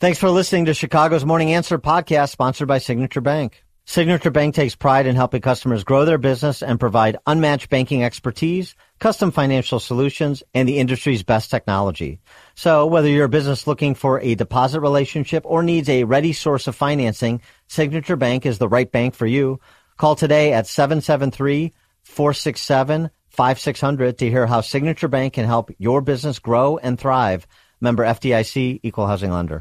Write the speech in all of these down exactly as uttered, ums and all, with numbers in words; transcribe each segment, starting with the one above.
Thanks for listening to Chicago's Morning Answer podcast, sponsored by Signature Bank. Signature Bank takes pride in helping customers grow their business and provide unmatched banking expertise, custom financial solutions, and the industry's best technology. So whether you're a business looking for a deposit relationship or needs a ready source of financing, Signature Bank is the right bank for you. Call today at seven seven three, four six seven, five six zero zero to hear how Signature Bank can help your business grow and thrive. Member F D I C, Equal Housing Lender.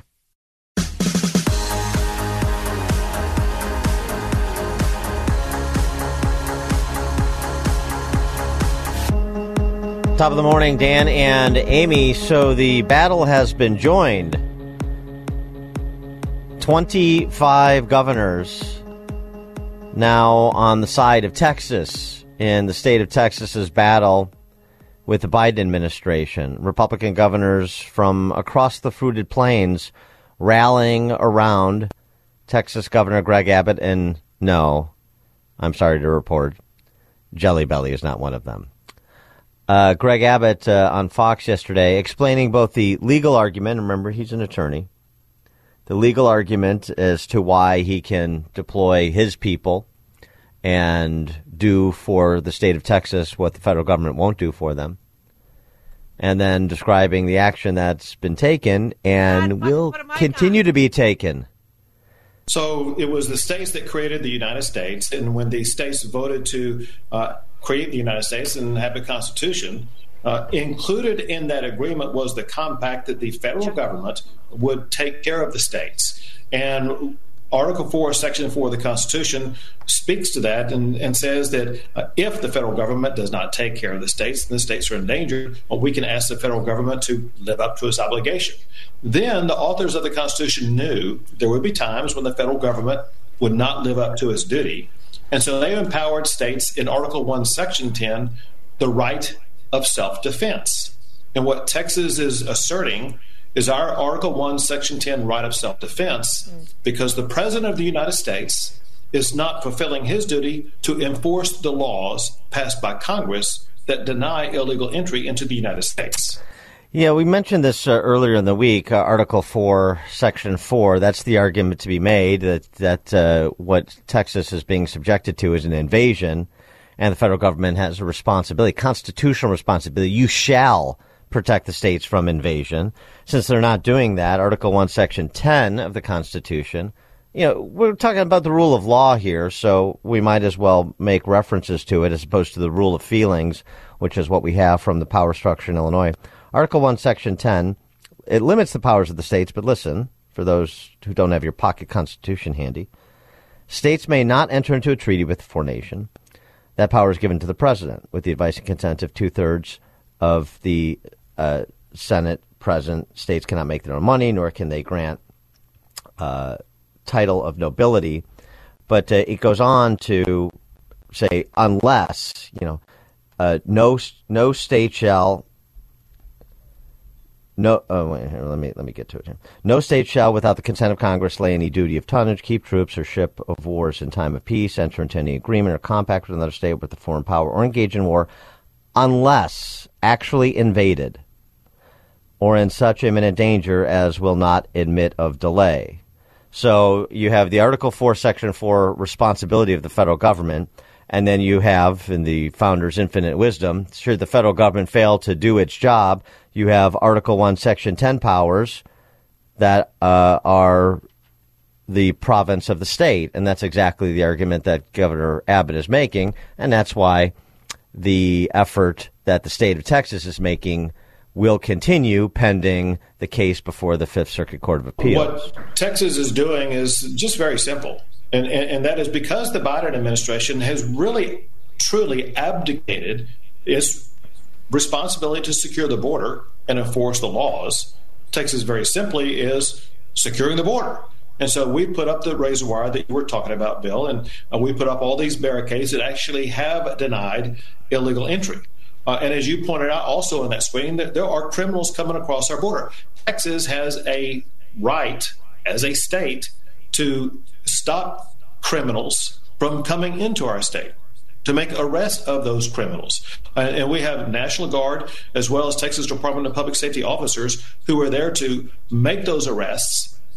Top of the morning, Dan and Amy. So the battle has been joined. twenty-five governors now on the side of Texas in the state of Texas's battle with the Biden administration. Republican governors from across the fruited plains rallying around Texas Governor Greg Abbott. And no, I'm sorry to report, Jelly Belly is not one of them. Uh, Greg Abbott uh, on Fox yesterday explaining both the legal argument, remember he's an attorney, the legal argument as to why he can deploy his people and do for the state of Texas what the federal government won't do for them, and then describing the action that's been taken and God, will continue got? to be taken. So it was the states that created the United States, and when the states voted to uh, create the United States and have a constitution, uh, included in that agreement was the compact that the federal government would take care of the states. And Article four, Section four of the Constitution speaks to that and, and says that uh, if the federal government does not take care of the states, then the states are in danger, well, we can ask the federal government to live up to its obligation. Then the authors of the Constitution knew there would be times when the federal government would not live up to its duty. And so they empowered states in Article one, Section ten, the right of self-defense. And what Texas is asserting is our Article one, Section ten right of self-defense, because the President of the United States is not fulfilling his duty to enforce the laws passed by Congress that deny illegal entry into the United States. Yeah, we mentioned this uh, earlier in the week, uh, Article four, Section four. That's the argument to be made, that, that uh, what Texas is being subjected to is an invasion, and the federal government has a responsibility, constitutional responsibility. You shall protect the states from invasion. Since they're not doing that, Article one, Section ten of the Constitution, you know, we're talking about the rule of law here, so we might as well make references to it as opposed to the rule of feelings, which is what we have from the power structure in Illinois. Article one, Section ten, it limits the powers of the states, but listen, for those who don't have your pocket constitution handy, states may not enter into a treaty with the foreign nation. That power is given to the president with the advice and consent of two-thirds of the uh, Senate present. States cannot make their own money, nor can they grant uh, title of nobility. But uh, it goes on to say, unless, you know, uh, no no state shall... No, oh, wait, here, let me let me get to it here. No state shall, without the consent of Congress, lay any duty of tonnage, keep troops or ship of wars in time of peace, enter into any agreement or compact with another state with a foreign power, or engage in war, unless actually invaded, or in such imminent danger as will not admit of delay. So you have the Article four, Section four responsibility of the federal government, and then you have, in the founder's infinite wisdom, should the federal government fail to do its job, you have Article one, Section ten powers that uh, are the province of the state. And that's exactly the argument that Governor Abbott is making. And that's why the effort that the state of Texas is making will continue pending the case before the Fifth Circuit Court of Appeals. What Texas is doing is just very simple. And, and, and that is because the Biden administration has really, truly abdicated its responsibility to secure the border and enforce the laws. Texas, very simply, is securing the border. And so we put up the razor wire that you were talking about, Bill, and uh, we put up all these barricades that actually have denied illegal entry. Uh, and as you pointed out also in that screen, that there are criminals coming across our border. Texas has a right, as a state, to stop criminals from coming into our state, to make arrests of those criminals. Uh, and we have National Guard as well as Texas Department of Public Safety officers who are there to make those arrests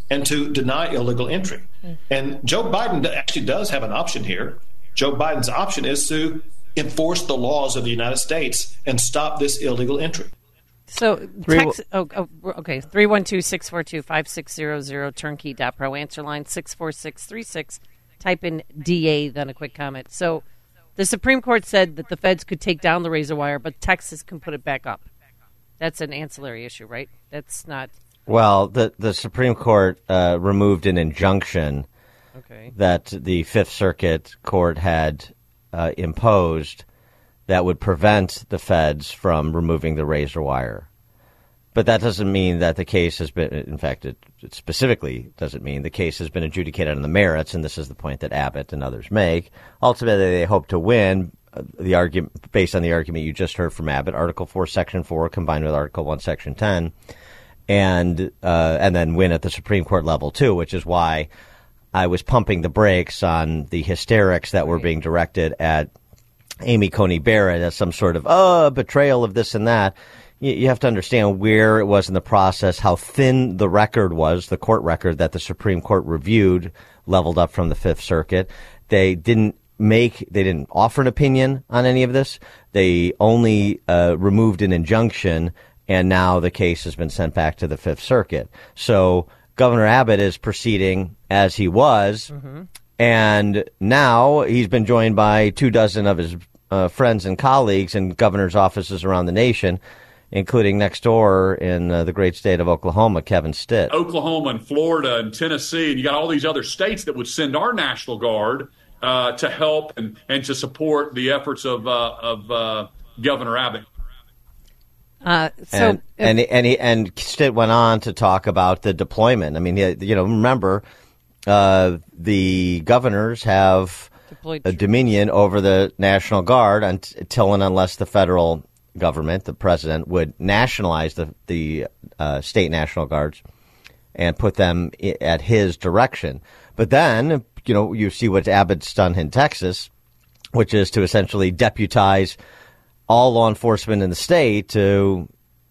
and to deny illegal entry. Mm. And Joe Biden actually does have an option here. Joe Biden's option is to enforce the laws of the United States and stop this illegal entry. So, text, oh, oh, okay, three one two, six four two, five six zero zero, turnkey dot pro, answer line six four six three six, type in D A, then a quick comment. So, the Supreme Court said that the feds could take down the razor wire, but Texas can put it back up. That's an ancillary issue, right? That's not... Well, the, the Supreme Court uh, removed an injunction okay. that the Fifth Circuit Court had uh, imposed that would prevent the feds from removing the razor wire. But that doesn't mean that the case has been, in fact, it, it specifically doesn't mean the case has been adjudicated on the merits, and this is the point that Abbott and others make. Ultimately, they hope to win uh, the argument based on the argument you just heard from Abbott, Article four, Section four, combined with Article one, Section ten, and uh, and then win at the Supreme Court level, too, which is why I was pumping the brakes on the hysterics that were being directed at Amy Coney Barrett as some sort of, oh, betrayal of this and that. You, you have to understand where it was in the process, how thin the record was, the court record that the Supreme Court reviewed, leveled up from the Fifth Circuit. They didn't make, they didn't offer an opinion on any of this. They only uh, removed an injunction, and now the case has been sent back to the Fifth Circuit. So Governor Abbott is proceeding as he was. Mm-hmm. And now he's been joined by two dozen of his uh, friends and colleagues in governors' offices around the nation, including next door in uh, the great state of Oklahoma, Kevin Stitt. Oklahoma and Florida and Tennessee, and you got all these other states that would send our National Guard uh, to help and, and to support the efforts of uh, of uh, Governor Abbott. Uh, so and and, and, he, and Stitt went on to talk about the deployment. I mean, he, you know, remember. Uh, the governors have a dominion over the National Guard until and unless the federal government, the president, would nationalize the, the uh, state National Guards and put them I- at his direction. But then, you know, you see what Abbott's done in Texas, which is to essentially deputize all law enforcement in the state to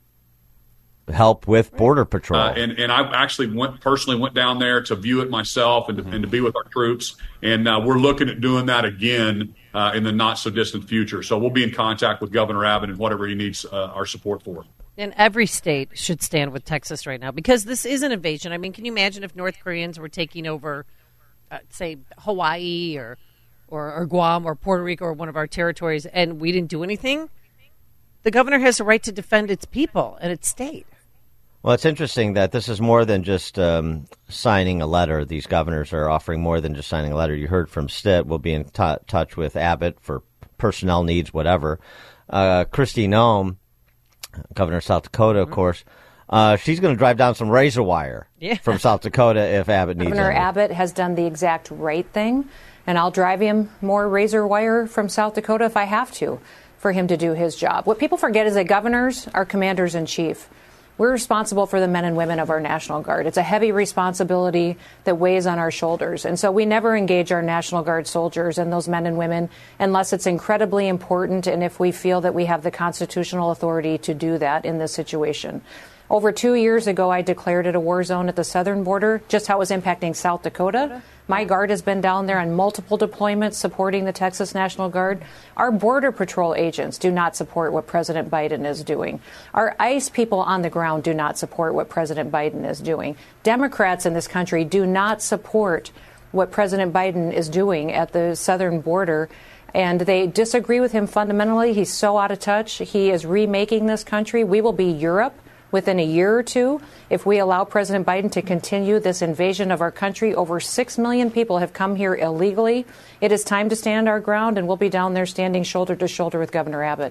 help with Border Patrol. Uh, and, and I actually went personally went down there to view it myself and to, mm-hmm. and to be with our troops. And uh, we're looking at doing that again uh, in the not so distant future. So we'll be in contact with Governor Abbott and whatever he needs uh, our support for. And every state should stand with Texas right now because this is an invasion. I mean, can you imagine if North Koreans were taking over, uh, say, Hawaii or, or or Guam or Puerto Rico or one of our territories and we didn't do anything? The governor has a right to defend its people and its state. Well, it's interesting that this is more than just um, signing a letter. These governors are offering more than just signing a letter. You heard from Stitt. We'll be in t- touch with Abbott for personnel needs, whatever. Uh, Kristi Noem, governor of South Dakota, of mm-hmm. course, uh, she's going to drive down some razor wire yeah. from South Dakota if Abbott needs it. Governor Abbott has done the exact right thing, and I'll drive him more razor wire from South Dakota if I have to for him to do his job. What people forget is that governors are commanders-in-chief. We're responsible for the men and women of our National Guard. It's a heavy responsibility that weighs on our shoulders. And so we never engage our National Guard soldiers and those men and women unless it's incredibly important and if we feel that we have the constitutional authority to do that in this situation. Over two years ago, I declared it a war zone at the southern border, just how it was impacting South Dakota. My Guard has been down there on multiple deployments supporting the Texas National Guard. Our Border Patrol agents do not support what President Biden is doing. Our ICE people on the ground do not support what President Biden is doing. Democrats in this country do not support what President Biden is doing at the southern border. And they disagree with him fundamentally. He's so out of touch. He is remaking this country. We will be Europe within a year or two if we allow President Biden to continue this invasion of our country. Over six million people have come here illegally. It is time to stand our ground, and we'll be down there standing shoulder to shoulder with Governor Abbott.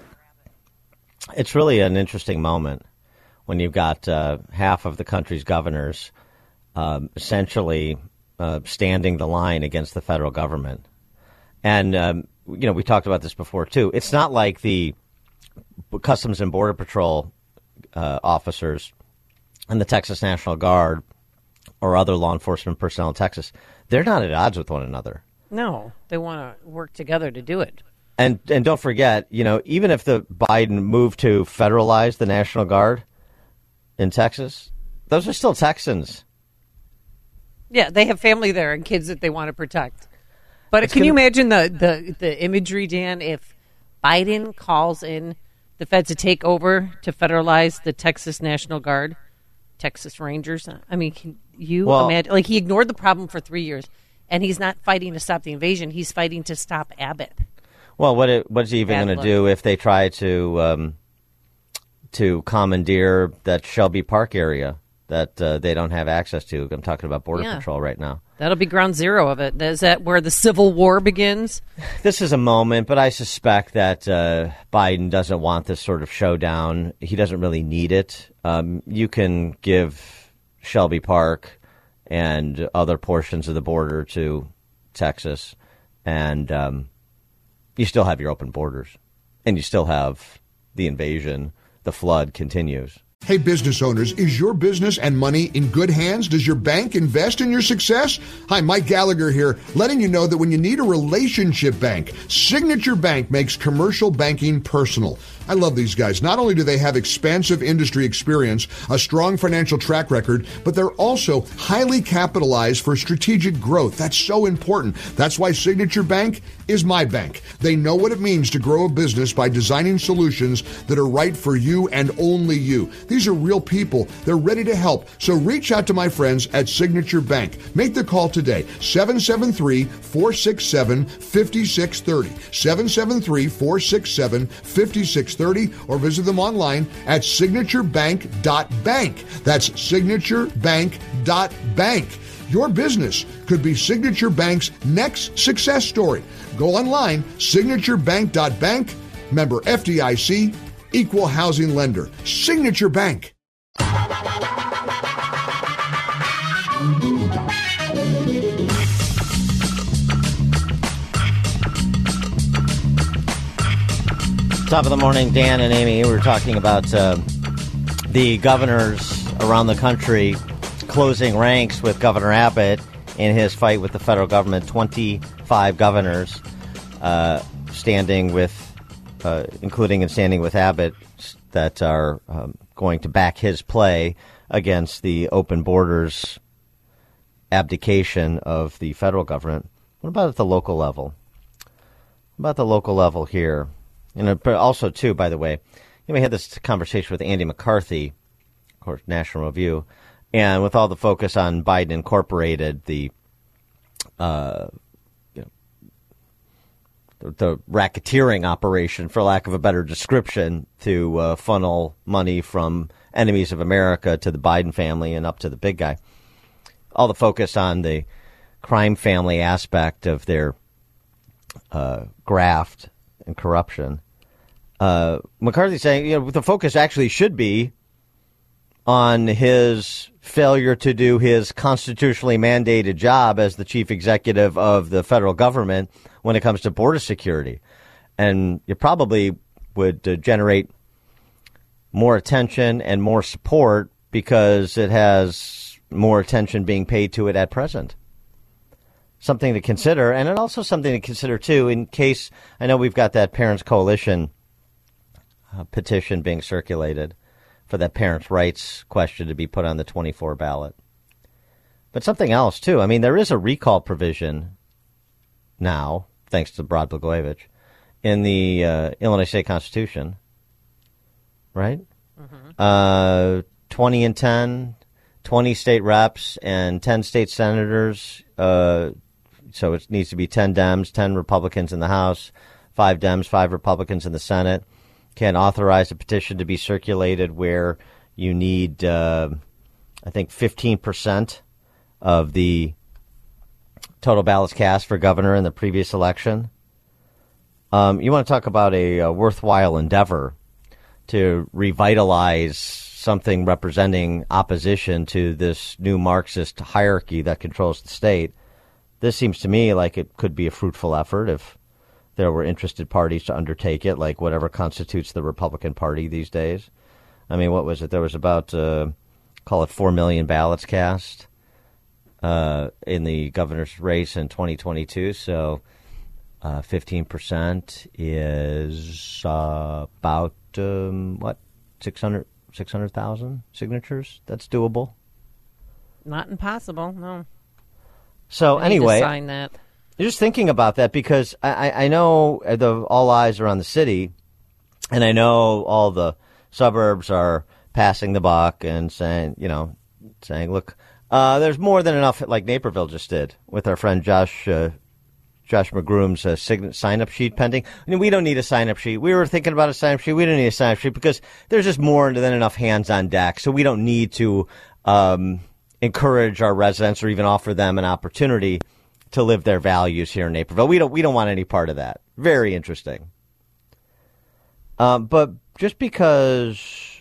It's really an interesting moment when you've got uh, half of the country's governors um, essentially uh, standing the line against the federal government. And, um, you know, we talked about this before, too. It's not like the Customs and Border Patrol Uh, officers and the Texas National Guard or other law enforcement personnel in Texas, they're not at odds with one another. No, they want to work together to do it. And and don't forget, you know, even if the Biden moved to federalize the National Guard in Texas, those are still Texans. Yeah, they have family there and kids that they want to protect. But it's can gonna... you imagine the, the, the imagery, Dan, if Biden calls in the feds to take over to federalize the Texas National Guard, Texas Rangers? I mean, can you well, imagine? Like, he ignored the problem for three years, and he's not fighting to stop the invasion. He's fighting to stop Abbott. Well, what it, what's he even going to do if they try to um, to commandeer that Shelby Park area that uh, they don't have access to? I'm talking about Border yeah. Patrol right now. That'll be ground zero of it. Is that where the Civil War begins? This is a moment, but I suspect that uh, Biden doesn't want this sort of showdown. He doesn't really need it. Um, you can give Shelby Park and other portions of the border to Texas, and um, you still have your open borders, and you still have the invasion. The flood continues. Hey, business owners, is your business and money in good hands? Does your bank invest in your success? Hi, Mike Gallagher here, letting you know that when you need a relationship bank, Signature Bank makes commercial banking personal. I love these guys. Not only do they have expansive industry experience, a strong financial track record, but they're also highly capitalized for strategic growth. That's so important. That's why Signature Bank is my bank. They know what it means to grow a business by designing solutions that are right for you and only you. These are real people. They're ready to help. So reach out to my friends at Signature Bank. Make the call today, seven seven three, four six seven, five six three zero, seven seven three, four six seven, five six three zero, or visit them online at signature bank dot bank. That's signature bank dot bank. Your business could be Signature Bank's next success story. Go online, signature bank dot bank, member F D I C, equal housing lender. Signature Bank. Top of the morning, Dan and Amy. We were talking about uh, the governors around the country closing ranks with Governor Abbott in his fight with the federal government. twenty-five governors uh, standing with, uh, including and standing with Abbott, that are um, going to back his play against the open borders abdication of the federal government. What about at the local level? What about the local level here? And but also, too, by the way, you know, we had this conversation with Andy McCarthy, of course, National Review, and with all the focus on Biden Incorporated, the uh, you know, the, the racketeering operation, for lack of a better description, to uh, funnel money from enemies of America to the Biden family and up to the big guy. All the focus on the crime family aspect of their uh, graft and corruption. Uh, McCarthy saying, you know, the focus actually should be on his failure to do his constitutionally mandated job as the chief executive of the federal government when it comes to border security. And it probably would uh, generate more attention and more support because it has more attention being paid to it at present. Something to consider, and it also something to consider, too, in case, I know we've got that Parents Coalition uh, petition being circulated for that parents' rights question to be put on the twenty-four ballot. But something else, too. I mean, there is a recall provision now, thanks to Rod Blagojevich, in the uh, Illinois State Constitution, right? Mm-hmm. Uh, twenty and ten, twenty state reps and ten state senators. Uh, so it needs to be ten Dems, ten Republicans in the House, five Dems, five Republicans in the Senate. Can authorize a petition to be circulated where you need, uh, I think, fifteen percent of the total ballots cast for governor in the previous election. Um, you want to talk about a, a worthwhile endeavor to revitalize something representing opposition to this new Marxist hierarchy that controls the state. This seems to me like it could be a fruitful effort if there were interested parties to undertake it, like whatever constitutes the Republican Party these days. I mean, what was it? There was about, uh, call it four million ballots cast uh, in the governor's race in twenty twenty-two. So uh, fifteen percent is uh, about, um, what, six hundred thousand signatures? That's doable. Not impossible, no. So I anyway, need to sign that. Just thinking about that because I, I know the all eyes are on the city, and I know all the suburbs are passing the buck and saying, you know, saying, look, uh, there's more than enough, like Naperville just did with our friend Josh uh, Josh McGroom's uh, sign- sign-up sheet pending. I mean, we don't need a sign-up sheet. We were thinking about a sign-up sheet. We don't need a sign-up sheet because there's just more than enough hands on deck, so we don't need to um, encourage our residents or even offer them an opportunity to live their values here in Naperville. We don't we don't want any part of that. Very interesting. Um, but just because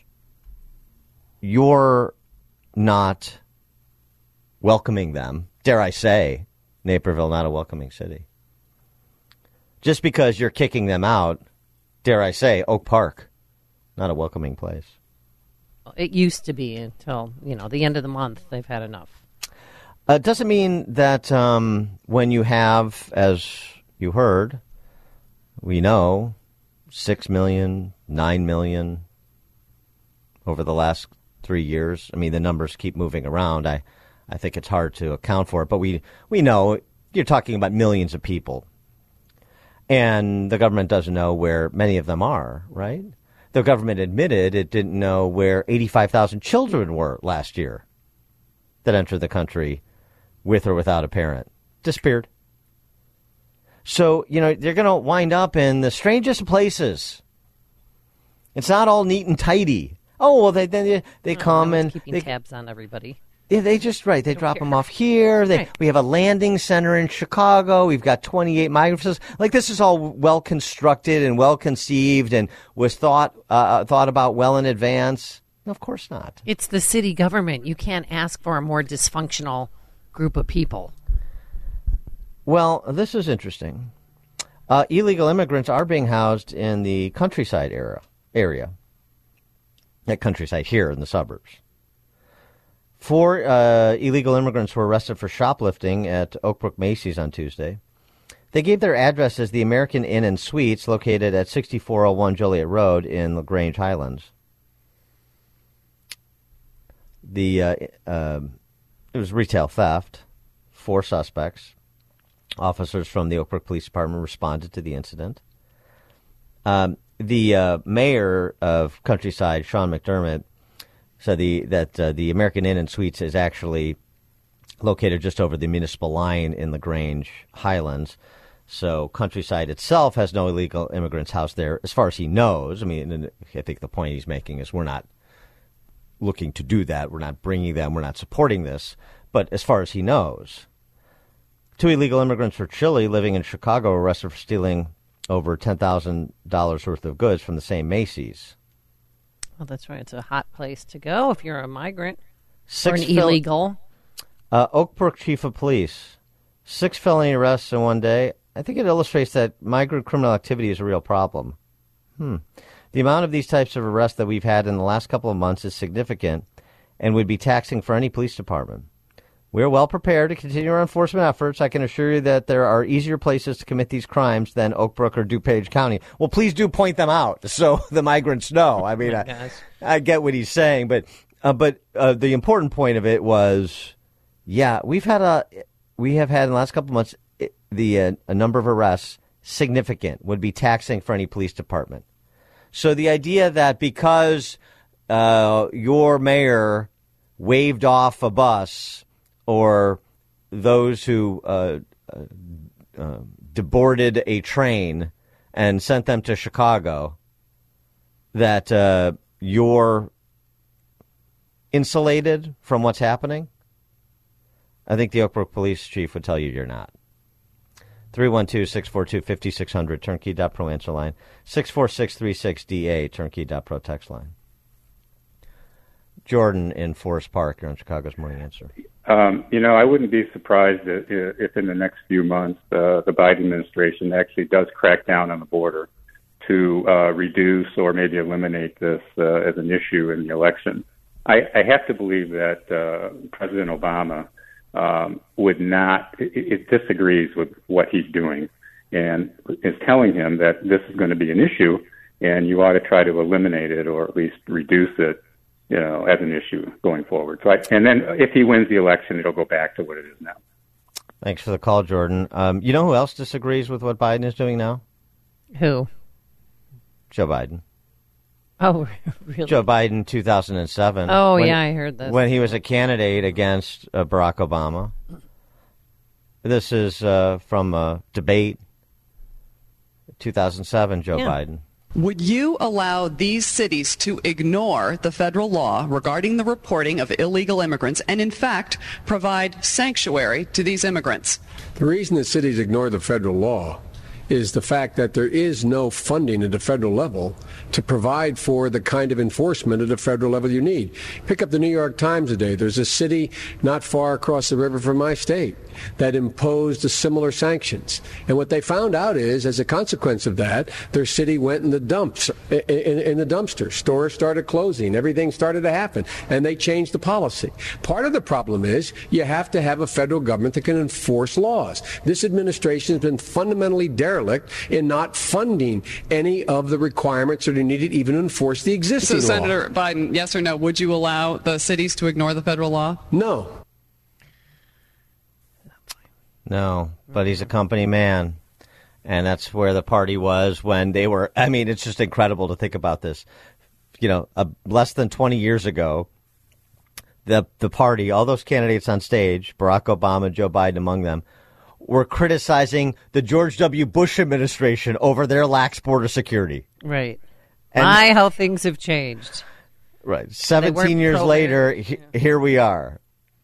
you're not welcoming them, dare I say, Naperville not a welcoming city. Just because you're kicking them out, dare I say, Oak Park, not a welcoming place. It used to be until, you know, the end of the month. They've had enough. Uh, doesn't mean that um, when you have, as you heard, we know, six million, nine million over the last three years. I mean, the numbers keep moving around. I, I think it's hard to account for it, but we, we know you're talking about millions of people. And the government doesn't know where many of them are, right? The government admitted it didn't know where eighty-five thousand children were last year that entered the country with or without a parent. Disappeared. So, you know, they're going to wind up in the strangest places. It's not all neat and tidy. Oh, well, they they, they oh, come and... keeping they, tabs on everybody. Yeah, they just, right, they drop care. them off here. They, right. We have a landing center in Chicago. We've got twenty-eight migrant facilities. Like, this is all well-constructed and well-conceived and was thought uh, thought about well in advance. No, of course not. It's the city government. You can't ask for a more dysfunctional group of people. Well, this is interesting. Uh, illegal immigrants are being housed in the countryside era, area. That countryside here in the suburbs. Four uh, illegal immigrants were arrested for shoplifting at Oakbrook Macy's on Tuesday. They gave their address as the American Inn and Suites located at sixty-four oh one Joliet Road in LaGrange Highlands. The uh, uh, it was retail theft. Four suspects. Officers from the Oakbrook Police Department responded to the incident. Um, the uh, mayor of Countryside, Sean McDermott, said the, that uh, the American Inn and Suites is actually located just over the municipal line in LaGrange Highlands. So Countryside itself has no illegal immigrants housed there, as far as he knows. I mean, I think the point he's making is we're not looking to do that. We're not bringing them. We're not supporting this. But as far as he knows, two illegal immigrants from Chile living in Chicago were arrested for stealing over ten thousand dollars worth of goods from the same Macy's. Well, that's right. It's a hot place to go if you're a migrant Six or an fel- illegal. Uh, Oakbrook Chief of Police. Six felony arrests in one day. I think it illustrates that migrant criminal activity is a real problem. Hmm. The amount of these types of arrests that we've had in the last couple of months is significant and would be taxing for any police department. We are well prepared to continue our enforcement efforts. I can assure you that there are easier places to commit these crimes than Oakbrook or DuPage County. Well, please do point them out so the migrants know. I mean, oh I, I get what he's saying, but uh, but uh, the important point of it was, yeah, we've had a we have had in the last couple of months the uh, a number of arrests significant would be taxing for any police department. So the idea that because uh, your mayor waved off a bus, or those who uh, uh, uh, deboarded a train and sent them to Chicago, that uh, you're insulated from what's happening? I think the Oakbrook police chief would tell you you're not. three one two, six four two, five six zero zero, turnkey dot pro answer line. six four six three six D A, turnkey dot pro text line. Jordan in Forest Park, you're on Chicago's Morning Answer. Um, you know, I wouldn't be surprised if, if in the next few months uh, the Biden administration actually does crack down on the border to uh, reduce or maybe eliminate this uh, as an issue in the election. I, I have to believe that uh, President Obama um, would not, it, it disagrees with what he's doing and is telling him that this is going to be an issue and you ought to try to eliminate it or at least reduce it, you know, as an issue going forward. So, I, and then if he wins the election, it'll go back to what it is now. Thanks for the call, Jordan. Um, you know who else disagrees with what Biden is doing now? Who? Joe Biden. Oh, really? Joe Biden, two thousand seven. Oh, when, yeah, I heard this. When he was a candidate against uh, Barack Obama. This is uh, from a debate, two thousand seven, Joe yeah. Biden. Would you allow these cities to ignore the federal law regarding the reporting of illegal immigrants and, in fact, provide sanctuary to these immigrants? The reason the cities ignore the federal law is the fact that there is no funding at the federal level to provide for the kind of enforcement at the federal level you need. Pick up the New York Times today. There's a city not far across the river from my state that imposed a similar sanctions. And what they found out is, as a consequence of that, their city went in the dumps, in, in, in the dumpster. Stores started closing. Everything started to happen. And they changed the policy. Part of the problem is you have to have a federal government that can enforce laws. This administration has been fundamentally derelict in not funding any of the requirements that are needed even to enforce the existing so, law. Senator Biden, yes or no, would you allow the cities to ignore the federal law? No. No, but he's a company man, and that's where the party was when they were. I mean, it's just incredible to think about this. You know, uh, less than twenty years ago, the the party, all those candidates on stage, Barack Obama, Joe Biden among them, were criticizing the George W. Bush administration over their lax border security. Right. And, My, how things have changed. Right. seventeen years later, he, yeah. here we are.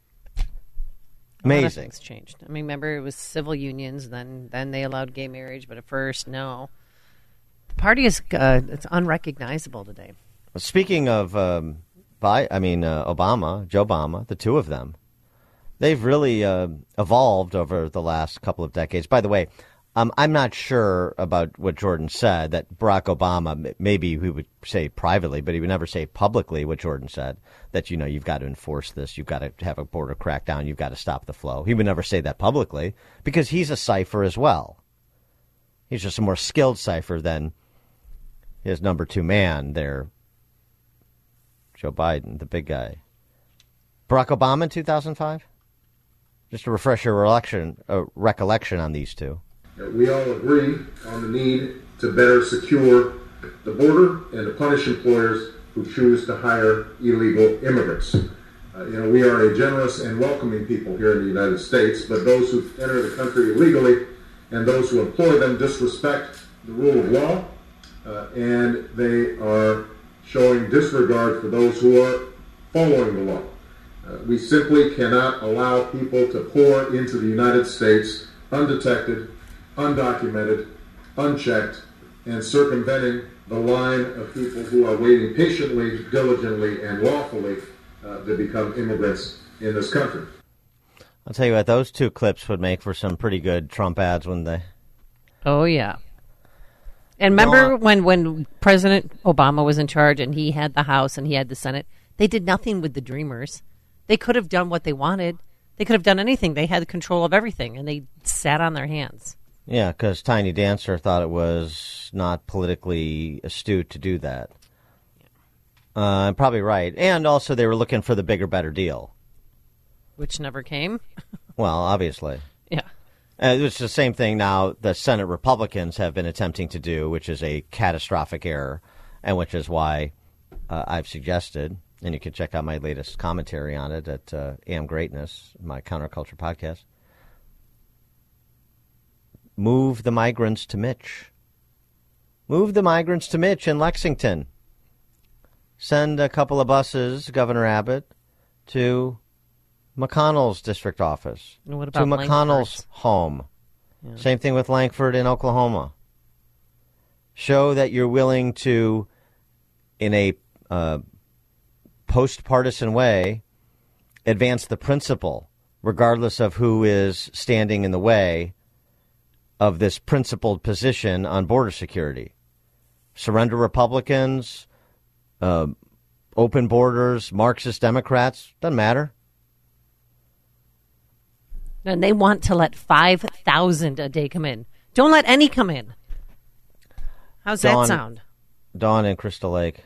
Amazing. A lot of things changed. I mean, remember, it was civil unions, then then they allowed gay marriage, but at first, no. The party is uh, it's unrecognizable today. Speaking of, um, by, I mean, uh, Obama, Joe Obama, the two of them, they've really uh, evolved over the last couple of decades. By the way, um, I'm not sure about what Jordan said, that Barack Obama, maybe he would say privately, but he would never say publicly what Jordan said, that, you know, you've got to enforce this, you've got to have a border crackdown, you've got to stop the flow. He would never say that publicly because he's a cipher as well. He's just a more skilled cipher than his number two man there, Joe Biden, the big guy. Barack Obama in two thousand five? Just to refresh your recollection, uh, recollection on these two. We all agree on the need to better secure the border and to punish employers who choose to hire illegal immigrants. Uh, you know, we are a generous and welcoming people here in the United States, but those who enter the country illegally and those who employ them disrespect the rule of law, uh, and they are showing disregard for those who are following the law. Uh, we simply cannot allow people to pour into the United States undetected, undocumented, unchecked, and circumventing the line of people who are waiting patiently, diligently, and lawfully uh, to become immigrants in this country. I'll tell you what, those two clips would make for some pretty good Trump ads, wouldn't they? Oh, yeah. And remember when, when President Obama was in charge and he had the House and he had the Senate, they did nothing with the Dreamers. They could have done what they wanted. They could have done anything. They had control of everything, and they sat on their hands. Yeah, because Tiny Dancer thought it was not politically astute to do that. Uh, I'm probably right. And also they were looking for the bigger, better deal. Which never came. Well, obviously. Yeah. Uh, it's the same thing now the Senate Republicans have been attempting to do, which is a catastrophic error, and which is why uh, I've suggested, and you can check out my latest commentary on it at uh, Am Greatness, my counterculture podcast, move the migrants to Mitch. Move the migrants to Mitch in Lexington. Send a couple of buses, Governor Abbott, to McConnell's district office. And what about to McConnell's Langford's? home. Yeah. Same thing with Langford in Oklahoma. Show that you're willing to, in a uh, post-partisan way, advance the principle, regardless of who is standing in the way of this principled position on border security. Surrender Republicans, uh, open borders, Marxist Democrats, doesn't matter. And they want to let five thousand a day come in. Don't let any come in. How's Dawn, that sound? Dawn in Crystal Lake.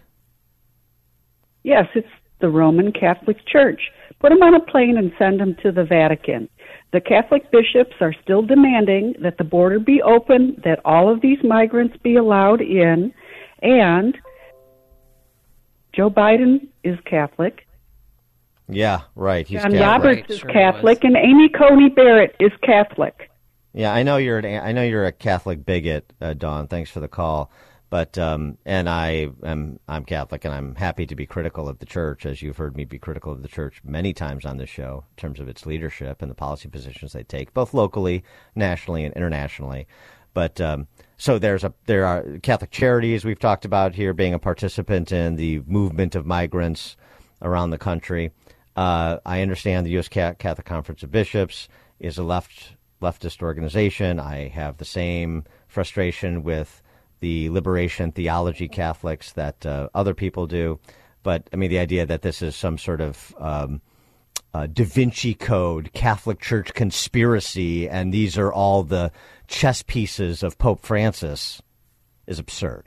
Yes, it's the Roman Catholic Church. Put them on a plane and send them to the Vatican. The Catholic bishops are still demanding that the border be open, that all of these migrants be allowed in, and Joe Biden is Catholic. Yeah, right. He's John Catholic. Roberts Right, is sure Catholic, and Amy Coney Barrett is Catholic. Yeah, I know you're an, I know you're a Catholic bigot, uh, Dawn. Thanks for the call. But um, and I am I'm Catholic, and I'm happy to be critical of the church, as you've heard me be critical of the church many times on this show, in terms of its leadership and the policy positions they take, both locally, nationally, and internationally. But um, so there's a there are Catholic Charities we've talked about here being a participant in the movement of migrants around the country. Uh, I understand the U S Catholic Conference of Bishops is a left leftist organization. I have the same frustration with the liberation theology Catholics that uh, other people do. But, I mean, the idea that this is some sort of um, uh, Da Vinci Code, Catholic Church conspiracy, and these are all the chess pieces of Pope Francis is absurd.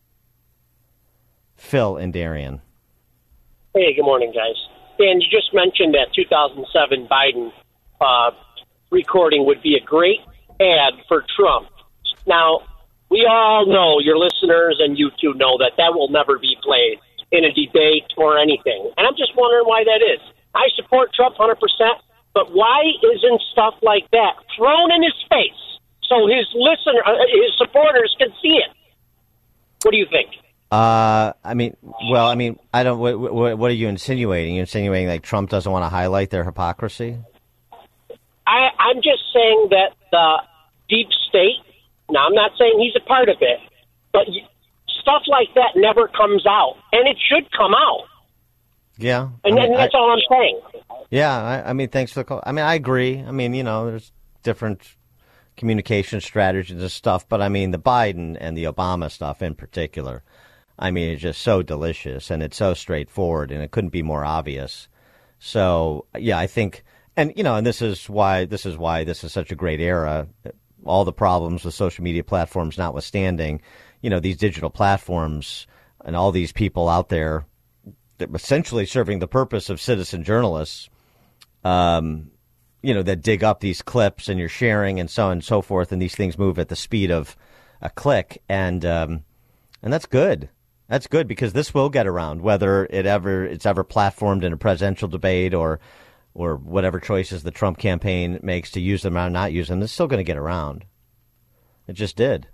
Phil and Darien. Hey, good morning, guys. Dan, you just mentioned that two thousand seven Biden uh, recording would be a great ad for Trump. Now, we all know, your listeners and you two know, that that will never be played in a debate or anything. And I'm just wondering why that is. I support Trump one hundred percent, but why isn't stuff like that thrown in his face so his listener, uh, his supporters can see it? What do you think? Uh, I mean, well, I mean, I don't. What, what, what are you insinuating? You're insinuating like Trump doesn't want to highlight their hypocrisy? I, I'm just saying that the deep state. Now, I'm not saying he's a part of it, but stuff like that never comes out, and it should come out. Yeah, and, I mean, and that's I, all I'm saying. Yeah, I, I mean, thanks for the call. I mean, I agree. I mean, you know, there's different communication strategies and stuff, but I mean, the Biden and the Obama stuff in particular, I mean, it's just so delicious, and it's so straightforward, and it couldn't be more obvious. So, yeah, I think, and you know, and this is why this is why this is such a great era. All the problems with social media platforms notwithstanding, you know, these digital platforms and all these people out there that essentially serving the purpose of citizen journalists, um, you know, that dig up these clips and you're sharing and so on and so forth. And these things move at the speed of a click. And um, and that's good. That's good because this will get around, whether it ever it's ever platformed in a presidential debate or or whatever choices the Trump campaign makes to use them or not use them. It's still going to get around. It just did.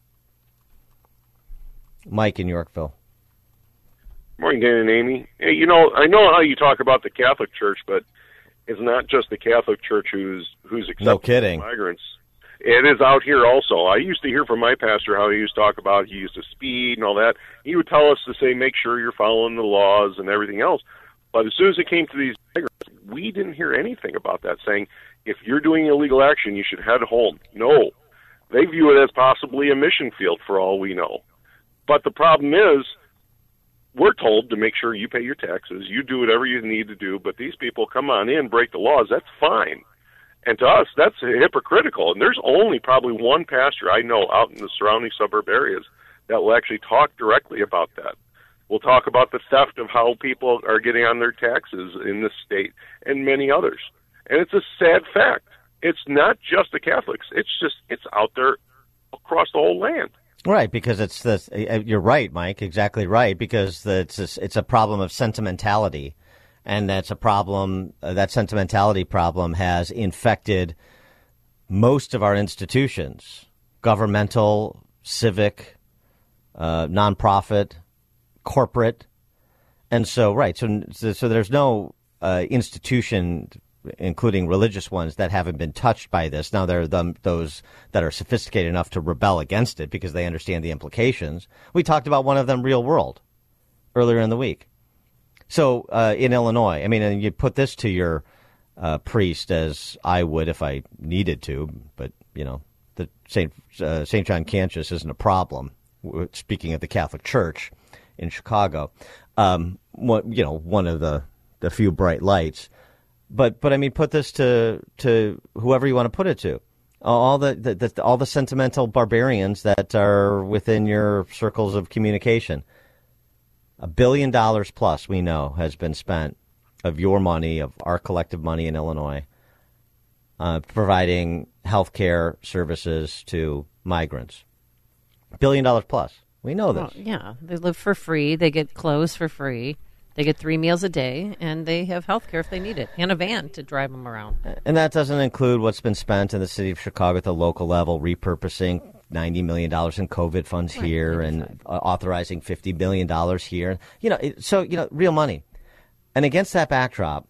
Mike in Yorkville. Morning, Dan and Amy. Hey, you know, I know how you talk about the Catholic Church, but it's not just the Catholic Church who's who's accepting no kidding. migrants. It is out here also. I used to hear from my pastor how he used to talk about he used to speed and all that. He would tell us to say, make sure you're following the laws and everything else. But as soon as it came to these migrants, we didn't hear anything about that, saying, if you're doing illegal action, you should head home. No. They view it as possibly a mission field for all we know. But the problem is, we're told to make sure you pay your taxes, you do whatever you need to do, but these people come on in, break the laws, that's fine. And to us, that's hypocritical. And there's only probably one pastor I know out in the surrounding suburb areas that will actually talk directly about that. We'll talk about the theft of how people are getting on their taxes in this state and many others. And it's a sad fact. It's not just the Catholics. It's just, it's out there across the whole land. Right, because it's the, you're right, Mike, exactly right, because it's a, it's a problem of sentimentality. And that's a problem, uh, that sentimentality problem has infected most of our institutions, governmental, civic, uh, nonprofit, corporate. And so, right, so so there's no uh, institution, including religious ones, that haven't been touched by this. Now, there are the, those that are sophisticated enough to rebel against it because they understand the implications. We talked about one of them, Real World, earlier in the week. So uh, in Illinois, I mean, and you put this to your uh, priest, as I would if I needed to, but, you know, the Saint uh, Saint John Cantius isn't a problem, speaking of the Catholic Church in Chicago. Um, what, you know, one of the, the few bright lights. But, but I mean, put this to to whoever you want to put it to. All the, the, the all the sentimental barbarians that are within your circles of communication. A billion dollars plus, we know, has been spent of your money, of our collective money in Illinois, uh, providing health care services to migrants. Billion dollars plus. We know this. Well, yeah, they live for free. They get clothes for free. They get three meals a day, and they have health care if they need it, and a van to drive them around. And that doesn't include what's been spent in the city of Chicago at the local level, repurposing ninety million dollars in COVID funds right, here and uh, authorizing fifty billion dollars here. You know, it, so, you know, real money. And against that backdrop,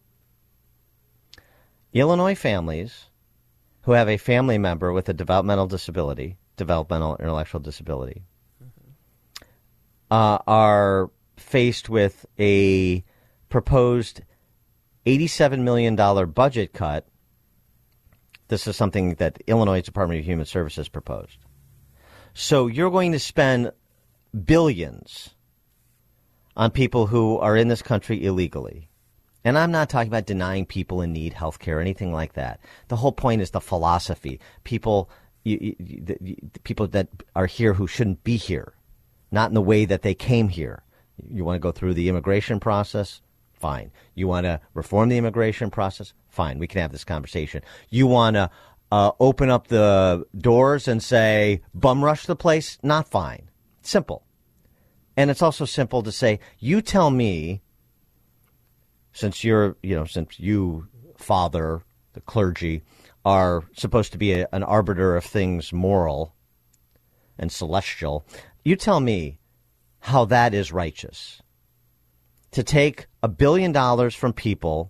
Illinois families who have a family member with a developmental disability, developmental intellectual disability, mm-hmm. uh, are faced with a proposed eighty-seven million dollars budget cut. This is something that Illinois Department of Human Services proposed. So you're going to spend billions on people who are in this country illegally. And I'm not talking about denying people in need health care or anything like that. The whole point is the philosophy. People, you, you, the, the people that are here who shouldn't be here, not in the way that they came here. You want to go through the immigration process? Fine. You want to reform the immigration process? Fine. We can have this conversation. You want to uh, open up the doors and say, bum rush the place? Not fine. Simple. And it's also simple to say, you tell me, since you're, you know, since you, father, the clergy, are supposed to be a, an arbiter of things moral and celestial, you tell me how that is righteous. To take a billion dollars from people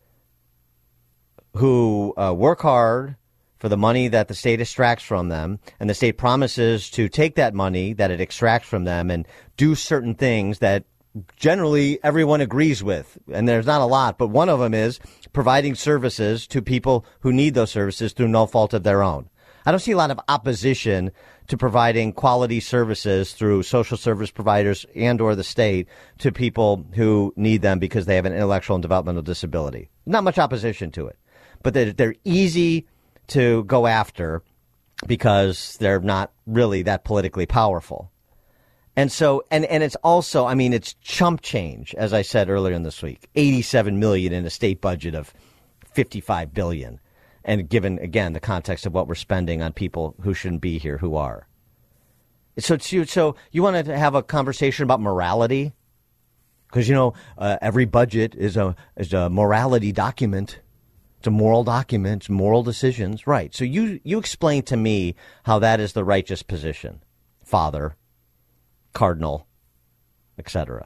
who uh, work hard for the money that the state extracts from them, and the state promises to take that money that it extracts from them and do certain things that generally everyone agrees with. And there's not a lot, but one of them is providing services to people who need those services through no fault of their own. I don't see a lot of opposition to providing quality services through social service providers and or the state to people who need them because they have an intellectual and developmental disability. Not much opposition to it, but they're, they're easy to go after because they're not really that politically powerful. And so, and, and it's also, I mean, it's chump change, as I said earlier in this week, eighty-seven million dollars in a state budget of fifty-five billion dollars. And given, again, the context of what we're spending on people who shouldn't be here, who are. So, so you want to have a conversation about morality? Because, you know, uh, every budget is a is a morality document. It's a moral document, it's moral decisions. Right. So you, you explain to me how that is the righteous position, Father, Cardinal, et cetera.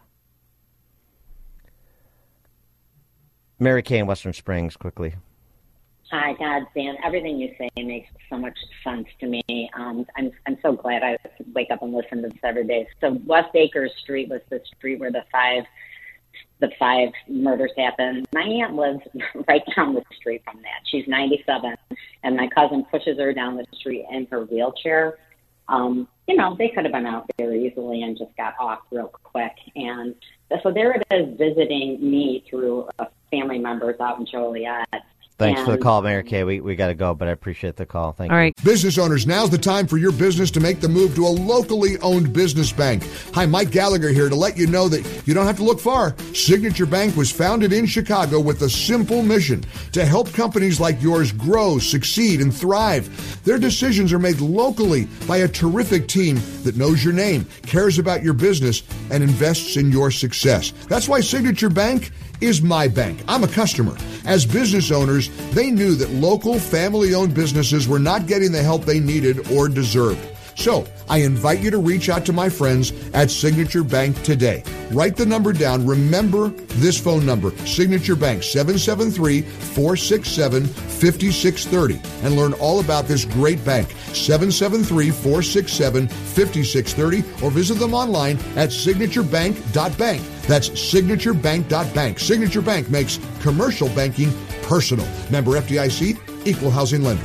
Mary Kay in Western Springs, quickly. Hi, God, Dan. Everything you say makes so much sense to me. Um, I'm I'm so glad I wake up and listen to this every day. So West Acres Street was the street where the five the five murders happened. My aunt lives right down the street from that. She's ninety-seven, and my cousin pushes her down the street in her wheelchair. Um, you know, they could have been out there easily and just got off real quick. And so there it is visiting me through a family members out in Joliet. Thanks and, for the call, Mary Kay. We we got to go, but I appreciate the call. Thank All you. right. Business owners, now's the time for your business to make the move to a locally owned business bank. Hi, Mike Gallagher here to let you know that you don't have to look far. Signature Bank was founded in Chicago with a simple mission to help companies like yours grow, succeed, and thrive. Their decisions are made locally by a terrific team that knows your name, cares about your business, and invests in your success. That's why Signature Bank is my bank. I'm a customer. As business owners, they knew that local family-owned businesses were not getting the help they needed or deserved. So I invite you to reach out to my friends at Signature Bank today. Write the number down. Remember this phone number, Signature Bank, seven seven three, four six seven, five six three zero. And learn all about this great bank, seven seven three, four six seven, five six three zero, or visit them online at signature bank dot bank. That's signature bank dot bank. Signature Bank makes commercial banking personal. Member F D I C, Equal Housing Lender.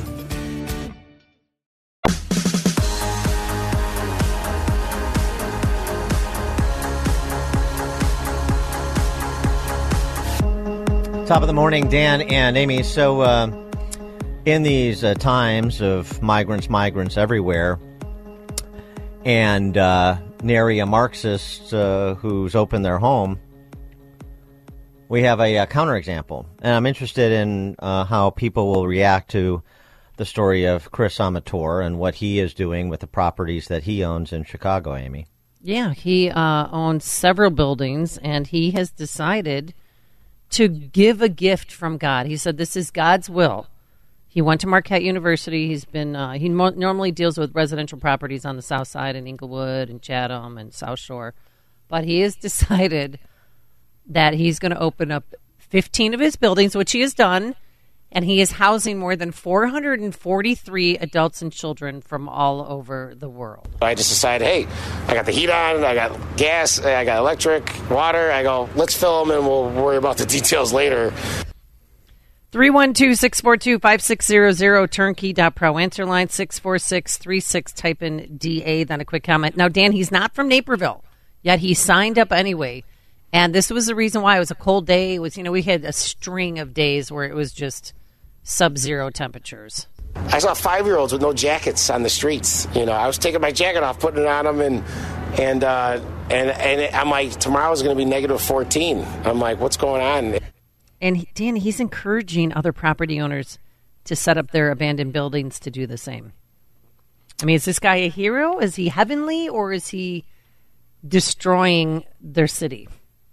Top of the morning, Dan and Amy. So uh, in these uh, times of migrants, migrants everywhere, and uh, nary a Marxist uh, who's opened their home we have a, a counterexample. And I'm interested in uh, how people will react to the story of Chris Amatore and what he is doing with the properties that he owns in Chicago, Amy. Yeah, he uh, owns several buildings, and he has decided to give a gift from God. He said this is God's will. He went to Marquette University. He's been uh, he mo- normally deals with residential properties on the South Side in Inglewood and Chatham and South Shore, but he has decided that he's going to open up fifteen of his buildings, which he has done. And he is housing more than four hundred forty-three adults and children from all over the world. I just decided, hey, I got the heat on, I got gas, I got electric, water. I go, let's fill them and we'll worry about the details later. three one two, six four two, five six zero zero, turnkey dot pro. Answer line six four six three six. Type in D A, then a quick comment. Now, Dan, he's not from Naperville, yet he signed up anyway. And this was the reason why. It was a cold day. It was, you know, we had a string of days where it was just sub-zero temperatures. I saw five-year-olds with no jackets on the streets. You know, I was taking my jacket off, putting it on them, and and uh, and and I'm like, tomorrow's going to be negative fourteen. I'm like, what's going on? And Dan, he's encouraging other property owners to set up their abandoned buildings to do the same. I mean, is this guy a hero? Is he heavenly, or is he destroying their city?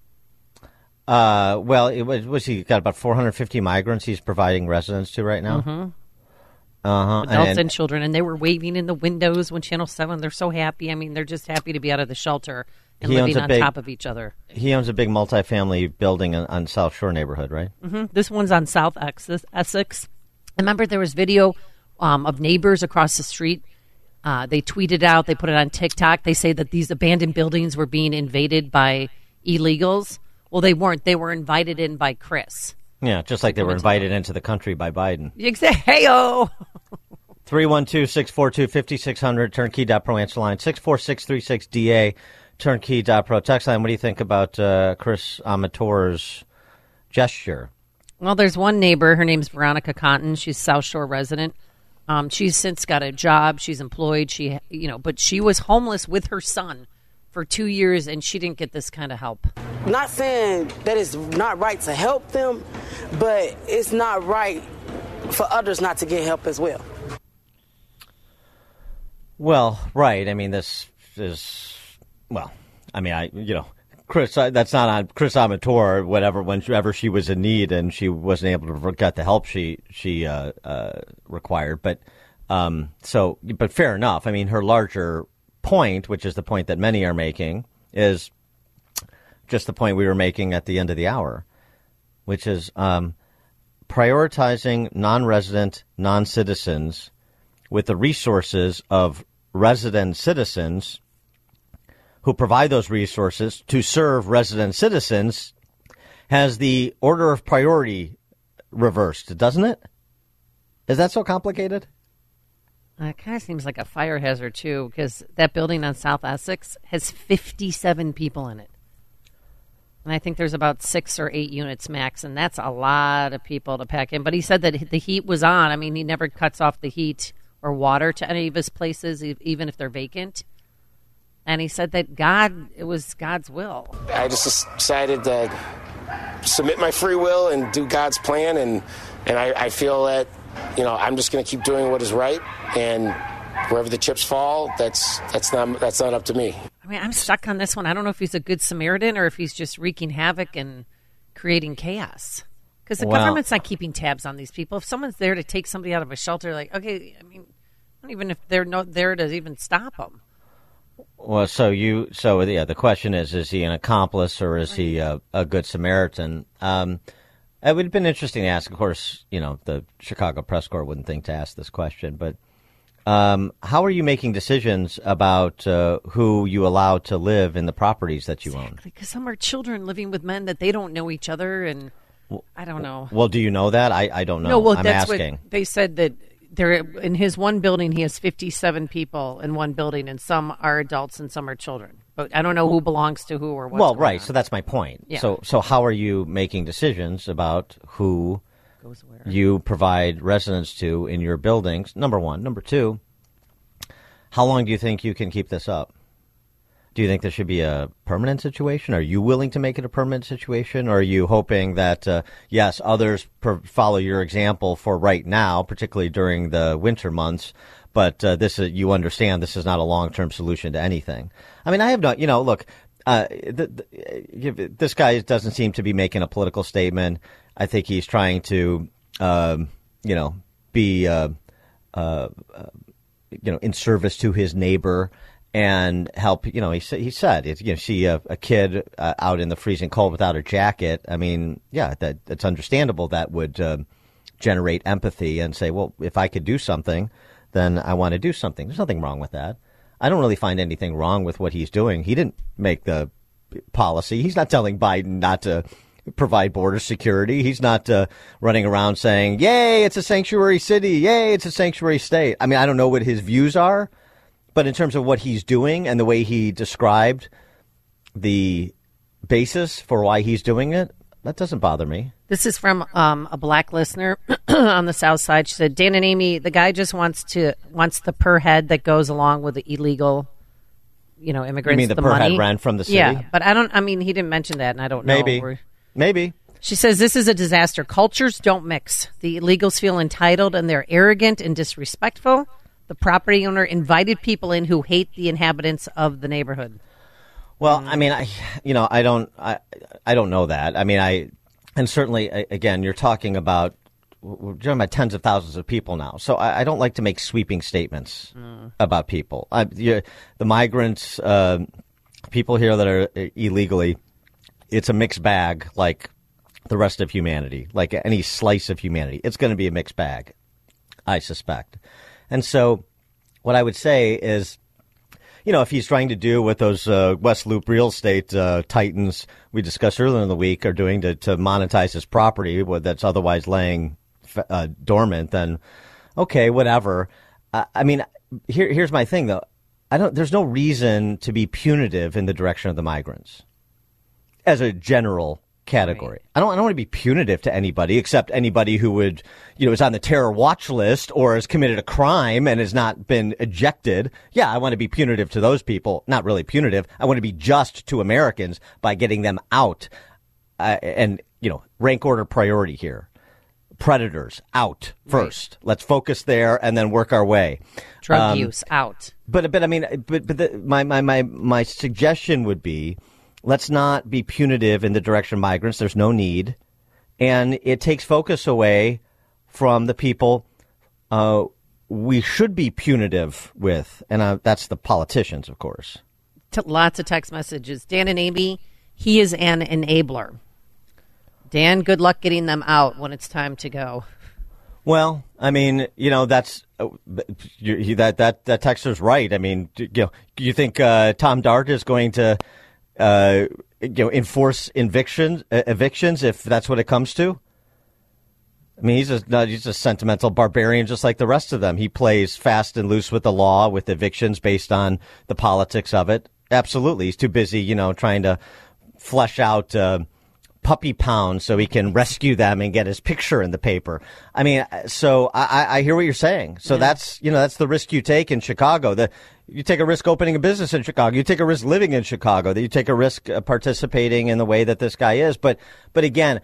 Uh, well, it was, was he got about four hundred fifty migrants he's providing residence to right now? Mm-hmm. Uh-huh. Adults and, and children, and they were waving in the windows when Channel seven, they're so happy. I mean, they're just happy to be out of the shelter and living on big, top of each other. He owns a big multifamily building on, on South Shore neighborhood, right? Mm-hmm. This one's on South Essex. I remember there was video um, of neighbors across the street. Uh, they tweeted out, they put it on TikTok. They say that these abandoned buildings were being invaded by illegals. Well, they weren't. They were invited in by Chris. Yeah, just like they were invited into the country by Biden. Exactly. Hey-o! three one two, six four two, five six zero zero, turnkey dot pro, answer line six four six three six D A, turnkey dot pro. Text line, what do you think about uh, Chris Amatore's gesture? Well, there's one neighbor. Her name's Veronica Cotton. She's South Shore resident. Um, she's since got a job. She's employed. She, you know, but she was homeless with her son for two years, and she didn't get this kind of help. Not saying that it's not right to help them, but it's not right for others not to get help as well. Well, right. I mean, this is, well, I mean, I, you know, Chris, that's not on Chris Amatore, whatever, whenever she was in need and she wasn't able to get the help she, she, uh, uh, required. But, um, so, but fair enough. I mean, her larger point, which is the point that many are making, is just the point we were making at the end of the hour, which is um, prioritizing non-resident, non-citizens with the resources of resident citizens who provide those resources to serve resident citizens has the order of priority reversed, doesn't it? Is that so complicated? Uh, it kind of seems like a fire hazard, too, because that building on South Essex has fifty-seven people in it. And I think there's about six or eight units max, and that's a lot of people to pack in. But he said that the heat was on. I mean, he never cuts off the heat or water to any of his places, even if they're vacant. And he said that God, it was God's will. I just decided to submit my free will and do God's plan, and, and I, I feel that, you know, I'm just going to keep doing what is right, and wherever the chips fall, that's that's not that's not up to me. I mean, I'm stuck on this one. I don't know if he's a good Samaritan or if he's just wreaking havoc and creating chaos. Because the well, government's not keeping tabs on these people. If someone's there to take somebody out of a shelter, like, okay, I mean, not even if they're not there to even stop them. Well, so you, so yeah, the question is, is he an accomplice or is he a, a good Samaritan? Um, it would have been interesting to ask. Of course, you know, the Chicago Press Corps wouldn't think to ask this question, but um, how are you making decisions about uh, who you allow to live in the properties that you exactly, own? Because some are children living with men that they don't know each other, and well, I don't know. Well, do you know that? I, I don't know. No, well, I'm that's asking. What they said that there in his one building he has fifty-seven people in one building, and some are adults and some are children. But I don't know who belongs to who or what. Well, right. On. So that's my point. Yeah. So, so how are you making decisions about who goes where you provide residence to in your buildings? Number one. Number two. How long do you think you can keep this up? Do you think there should be a permanent situation? Are you willing to make it a permanent situation? Or are you hoping that, uh, yes, others per- follow your example for right now, particularly during the winter months, but uh, this is, you understand this is not a long-term solution to anything? I mean, I have no, you know, look, uh, the, the, this guy doesn't seem to be making a political statement. I think he's trying to, um, you know, be, uh, uh, uh, you know, in service to his neighbor. And help, you know, he said, he said, if you know, see a, a kid uh, out in the freezing cold without a jacket, I mean, yeah, that it's understandable that would uh, generate empathy and say, well, if I could do something, then I want to do something. There's nothing wrong with that. I don't really find anything wrong with what he's doing. He didn't make the policy. He's not telling Biden not to provide border security. He's not uh, running around saying, yay, it's a sanctuary city. Yay, it's a sanctuary state. I mean, I don't know what his views are. But in terms of what he's doing and the way he described the basis for why he's doing it, that doesn't bother me. This is from um, a black listener on the South Side. She said, Dan and Amy, the guy just wants to wants the per head that goes along with the illegal, you know, immigrants. You mean the, the per money. head rent from the city? Yeah, but I don't. I mean, he didn't mention that, and I don't know. Maybe. We're, Maybe. She says this is a disaster. Cultures don't mix. The illegals feel entitled, and they're arrogant and disrespectful. The property owner invited people in who hate the inhabitants of the neighborhood. Well, I mean, I, you know, I don't, I, I don't know that. I mean, I, and certainly, again, you're talking about, we're talking about tens of thousands of people now. So I, I don't like to make sweeping statements mm. about people. I, the, the migrants, uh, people here that are illegally, it's a mixed bag, like the rest of humanity, like any slice of humanity. It's going to be a mixed bag, I suspect. And so what I would say is, you know, if he's trying to do what those uh, West Loop real estate uh, titans we discussed earlier in the week are doing to, to monetize his property that's otherwise laying uh, dormant, then okay, whatever. Uh, I mean, here, here's my thing, though. I don't. There's no reason to be punitive in the direction of the migrants as a general category. Right. I don't I don't want to be punitive to anybody except anybody who would, you know, is on the terror watch list or has committed a crime and has not been ejected. Yeah, I want to be punitive to those people. Not really punitive. I want to be just to Americans by getting them out. Uh, and, you know, rank order priority here. Predators out first. Right. Let's focus there and then work our way. Drug um, use out. But but I mean, but but the, my my my my suggestion would be, let's not be punitive in the direction of migrants. There's no need. And it takes focus away from the people uh, we should be punitive with. And uh, that's the politicians, of course. T- lots of text messages. Dan and Amy, he is an enabler. Dan, good luck getting them out when it's time to go. Well, I mean, you know, that's uh, you, you, that that that texter's right. I mean, you know, you think uh, Tom Dart is going to Uh, you know, enforce evictions, uh, evictions if that's what it comes to? I mean, he's a no, he's a sentimental barbarian, just like the rest of them. He plays fast and loose with the law, with evictions based on the politics of it. Absolutely, he's too busy, you know, trying to flesh out uh, puppy pound so he can rescue them and get his picture in the paper. I mean, so I, I hear what you're saying. So yeah. that's you know that's the risk you take in Chicago. The You take a risk opening a business in Chicago. You take a risk living in Chicago. That you take a risk uh, participating in the way that this guy is. But, but again,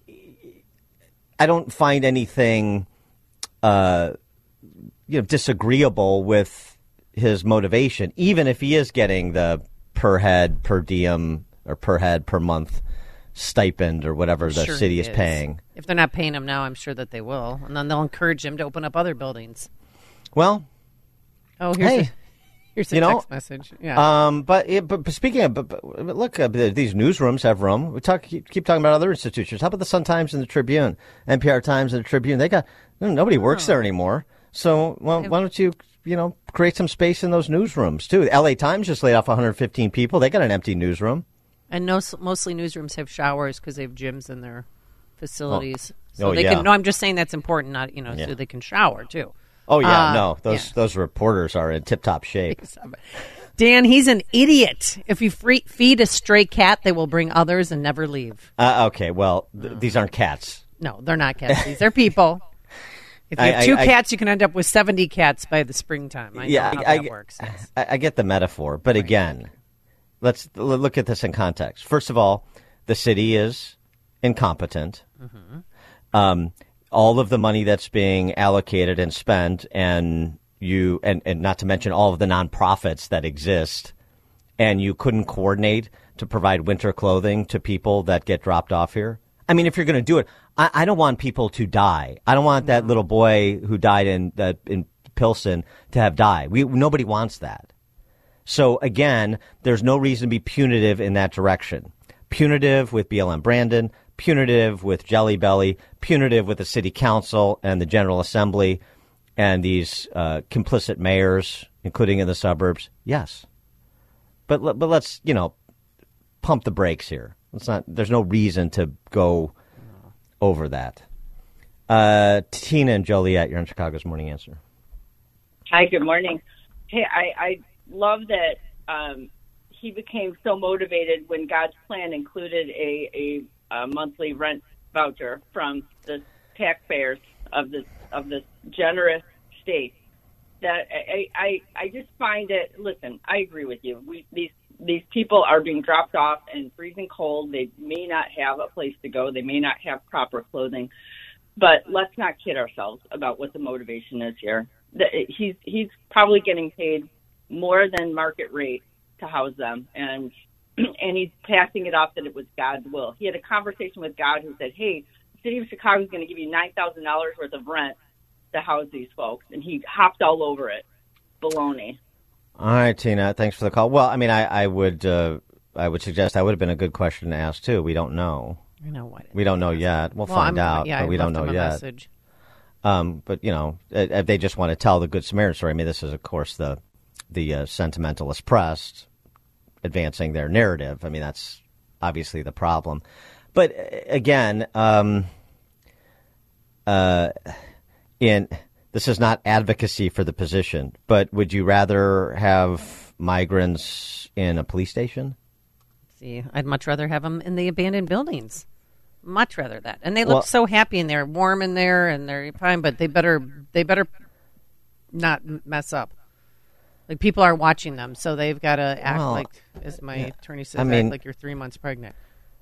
I don't find anything, uh, you know, disagreeable with his motivation, even if he is getting the per head, per diem, or per head per month stipend or whatever the sure city is. is paying. If they're not paying him now, I'm sure that they will, and then they'll encourage him to open up other buildings. Well, oh, here's. Hey. A- Here's a you know, text message. Yeah. Um, but, but but speaking of, but, but look, uh, these newsrooms have room. We talk keep, keep talking about other institutions. How about the Sun Times and the Tribune, N P R Times and the Tribune? They got nobody works oh. there anymore. So well, why don't you you know create some space in those newsrooms too? The L A Times just laid off one hundred fifteen people. They got an empty newsroom. And no, mostly newsrooms have showers because they have gyms in their facilities. Oh, so oh they yeah. can. No, I'm just saying that's important. Not you know, yeah. so they can shower too. Oh yeah, uh, no, those yeah. those reporters are in tip-top shape. Dan, he's an idiot. If you free, feed a stray cat, they will bring others and never leave. Uh, okay, well, th- these aren't cats. No, they're not cats. These are people. If you have I, two I, cats, you can end up with seventy cats by the springtime. I yeah, know how I, that I, works. I, I get the metaphor, but right. again, let's look at this in context. First of all, the city is incompetent. Mm-hmm. Um, all of the money that's being allocated and spent, and you, and, and not to mention all of the nonprofits that exist, and you couldn't coordinate to provide winter clothing to people that get dropped off here. I mean, if you're going to do it, I, I don't want people to die. I don't want that little boy who died in uh, in Pilsen to have died. We nobody wants that. So again, there's no reason to be punitive in that direction. Punitive with B L M Brandon, punitive with Jelly Belly, punitive with the city council and the General Assembly and these uh, complicit mayors, including in the suburbs. Yes. But but let's, you know, pump the brakes here. Let's not. There's no reason to go over that. Uh, Tina and Joliet, you're on Chicago's Morning Answer. Hi, good morning. Hey, I, I love that um, he became so motivated when God's plan included a, a, a monthly rent voucher from the taxpayers of this of this generous state. That I, I I just find it. Listen, I agree with you. We these these people are being dropped off in freezing cold. They may not have a place to go. They may not have proper clothing. But let's not kid ourselves about what the motivation is here. He's he's probably getting paid more than market rate to house them, and and he's passing it off that it was God's will. He had a conversation with God who said, "Hey, the city of Chicago is going to give you nine thousand dollars worth of rent to house these folks," and he hopped all over it. Baloney. All right, Tina, thanks for the call. Well, I mean, I, I would uh, I would suggest that would have been a good question to ask too. We don't know. I know what. We don't know yet. We'll, well find I'm, out, yeah, but I we don't know him a yet. Message. Um, but you know, if they just want to tell the Good Samaritan story, I mean, this is of course the the uh, sentimentalist press advancing their narrative. I mean, that's obviously the problem. But uh, again, um, uh, in this is not advocacy for the position, but would you rather have migrants in a police station? See, I'd much rather have them in the abandoned buildings. Much rather that. And they look Well- so happy and they're warm in there and they're fine, but they better they better not m- mess up. Like people are watching them, so they've got to act Well, like, as my yeah. attorney says, I mean- act like you're three months pregnant.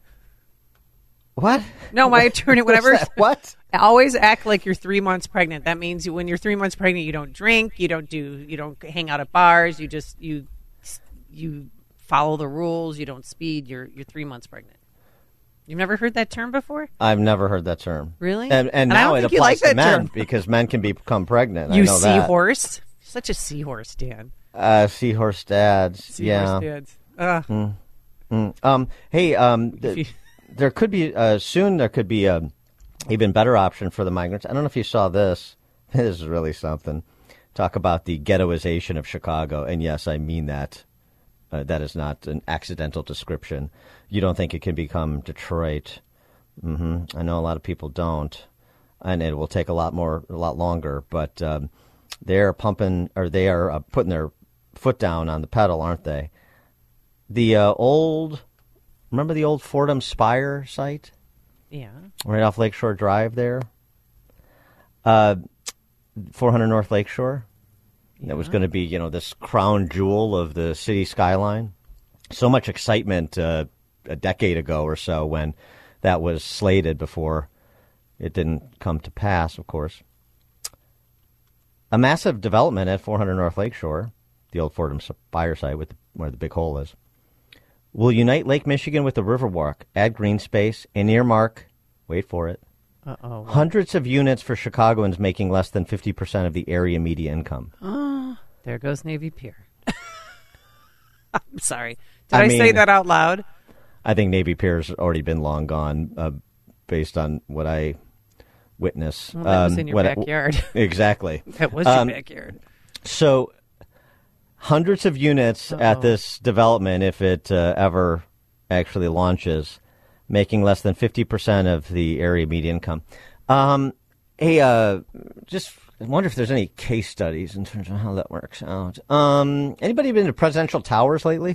What? No, my attorney, whatever. What's that? What? Always act like you're three months pregnant. That means you, when you're three months pregnant, you don't drink, you don't do, you don't hang out at bars, you just you you follow the rules, you don't speed. You're you're three months pregnant. You've never heard that term before? I've never heard that term. Really? And, and, And I now don't it think you applies like to that men term. because men can become pregnant. You I know that. seahorse. Such a seahorse, Dan. Uh, seahorse dads. Seahorse yeah. dads. Ugh. Mm. Mm. Um, hey, um, th- there could be uh, soon. There could be a even better option for the migrants. I don't know if you saw this. This is really something. Talk about the ghettoization of Chicago, and yes, I mean that. Uh, that is not an accidental description. You don't think it can become Detroit? Mm-hmm. I know a lot of people don't, and it will take a lot more, a lot longer. But um, they're pumping, or they are uh, putting their foot down on the pedal, aren't they? The uh, old, remember the old Fordham Spire site? Yeah. Right off Lakeshore Drive there. Uh, four hundred North Lakeshore. Yeah. That was going to be, you know, this crown jewel of the city skyline. So much excitement uh, a decade ago or so when that was slated before it didn't come to pass, of course. A massive development at four hundred North Lakeshore, the old Fordham Spire site with the, where the big hole is, will unite Lake Michigan with the Riverwalk, add green space, and earmark, wait for it, Uh-oh. hundreds of units for Chicagoans making less than fifty percent of the area media income. Oh, there goes Navy Pier. I'm sorry. Did I I, say mean- that out loud? I think Navy Pier's already been long gone, uh, based on what I witness. Well, that was Um, in your what I- backyard. exactly. That was your Um, backyard. So, hundreds of units Uh-oh. at this development, if it uh, ever actually launches, making less than fifty percent of the area median income. Um, hey, uh, just wonder if there's any case studies in terms of how that works out. Um, anybody been to Presidential Towers lately?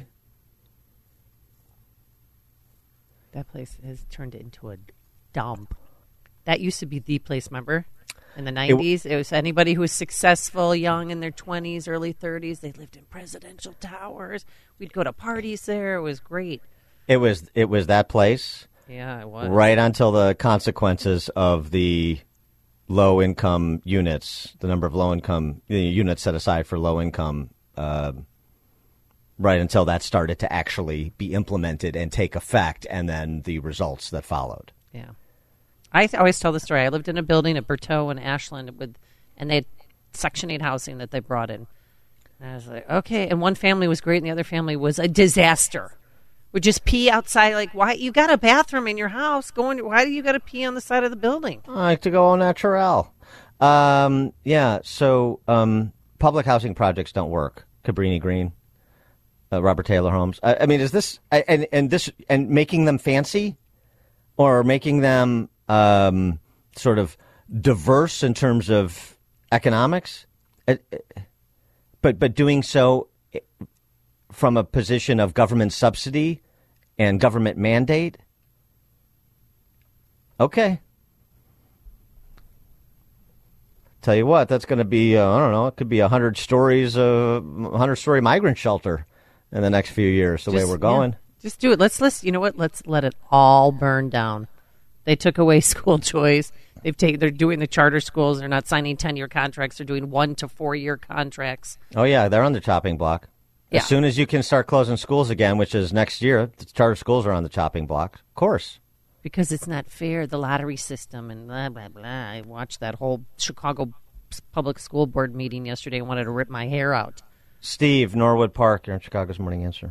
That place has turned into a dump. That used to be the place, remember? In the nineties, it, it was anybody who was successful, young in their twenties, early thirties. They lived in presidential towers. We'd go to parties there. It was great. It was it was that place. Yeah, it was. Right until the consequences of the low-income units, the number of low-income the units set aside for low-income, uh, right until that started to actually be implemented and take effect, and then the results that followed. Yeah. I always tell the story. I lived in a building at Berteau and Ashland, with, and they had Section eight housing that they brought in. And I was like, okay. And one family was great, and the other family was a disaster. Would just pee outside. Like, why? You got a bathroom in your house. Going, why do you got to pee on the side of the building? I like to go au naturel. Um, yeah, so um, public housing projects don't work. Cabrini Green, uh, Robert Taylor Homes. I, I mean, is this and and this and making them fancy, or making them um, sort of diverse in terms of economics, uh, but but doing so from a position of government subsidy and government mandate? Okay. Tell you what, that's going to be, uh, I don't know, it could be a hundred stories, a uh, hundred story migrant shelter in the next few years, the just, way we're going. Yeah, just do it. Let's, let's, you know what? Let's let it all burn down. They took away school choice. They've taken, they're doing the charter schools. They're not signing ten-year contracts. They're doing one to four-year contracts. Oh, yeah, they're on the chopping block. Yeah. As soon as you can start closing schools again, which is next year, the charter schools are on the chopping block. Of course. Because it's not fair, the lottery system and blah, blah, blah. I watched that whole Chicago Public School Board meeting yesterday and wanted to rip my hair out. Steve, Norwood Park, you're in Chicago's Morning Answer.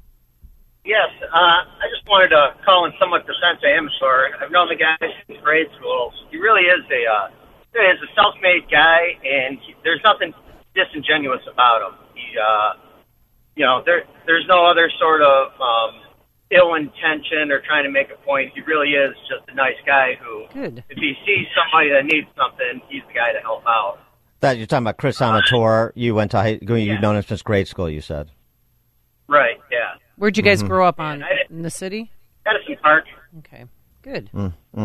Yes, uh, I just wanted to call in somewhat defense of him, sir. I've known the guy since grade school. He really is a, uh, he is a self-made guy, and he, there's nothing disingenuous about him. He, uh, you know, there, there's no other sort of um, ill intention or trying to make a point. He really is just a nice guy who, Good. if he sees somebody that needs something, he's the guy to help out. That you're talking about Chris Amator. You went to high, you've yeah. known him since grade school, you said. Right, yeah. Where'd you guys Mm-hmm. grow up on? In the city? Edison Park. Okay, good. Mm-hmm.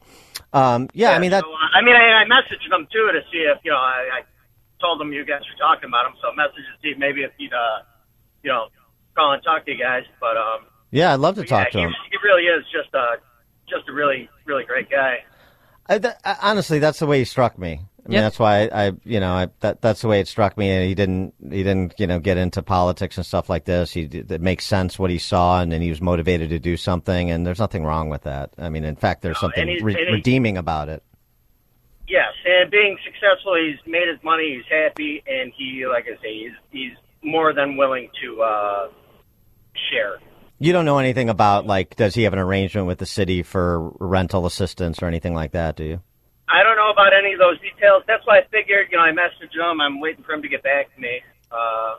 Um, yeah, yeah, I mean, that. So, uh, I mean, I, I messaged him, too, to see if, you know, I, I told him you guys were talking about him, so I messaged to see maybe if he'd, uh, you know, call and talk to you guys. But, um, yeah, I'd love to but, talk yeah, to he, him. He really is just a, just a really, really great guy. I, th- I, honestly, that's the way he struck me. I mean, Yep. that's why I, I you know, I, that that's the way it struck me. And he didn't, he didn't, you know, get into politics and stuff like this. He, it makes sense what he saw, and then he was motivated to do something. And there's nothing wrong with that. I mean, in fact, there's No, something and he's- re- and he- redeeming about it. Yes, and being successful, he's made his money, he's happy, and he, like I say, he's, he's more than willing to uh, share. You don't know anything about, like, does he have an arrangement with the city for rental assistance or anything like that, do you? I don't know about any of those details. That's why I figured, you know, I messaged him. I'm waiting for him to get back to me. Uh,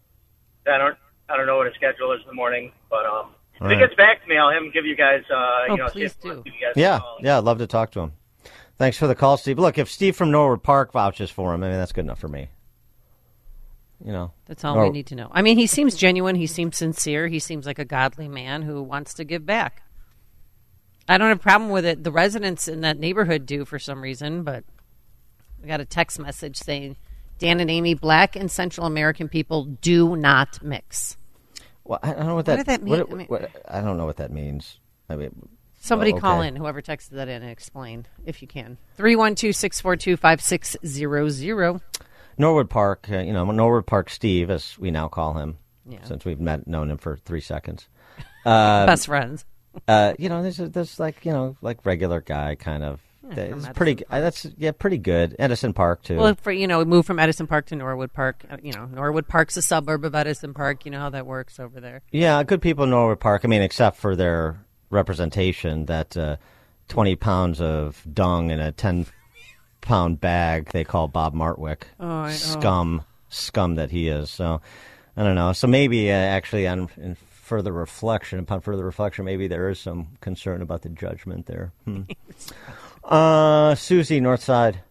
I don't, I don't know what his schedule is in the morning, but um, if All he right. gets back to me, I'll have him give you guys, uh, Oh, you know, please see if, do. give you guys a Yeah, call. yeah, I'd love to talk to him. Thanks for the call, Steve. Look, if Steve from Norwood Park vouches for him, I mean, that's good enough for me. You know. That's all Or- we need to know. I mean, he seems genuine. He seems sincere. He seems like a godly man who wants to give back. I don't have a problem with it. The residents in that neighborhood do for some reason, but I got a text message saying, Dan and Amy, Black and Central American people do not mix. Well, I don't know what What that, did that mean? what- I mean- what- I don't know what that means. I mean, Somebody oh, okay. call in, whoever texted that in, and explain, if you can. three one two, six four two, five six zero zero. Norwood Park, uh, you know, Norwood Park Steve, as we now call him, Yeah. since we've met, known him for three seconds. Uh, Best friends. uh, you know, there's, a, there's like, you know, like regular guy kind of. Yeah, it's from pretty. Uh, that's yeah, pretty good. Edison Park too. Well, for, you know, we moved from Edison Park to Norwood Park. Uh, you know, Norwood Park's a suburb of Edison Park. You know how that works over there. Yeah, good people in Norwood Park. I mean, except for their representation, that uh, twenty pounds of dung in a ten pound bag they call Bob Martwick. Oh, I- oh. Scum. Scum that he is. So, I don't know. So maybe uh, actually on in further reflection, upon further reflection, maybe there is some concern about the judgment there. Hmm. uh, Susie, North Side.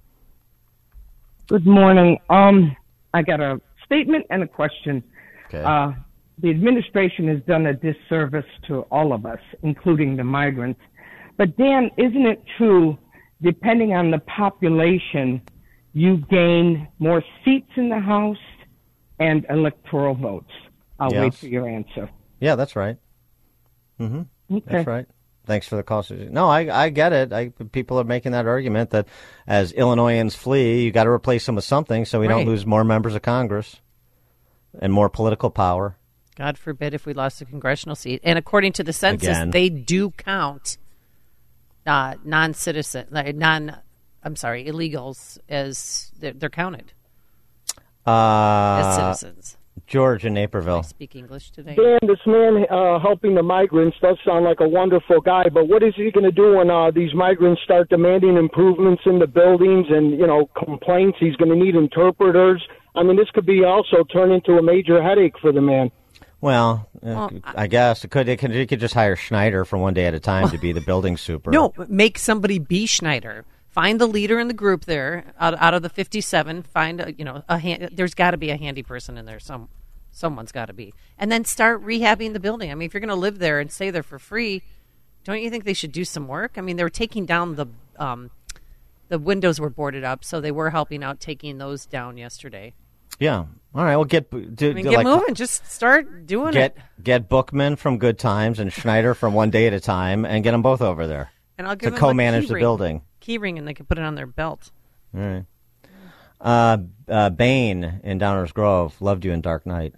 Good morning. Um, I got a statement and a question. Okay. Uh, the administration has done a disservice to all of us, including the migrants. But Dan, isn't it true depending on the population, you gain more seats in the House and electoral votes. I'll Yes. wait for your answer. Yeah, that's right. Mm-hmm. Okay. That's right. Thanks for the call, Susie. No, I, I get it. I, people are making that argument that as Illinoisans flee, you got to replace them with something so we Right. don't lose more members of Congress and more political power. God forbid if we lost a congressional seat. And according to the census, Again. they do count uh, non-citizen, like non, I'm sorry, illegals as they're, they're counted Uh, as citizens. George in Naperville. Speak English today. Dan, this man uh, helping the migrants does sound like a wonderful guy, but what is he going to do when uh, these migrants start demanding improvements in the buildings and, you know, complaints? He's going to need interpreters. I mean, this could be also turn into a major headache for the man. Well, uh, Well, I guess it could. It could. You could just hire Schneider for one day at a time to be the building super. No, make somebody be Schneider. Find the leader in the group there out, out of the fifty-seven. Find a, you know a hand, there's got to be a handy person in there. Some someone's got to be, and then start rehabbing the building. I mean, if you're going to live there and stay there for free, don't you think they should do some work? I mean, they were taking down the um, the windows were boarded up, so they were helping out taking those down yesterday. Yeah. All right. Well, get do, I mean, do get like, moving. Just start doing get it. get Bookman from Good Times and Schneider from One Day at a Time, and get them both over there And I'll to give them co-manage a key the ring. building. Key ring, and they can put it on their belt. All right. Uh, uh, Bane in Downers Grove loved you in Dark Knight.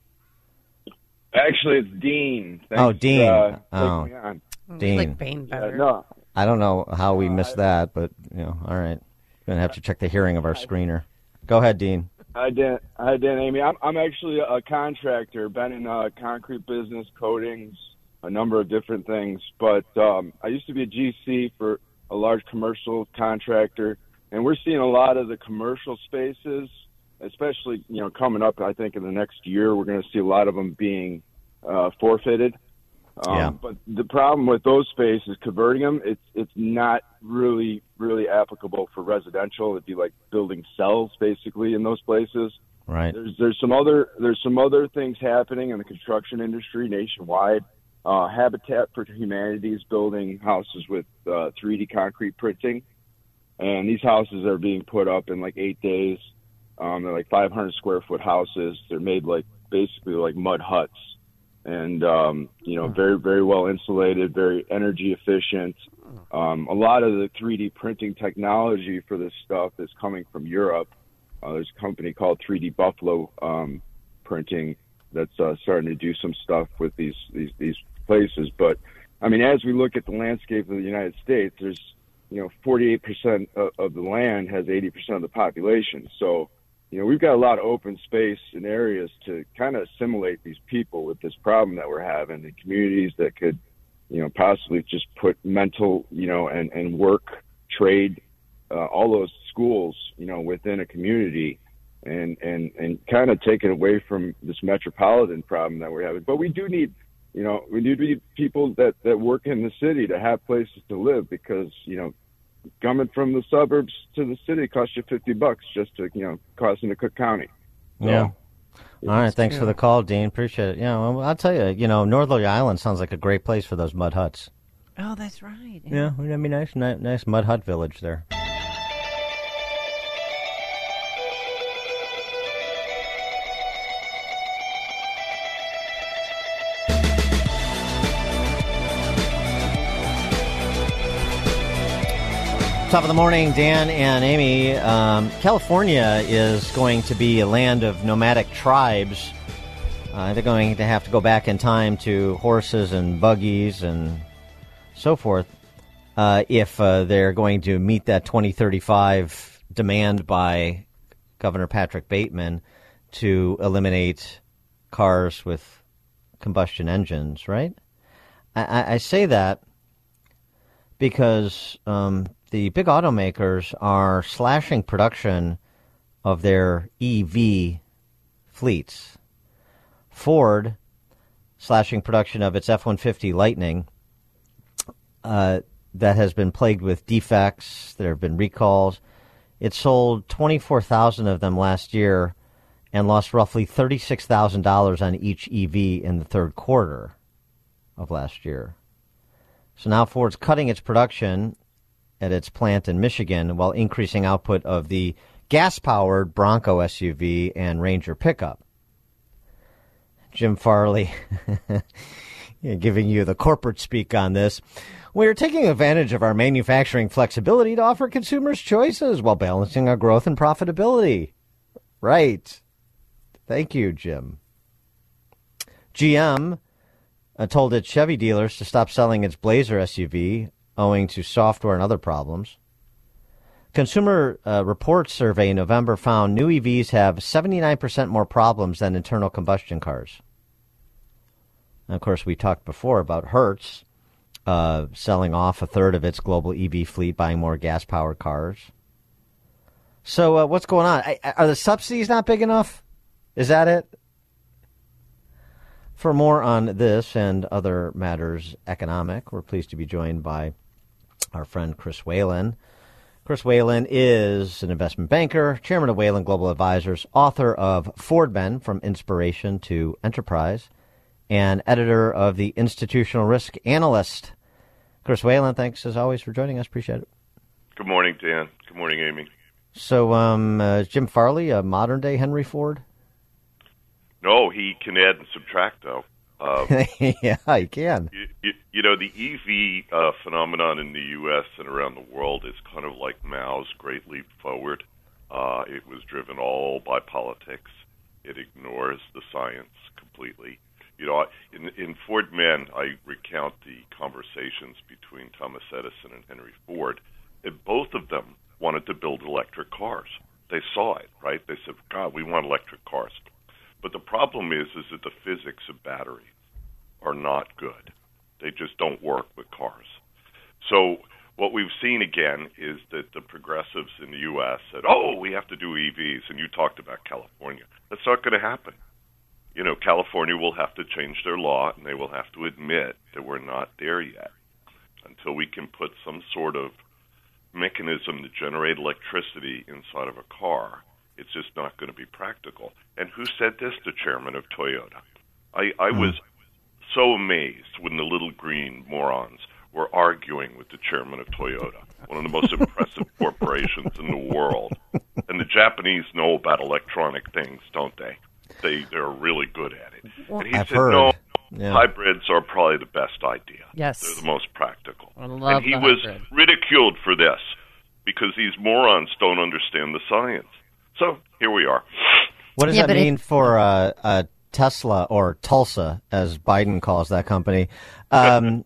Actually, it's Dean. Thanks, oh, Dean. Uh, oh, taking me on. Dean. like Bane better. Yeah, no, I don't know how we missed that, but you know, all right. Gonna have to check the hearing of our screener. Go ahead, Dean. I didn't. I didn't, Amy. I'm, I'm actually a contractor. Been in uh, concrete business, coatings, a number of different things. But um, I used to be a G C for a large commercial contractor, and we're seeing a lot of the commercial spaces, especially you know coming up. I think in the next year, we're going to see a lot of them being uh, forfeited. Um, Yeah. But the problem with those spaces, converting them, it's it's not really really applicable for residential. It'd be like building cells basically in those places. Right. There's there's some other there's some other things happening in the construction industry nationwide. Uh, Habitat for Humanity is building houses with uh, three D concrete printing, and these houses are being put up in like eight days. Um, they're like five hundred square foot houses. They're made like basically like mud huts. And, um, you know, very, very well insulated, very energy efficient. Um, a lot of the three D printing technology for this stuff is coming from Europe. Uh, there's a company called three D Buffalo um, Printing that's uh, starting to do some stuff with these, these, these places. But, I mean, as we look at the landscape of the United States, there's, you know, forty-eight percent of, of the land has eighty percent of the population. So, you know, we've got a lot of open space and areas to kind of assimilate these people with this problem that we're having in communities that could, you know, possibly just put mental, you know, and, and work, trade, uh, all those schools, you know, within a community and, and, and kind of take it away from this metropolitan problem that we're having. But we do need, you know, we do need people that, that work in the city to have places to live because, you know, coming from the suburbs to the city costs you fifty bucks just to, you know, cross into Cook County. So, Yeah. All right. Thanks for the call, Dean. Appreciate it. Yeah. Well, I'll tell you, you know, Northerly Island sounds like a great place for those mud huts. Oh, that's right. Yeah. Wouldn't that be nice? Nice, nice mud hut village there. Top of the morning, Dan and Amy. Um, California is going to be a land of nomadic tribes. Uh, they're going to have to go back in time to horses and buggies and so forth uh, if uh, they're going to meet that twenty thirty-five demand by Governor Patrick Bateman to eliminate cars with combustion engines, right? I, I say that because um, the big automakers are slashing production of their E V fleets. Ford slashing production of its F one fifty Lightning uh, that has been plagued with defects. There have been recalls. It sold twenty-four thousand of them last year and lost roughly thirty-six thousand dollars on each E V in the third quarter of last year. So now Ford's cutting its production at its plant in Michigan while increasing output of the gas-powered Bronco S U V and Ranger pickup. Jim Farley giving you the corporate speak on this. We are taking advantage of our manufacturing flexibility to offer consumers choices while balancing our growth and profitability. Right. Thank you, Jim. G M uh, told its Chevy dealers to stop selling its Blazer S U V owing to software and other problems. Consumer uh, Reports survey in November found new E Vs have seventy-nine percent more problems than internal combustion cars. And of course, we talked before about Hertz uh, selling off a third of its global E V fleet, buying more gas-powered cars. So uh, what's going on? I, are the subsidies not big enough? Is that it? For more on this and other matters economic, we're pleased to be joined by our friend Chris Whalen. Chris Whalen is an investment banker, chairman of Whalen Global Advisors, author of Ford Men, From Inspiration to Enterprise, and editor of the Institutional Risk Analyst. Chris Whalen, thanks as always for joining us. Appreciate it. Good morning, Dan. Good morning, Amy. So, um, uh, Jim Farley, a modern-day Henry Ford? No, he can add and subtract, though. Um, yeah, he can. You, you, you know, the E V uh, phenomenon in the U S and around the world is kind of like Mao's Great Leap Forward. Uh, it was driven all by politics. It ignores the science completely. You know, in, in Ford Men, I recount the conversations between Thomas Edison and Henry Ford, and both of them wanted to build electric cars. They saw it, right? They said, God, we want electric cars. But the problem is, is that the physics of batteries are not good. They just don't work with cars. So what we've seen again is that the progressives in the U S said, oh, we have to do E Vs, and you talked about California. That's not going to happen. You know, California will have to change their law, and they will have to admit that we're not there yet until we can put some sort of mechanism to generate electricity inside of a car. It's just not going to be practical. And who said this? The chairman of Toyota. I, I mm. was so amazed when the little green morons were arguing with the chairman of Toyota, one of the most impressive corporations in the world. And the Japanese know about electronic things, don't they? They, they're really good at it. Well, and he I've said, heard. no, Yeah. hybrids are probably the best idea. Yes. They're the most practical. I love and he the was hybrid. ridiculed for this because these morons don't understand the science. So here we are. What does Yeah, that but mean it- for uh, uh, Tesla, or Tulsa, as Biden calls that company? Um,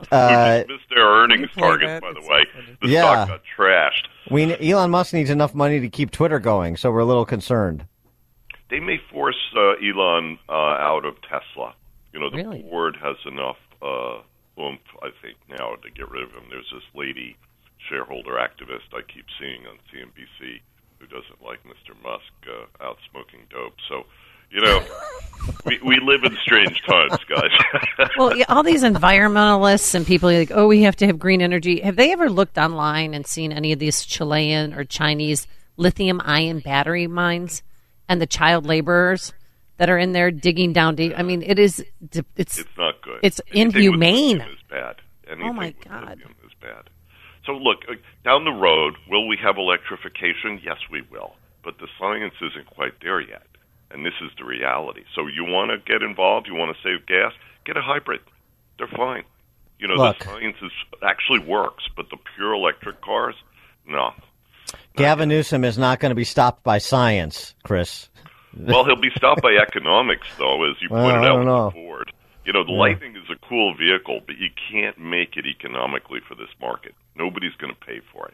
uh, Who just missed their earnings target, by the way. The Yeah. stock got trashed. we Elon Musk needs enough money to keep Twitter going, so we're a little concerned. They may force uh, Elon uh, out of Tesla. You know, the Really? board has enough uh, oomph, I think, now to get rid of him. There's this lady shareholder activist I keep seeing on C N B C who doesn't like Mister Musk uh, out smoking dope. So, you know, we, we live in strange times, guys. Well, yeah, all these environmentalists and people are like, oh, we have to have green energy. Have they ever looked online and seen any of these Chilean or Chinese lithium-ion battery mines and the child laborers that are in there digging down deep? I mean, it is, it's, It's not good. It's Anything inhumane. With lithium is bad. Anything Oh, my with God. lithium is bad. So look, uh, down the road, will we have electrification? Yes, we will. But the science isn't quite there yet. And this is the reality. So you want to get involved, you want to save gas, get a hybrid. They're fine. You know, Look. the science is, actually works, but the pure electric cars, no. Gavin Newsom is not going to be stopped by science, Chris. Well, he'll be stopped by economics, though, as you Well, pointed I out don't with know. the Ford. You know, the Yeah. Lightning is a cool vehicle, but you can't make it economically for this market. Nobody's going to pay for it.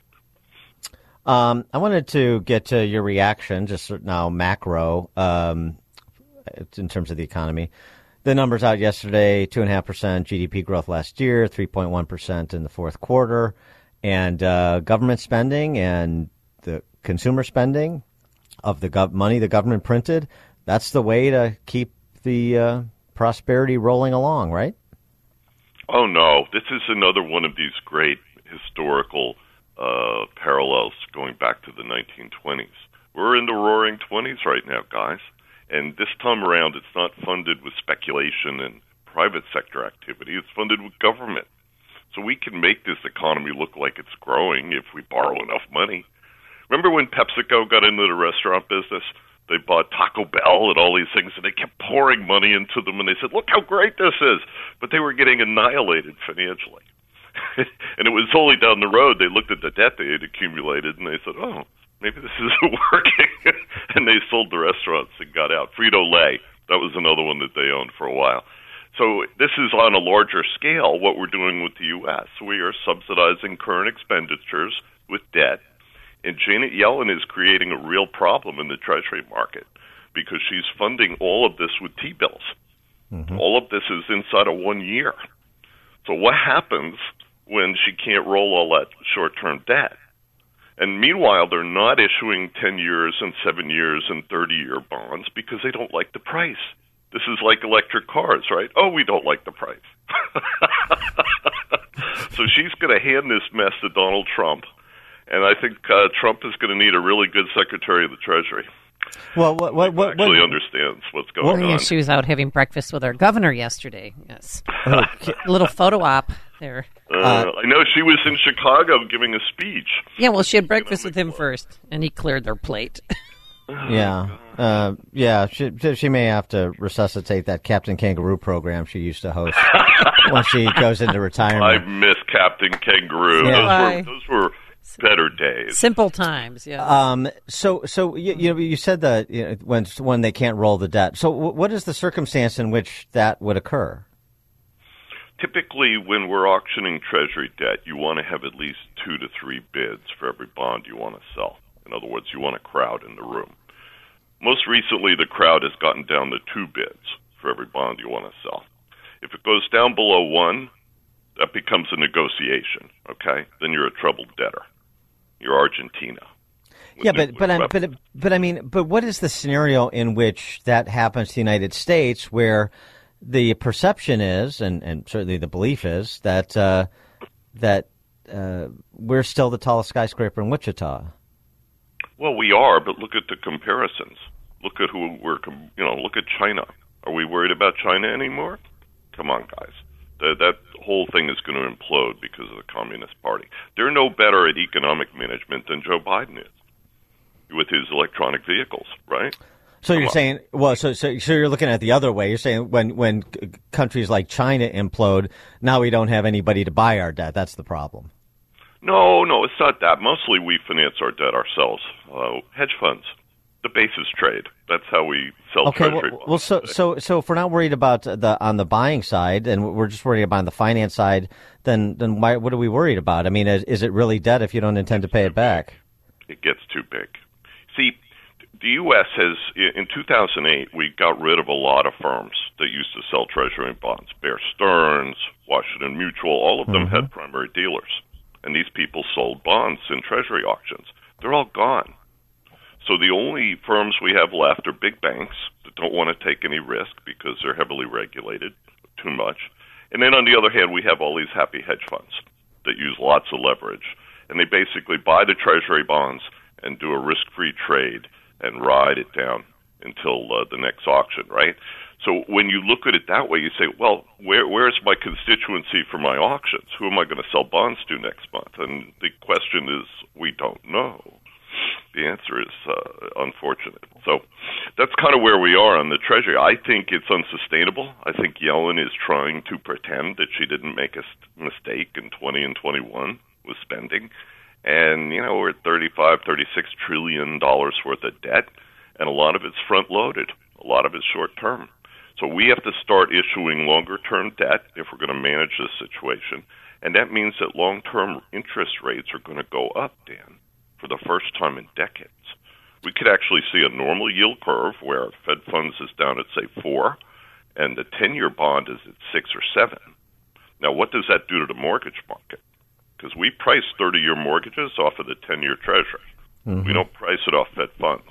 Um, I wanted to get to your reaction, just now macro, um, in terms of the economy. The numbers out yesterday, two point five percent G D P growth last year, three point one percent in the fourth quarter, and uh, government spending and the consumer spending of the gov- money the government printed, that's the way to keep the uh, prosperity rolling along, right? Oh, no. This is another one of these great historical uh, parallels going back to the nineteen twenties. We're in the roaring twenties right now, guys. And this time around, it's not funded with speculation and private sector activity. It's funded with government. So we can make this economy look like it's growing if we borrow enough money. Remember when PepsiCo got into the restaurant business? They bought Taco Bell and all these things, and they kept pouring money into them, and they said, look how great this is. But they were getting annihilated financially. And it was only down the road they looked at the debt they had accumulated, and they said, oh, maybe this isn't working. And they sold the restaurants and got out. Frito-Lay, that was another one that they owned for a while. So this is on a larger scale what we're doing with the U S. We are subsidizing current expenditures with debt. And Janet Yellen is creating a real problem in the Treasury market because she's funding all of this with T-bills. Mm-hmm. All of this is inside of one year. So what happens when she can't roll all that short-term debt? And meanwhile, they're not issuing ten years and seven years and thirty-year bonds because they don't like the price. This is like electric cars, right? Oh, we don't like the price. So she's going to hand this mess to Donald Trump. And I think uh, Trump is going to need a really good Secretary of the Treasury. Well, what what what actually what, understands what's going well, on? Yeah, she was out having breakfast with our governor yesterday. Yes, a little photo op there. Uh, uh, I know she was in Chicago giving a speech. Yeah, well, she had breakfast with him first, and he cleared their plate. Yeah, uh, yeah. She she may have to resuscitate that Captain Kangaroo program she used to host when she goes into retirement. I miss Captain Kangaroo. Yeah. Those were those were. better days. Simple times, yeah. Um. So, so you, you know, you said that you know, when when they can't roll the debt. So, w- what is the circumstance in which that would occur? Typically, when we're auctioning Treasury debt, you want to have at least two to three bids for every bond you want to sell. In other words, you want a crowd in the room. Most recently, the crowd has gotten down to two bids for every bond you want to sell. If it goes down below one, that becomes a negotiation. Okay, then you're a troubled debtor. You're Argentina. Yeah, but but I, but but I mean, but what is the scenario in which that happens to the United States, where the perception is, and, and certainly the belief is, that uh, that uh, we're still the tallest skyscraper in Wichita? Well, we are, but look at the comparisons. Look at who we're, you know, look at China. Are we worried about China anymore? Come on, guys. That, that whole thing is going to implode because of the Communist Party. They're no better at economic management than Joe Biden is with his electronic vehicles, right? So Come you're on. saying, well, so, so so you're looking at the other way. You're saying when when countries like China implode, now we don't have anybody to buy our debt. That's the problem. No, no, it's not that. Mostly we finance our debt ourselves. Uh, hedge funds, the basis trade. That's how we sell Okay, Treasury well, bonds. well, so so so if we're not worried about the on the buying side, and we're just worried about the finance side, then then why? What are we worried about? I mean, is, is it really debt if you don't intend to pay it back? It gets too big. See, the U S has, in two thousand eight, we got rid of a lot of firms that used to sell Treasury bonds. Bear Stearns, Washington Mutual, all of them Mm-hmm. had primary dealers. And these people sold bonds in Treasury auctions. They're all gone. So the only firms we have left are big banks that don't want to take any risk because they're heavily regulated too much. And then on the other hand, we have all these happy hedge funds that use lots of leverage. And they basically buy the Treasury bonds and do a risk-free trade and ride it down until uh, the next auction, right? So when you look at it that way, you say, well, where where's my constituency for my auctions? Who am I going to sell bonds to next month? And the question is, we don't know. The answer is uh, unfortunate. So that's kind of where we are on the Treasury. I think it's unsustainable. I think Yellen is trying to pretend that she didn't make a mistake in twenty and twenty-one with spending. And, you know, we're at thirty-five, thirty-six trillion dollars worth of debt, and a lot of it's front-loaded. A lot of it's short-term. So we have to start issuing longer-term debt if we're going to manage this situation. And that means that long-term interest rates are going to go up, Dan, for the first time in decades. We could actually see a normal yield curve where Fed funds is down at, say, four, and the ten-year bond is at six or seven. Now, what does that do to the mortgage market? Because we price thirty-year mortgages off of the ten-year Treasury. Mm-hmm. We don't price it off Fed funds.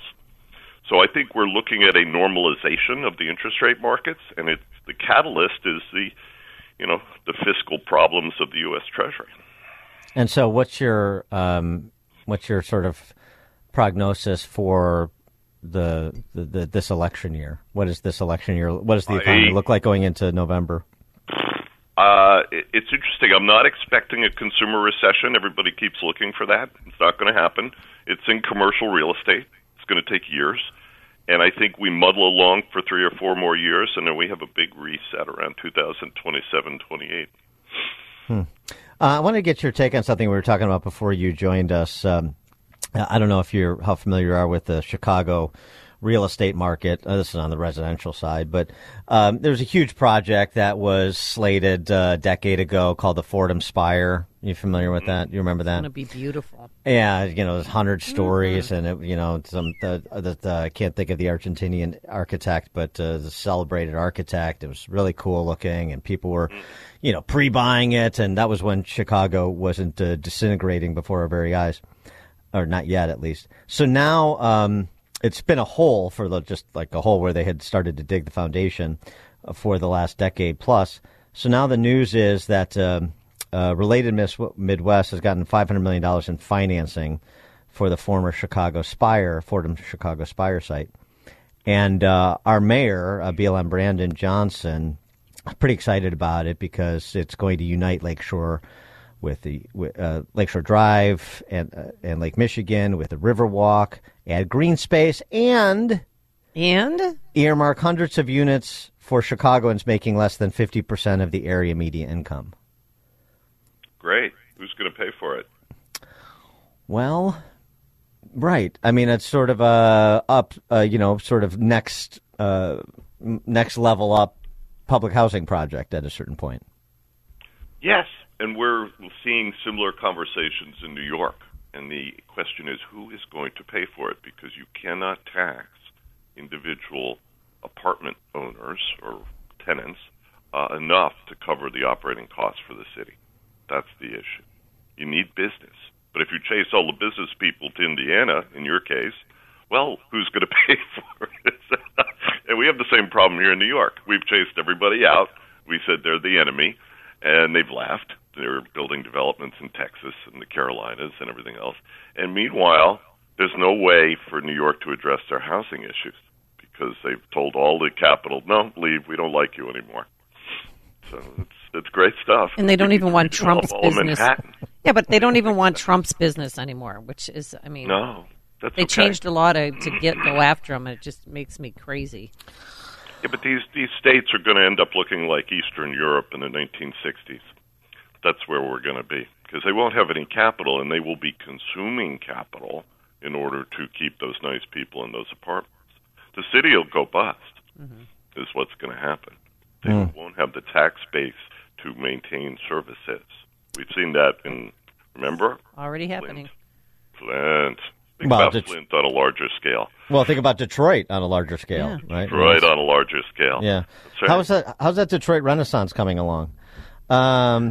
So I think we're looking at a normalization of the interest rate markets, and it, the catalyst is the, you know, the fiscal problems of the U S Treasury. And so, what's your um, what's your sort of prognosis for the, the, the this election year? What is this election year? What does the economy I, look like going into November? Uh, it, it's interesting. I'm not expecting a consumer recession. Everybody keeps looking for that. It's not going to happen. It's in commercial real estate. It's going to take years. And I think we muddle along for three or four more years, and then we have a big reset around two thousand twenty-seven, twenty-eight. Hmm. Uh, I want to get your take on something we were talking about before you joined us. Um, I don't know if you're how familiar you are with the Chicago real estate market. Uh, this is on the residential side, but um, there's a huge project that was slated uh, a decade ago called the Fordham Spire. You familiar with that? You remember that? It's going to be beautiful. Yeah, you know, there's one hundred stories, mm-hmm. and, it, you know, some the, the, the, I can't think of the Argentinian architect, but uh, the celebrated architect. It was really cool looking, and people were, you know, pre-buying it, and that was when Chicago wasn't uh, disintegrating before our very eyes, or not yet, at least. So now um, it's been a hole for the, just like a hole where they had started to dig the foundation for the last decade plus. So now the news is that um, uh, Related Midwest has gotten five hundred million dollars in financing for the former Chicago Spire, Fordham Chicago Spire site. And uh, our mayor, uh, B L M Brandon Johnson, is pretty excited about it because it's going to unite Lakeshore with the uh, Lakeshore Drive and uh, and Lake Michigan with the Riverwalk, add green space, and and earmark hundreds of units for Chicagoans making less than fifty percent of the area median income. Great. Who's going to pay for it? Well, right. I mean, it's sort of a up, uh, you know, sort of next uh, next level up public housing project at a certain point. Yes, and we're seeing similar conversations in New York. And the question is, who is going to pay for it? Because you cannot tax individual apartment owners or tenants uh, enough to cover the operating costs for the city. That's the issue. You need business. But if you chase all the business people to Indiana, in your case, well, who's going to pay for it? And we have the same problem here in New York. We've chased everybody out. We said they're the enemy, and they've left. They're building developments in Texas and the Carolinas and everything else. And meanwhile, there's no way for New York to address their housing issues because they've told all the capital, no, leave, we don't like you anymore. So it's it's great stuff. And they don't even want Trump's all business. Manhattan. Yeah, but they don't even want Trump's business anymore, which is, I mean, no, that's they okay. changed a law to, to get go after him, and it just makes me crazy. Yeah, but these, these states are going to end up looking like Eastern Europe in the nineteen sixties. That's where we're going to be, because they won't have any capital, and they will be consuming capital in order to keep those nice people in those apartments. The city will go bust, mm-hmm. is what's going to happen. They mm. won't have the tax base to maintain services. We've seen that in, remember? Already happening. Flint. Think well, about Det- Flint on a larger scale. Well, think about Detroit on a larger scale, yeah. right? Detroit on a larger scale. Yeah. Right. How's that? How's that Detroit Renaissance coming along? Um,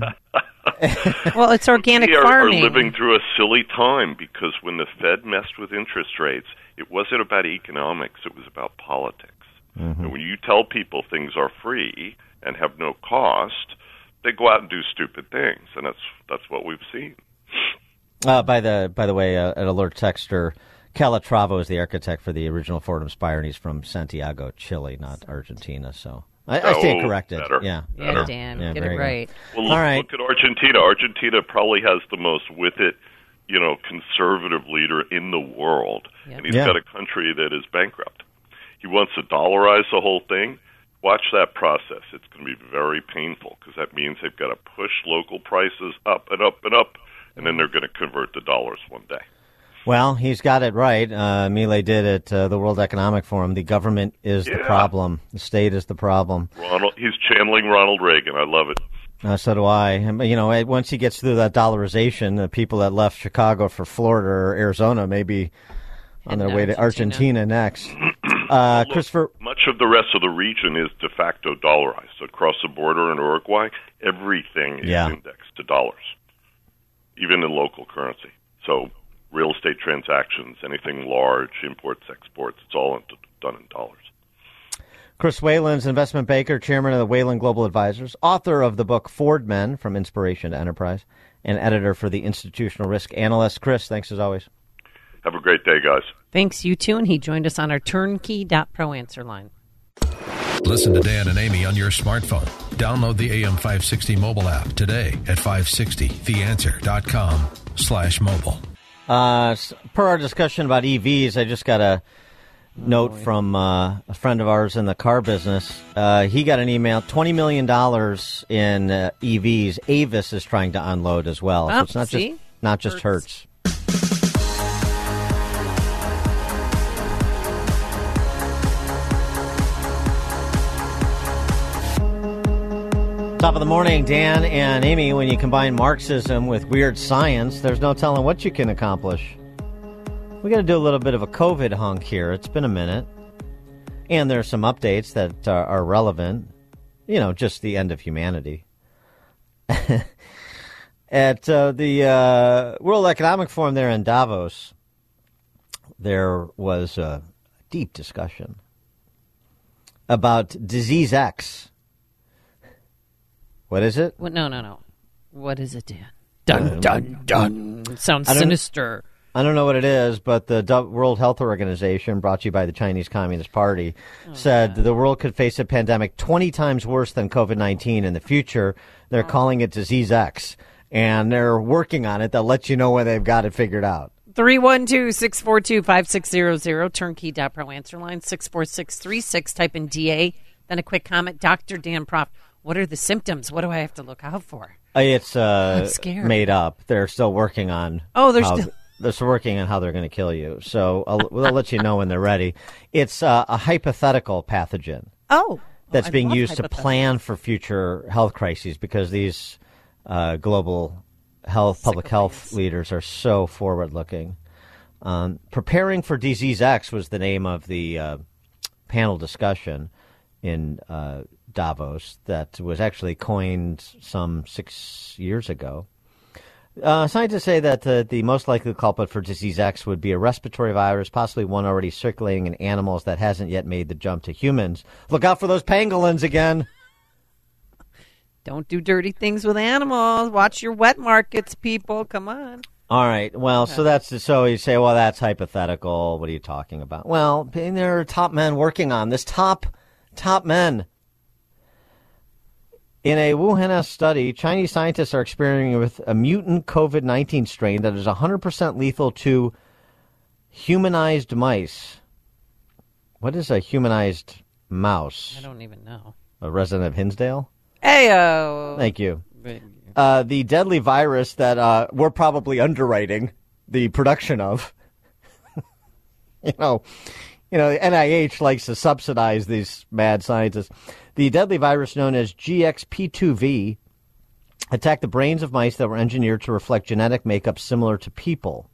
well, it's organic we are, farming. are living through a silly time because when the Fed messed with interest rates, it wasn't about economics; it was about politics. Mm-hmm. And when you tell people things are free and have no cost, they go out and do stupid things, and that's that's what we've seen. Uh, by the by the way, uh, an alert texter, Calatrava is the architect for the original Fordham Spire, and he's from Santiago, Chile, not Argentina. So I, I stand oh, corrected. Better, yeah, yeah, better. Dan, yeah, get it right. Well, All look, right. look at Argentina. Argentina probably has the most with it, you know, conservative leader in the world, yep. and he's yeah. got a country that is bankrupt. He wants to dollarize the whole thing. Watch that process. It's going to be very painful because that means they've got to push local prices up and up and up, and then they're going to convert to dollars one day. Well, he's got it right. Uh, Milei did at uh, the World Economic Forum. The government is Yeah. the problem. The state is the problem. Ronald, he's channeling Ronald Reagan. I love it. Uh, so do I. And, You know, once he gets through that dollarization, the people that left Chicago for Florida or Arizona may be on their way to Argentina next. Uh, Look, Christopher, much of the rest of the region is de facto dollarized. Across the border in Uruguay, everything is Yeah. indexed to dollars, even in local currency. So real estate transactions, anything large, imports, exports, it's all in, done in dollars. Chris Whalen's investment banker, chairman of the Whalen Global Advisors, author of the book Ford Men, From Inspiration to Enterprise, and editor for the Institutional Risk Analyst. Chris, thanks as always. Have a great day, guys. Thanks, you too. And he joined us on our turnkey dot pro answer line. Listen to Dan and Amy on your smartphone. Download the A M five sixty mobile app today at five sixty the answer dot com slash mobile. Uh, per our discussion about E Vs, I just got a note oh, from uh, a friend of ours in the car business. Uh, he got an email, twenty million dollars in uh, E Vs. Avis is trying to unload as well. Oh, so it's not see? just not just Hertz. Hertz. Top of the morning, Dan and Amy. When you combine Marxism with weird science, there's no telling what you can accomplish. We got to do a little bit of a COVID hunk here. It's been a minute. And there's some updates that are, are relevant. You know, just the end of humanity. At uh, the uh, World Economic Forum there in Davos, there was a deep discussion about Disease X. What is it? Well, no, no, no. What is it, Dan? Dun, dun, dun. Sounds I sinister. I don't know what it is, but the World Health Organization, brought to you by the Chinese Communist Party, oh, said the world could face a pandemic twenty times worse than COVID nineteen in the future. They're oh. calling it Disease X, and they're working on it. They'll let you know when they've got it figured out. three one two, six four two, five six zero zero, turnkey dot pro answer line, six four six three six, type in D A, then a quick comment. Doctor Dan Proft. What are the symptoms? What do I have to look out for? It's uh, made up. They're still working on. Oh, they're how, still. They're still working on how they're going to kill you. So I'll, we'll let you know when they're ready. It's uh, a hypothetical pathogen. Oh, that's oh, being used to plan for future health crises because these uh, global health, public health leaders are so forward-looking. Um, Preparing for Disease X was the name of the uh, panel discussion in uh, Davos that was actually coined some six years ago. Uh, scientists say that uh, the most likely culprit for Disease X would be a respiratory virus, possibly one already circulating in animals that hasn't yet made the jump to humans. Look out for those pangolins again. Don't do dirty things with animals. Watch your wet markets, people. Come on. All right. Well, so that's so you say, well, that's hypothetical. What are you talking about? Well, there are top men working on this. Top, top men. In a Wuhan study, Chinese scientists are experimenting with a mutant COVID nineteen strain that is one hundred percent lethal to humanized mice. What is a humanized mouse? I don't even know. A resident of Hinsdale? Heyo. Thank you. Uh, the deadly virus that uh, we're probably underwriting the production of. you know, you know, the N I H likes to subsidize these mad scientists. The deadly virus known as G X P two V attacked the brains of mice that were engineered to reflect genetic makeup similar to people.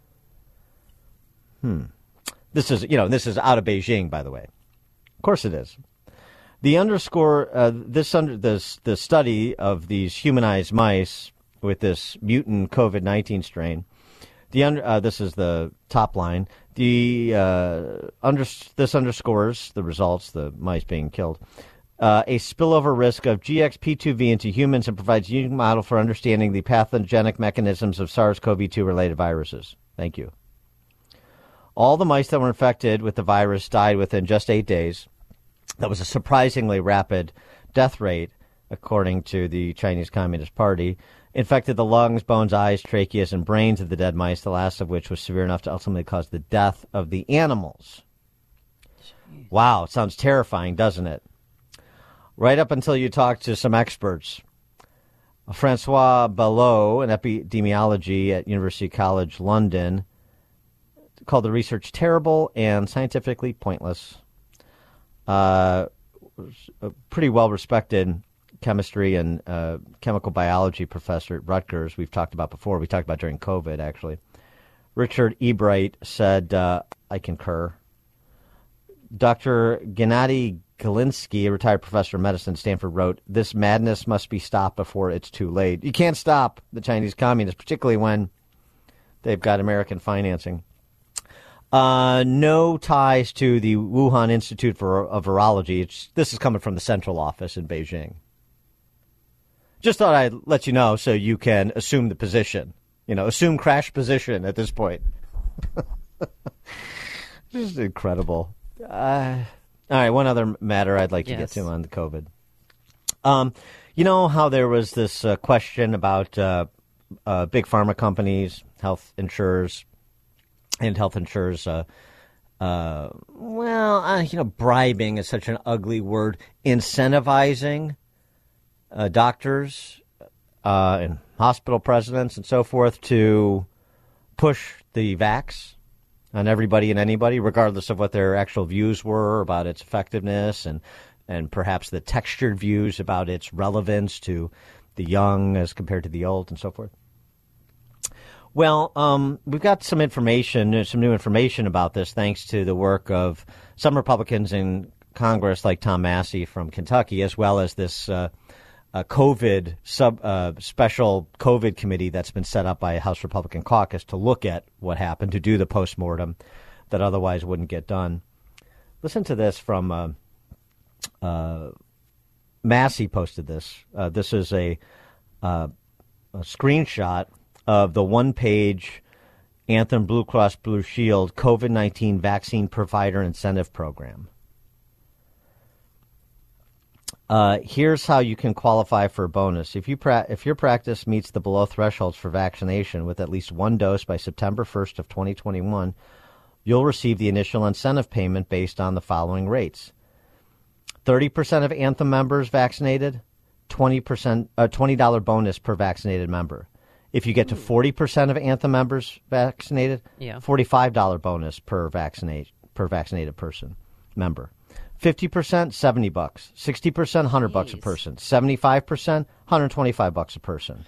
Hmm. This is, you know, this is out of Beijing, by the way. Of course it is. The underscore, uh, this under this the study of these humanized mice with this mutant COVID nineteen strain. The under, uh, this is the top line. The uh, under, this underscores the results, the mice being killed. Uh, a spillover risk of G X P two V into humans and provides a unique model for understanding the pathogenic mechanisms of SARS-C o V two related viruses. Thank you. All the mice that were infected with the virus died within just eight days. That was a surprisingly rapid death rate, according to the Chinese Communist Party. Infected the lungs, bones, eyes, tracheas, and brains of the dead mice, the last of which was severe enough to ultimately cause the death of the animals. Jeez. Wow, it sounds terrifying, doesn't it? Right up until you talk to some experts. Francois Ballot, an epidemiology at University College London, called the research terrible and scientifically pointless. Uh, a pretty well-respected chemistry and uh, chemical biology professor at Rutgers, we've talked about before. We talked about during COVID, actually. Richard Ebright said, uh, I concur. Doctor Gennady Galinsky, a retired professor of medicine at Stanford, wrote, this madness must be stopped before it's too late. You can't stop the Chinese communists, particularly when they've got American financing. Uh, no ties to the Wuhan Institute for uh, Virology. It's, this is coming from the central office in Beijing. Just thought I'd let you know so you can assume the position. You know, assume crash position at this point. This is incredible. Uh, All right, one other matter I'd like to Yes. get to on the COVID. Um, you know how there was this uh, question about uh, uh, big pharma companies, health insurers, and health insurers, uh, uh, well, uh, you know, bribing is such an ugly word, incentivizing uh, doctors uh, and hospital presidents and so forth to push the vax on everybody and anybody, regardless of what their actual views were about its effectiveness and, and perhaps the textured views about its relevance to the young as compared to the old and so forth. Well, um, we've got some information, some new information about this, thanks to the work of some Republicans in Congress, like Tom Massey from Kentucky, as well as this uh, uh, COVID sub uh, special COVID committee that's been set up by a House Republican caucus to look at what happened, to do the postmortem that otherwise wouldn't get done. Listen to this from uh, uh, Massey posted this. Uh, this is a, uh, a screenshot of the one-page Anthem Blue Cross Blue Shield COVID nineteen Vaccine Provider Incentive Program. Uh, here's how you can qualify for a bonus. If you pra- if your practice meets the below thresholds for vaccination with at least one dose by September first of twenty twenty-one, you'll receive the initial incentive payment based on the following rates. thirty percent of Anthem members vaccinated, twenty percent, uh, twenty dollars bonus per vaccinated member. If you get to forty percent of Anthem members vaccinated, yeah. forty-five dollars bonus per vaccinate per vaccinated person member. fifty percent, seventy bucks. sixty percent, one hundred bucks a person. seventy-five percent, one hundred twenty-five bucks a person.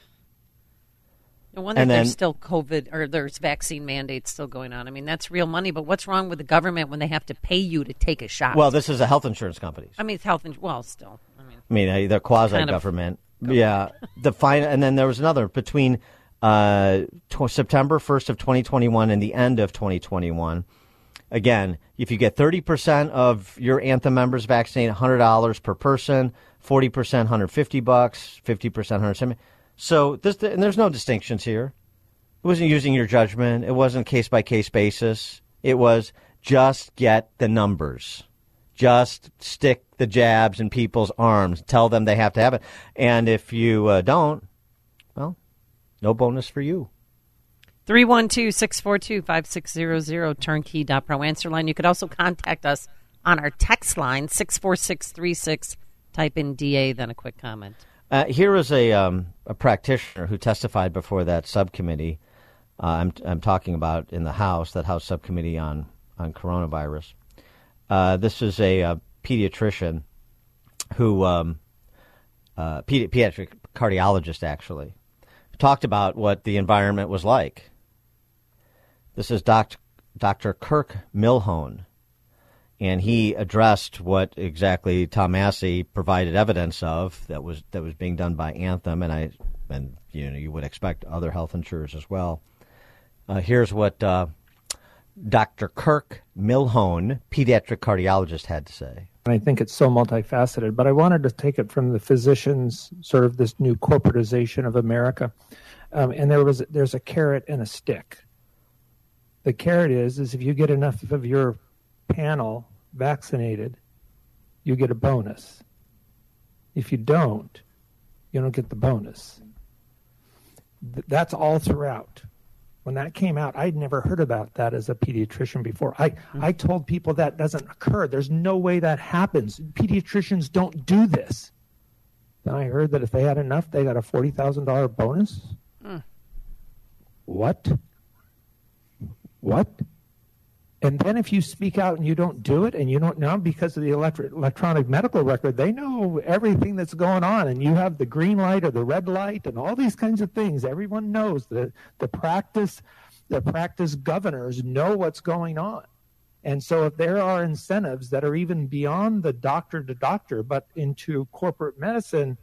No wonder And then- there's still COVID or there's vaccine mandates still going on. I mean, that's real money, but what's wrong with the government when they have to pay you to take a shot? Well, this is a health insurance company. I mean, it's health insurance. Well, still. I mean, I mean, uh, they're quasi-government. Kind of yeah. The fine, and then there was another between uh, tw- September first of twenty twenty-one and the end of twenty twenty-one. Again, if you get thirty percent of your Anthem members vaccinated, one hundred dollars per person, forty percent, one hundred fifty bucks, fifty percent, one hundred seventy. So this, and there's no distinctions here. It wasn't using your judgment. It wasn't case-by-case basis. It was just get the numbers. Just stick the jabs in people's arms. Tell them they have to have it. And if you uh, don't, well, no bonus for you. three one two, six four two, five six zero zero, turnkey dot pro answer line. You could also contact us on our text line, six four six three six. Type in D A, then a quick comment. Uh, here is a, um, a practitioner who testified before that subcommittee. Uh, I'm, I'm talking about in the House, that House subcommittee on, on coronavirus. Uh, this is a, a pediatrician who, um, uh, pedi- pediatric cardiologist actually, talked about what the environment was like. This is Doctor Doctor Kirk Milhone, and he addressed what exactly Tom Massey provided evidence of that was that was being done by Anthem, and I and you know you would expect other health insurers as well. Uh, here's what uh, Doctor Kirk Milhone, pediatric cardiologist, had to say. And I think it's so multifaceted, but I wanted to take it from the physicians, sort of this new corporatization of America. Um, and there was there's a carrot and a stick. The carrot is is if you get enough of your panel vaccinated, you get a bonus. If you don't, you don't get the bonus. Th- That's all throughout. When that came out, I'd never heard about that as a pediatrician before. I, I told people that doesn't occur. There's no way that happens. Pediatricians don't do this. Then I heard that if they had enough, they got a forty thousand dollars bonus. Mm. What? What? And then if you speak out and you don't do it, and you don't know because of the electri- electronic medical record, they know everything that's going on, and you have the green light or the red light and all these kinds of things. Everyone knows that the practice, the practice governors know what's going on. And so if there are incentives that are even beyond the doctor to doctor, but into corporate medicine,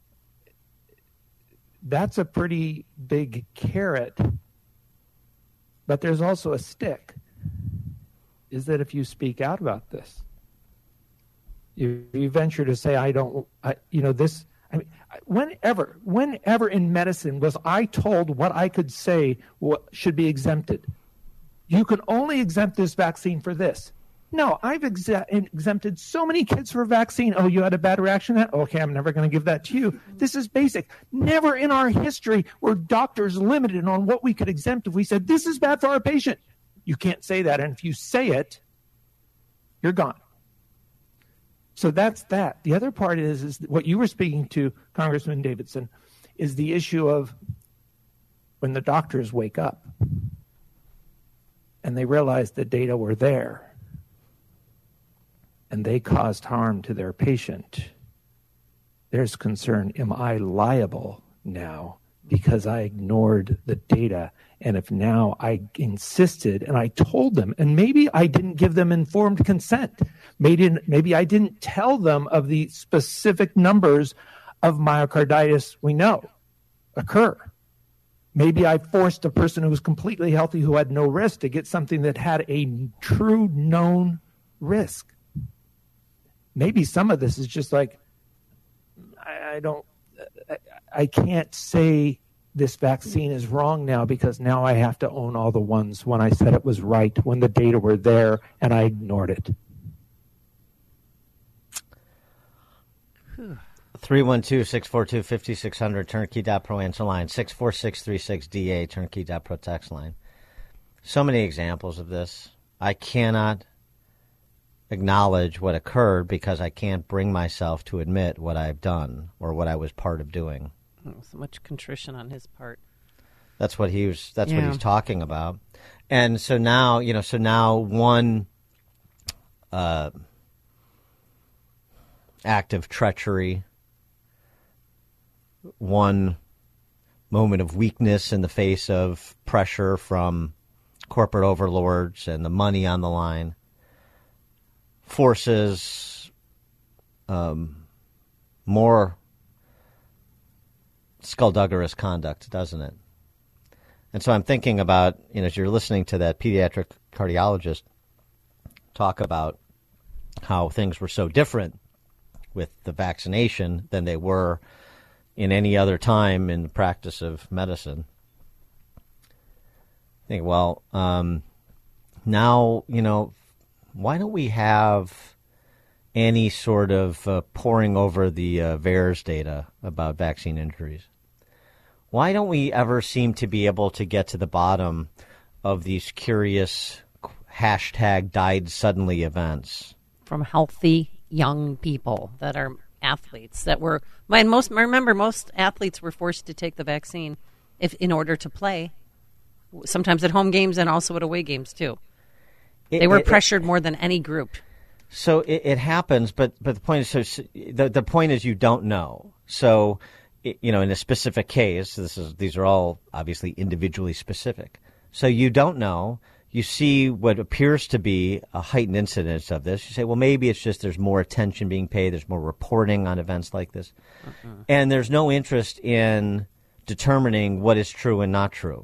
that's a pretty big carrot. But there's also a stick. Is that if you speak out about this, you, you venture to say, I don't, I, you know, this, I mean, whenever, whenever in medicine was I told what I could say what should be exempted. You can only exempt this vaccine for this. No, I've exe- exempted so many kids for a vaccine. Oh, you had a bad reaction to that? Okay, I'm never going to give that to you. This is basic. Never in our history were doctors limited on what we could exempt if we said, this is bad for our patient. You can't say that. And if you say it, you're gone. So that's that. The other part is, is what you were speaking to, Congressman Davidson, is the issue of when the doctors wake up and they realize the data were there and they caused harm to their patient, there's concern, am I liable now because I ignored the data? And if now I insisted and I told them, and maybe I didn't give them informed consent, maybe, maybe I didn't tell them of the specific numbers of myocarditis we know occur. Maybe I forced a person who was completely healthy, who had no risk, to get something that had a true known risk. Maybe some of this is just like, I, I don't, I, I can't say this vaccine is wrong now because now I have to own all the ones when I said it was right, when the data were there and I ignored it. three one two, six four two, five six zero zero, turnkey dot pro answer line, six four six three six D A, turnkey dot pro text line. So many examples of this. I cannot acknowledge what occurred because I can't bring myself to admit what I've done or what I was part of doing. Oh, so much contrition on his part. That's what he was. That's yeah. what he's talking about. And so now, you know, so now one uh, act of treachery, one moment of weakness in the face of pressure from corporate overlords and the money on the line forces um, more skullduggerous conduct, doesn't it? And so I'm thinking about, you know, as you're listening to that pediatric cardiologist talk about how things were so different with the vaccination than they were in any other time in the practice of medicine. I think, well, um, now, you know, why don't we have any sort of uh, poring over the uh, V A E R S data about vaccine injuries? Why don't we ever seem to be able to get to the bottom of these curious hashtag died suddenly events? From healthy young people that are athletes that were, and most, remember, most athletes were forced to take the vaccine if in order to play, sometimes at home games and also at away games too. It, they were it, pressured it, more than any group. So it, it happens, but but the point is, so the the point is, you don't know. So, you know, in a specific case, this is these are all obviously individually specific. So you don't know. You see what appears to be a heightened incidence of this. You say, well, maybe it's just there's more attention being paid. There's more reporting on events like this. Uh-uh. And there's no interest in determining what is true and not true.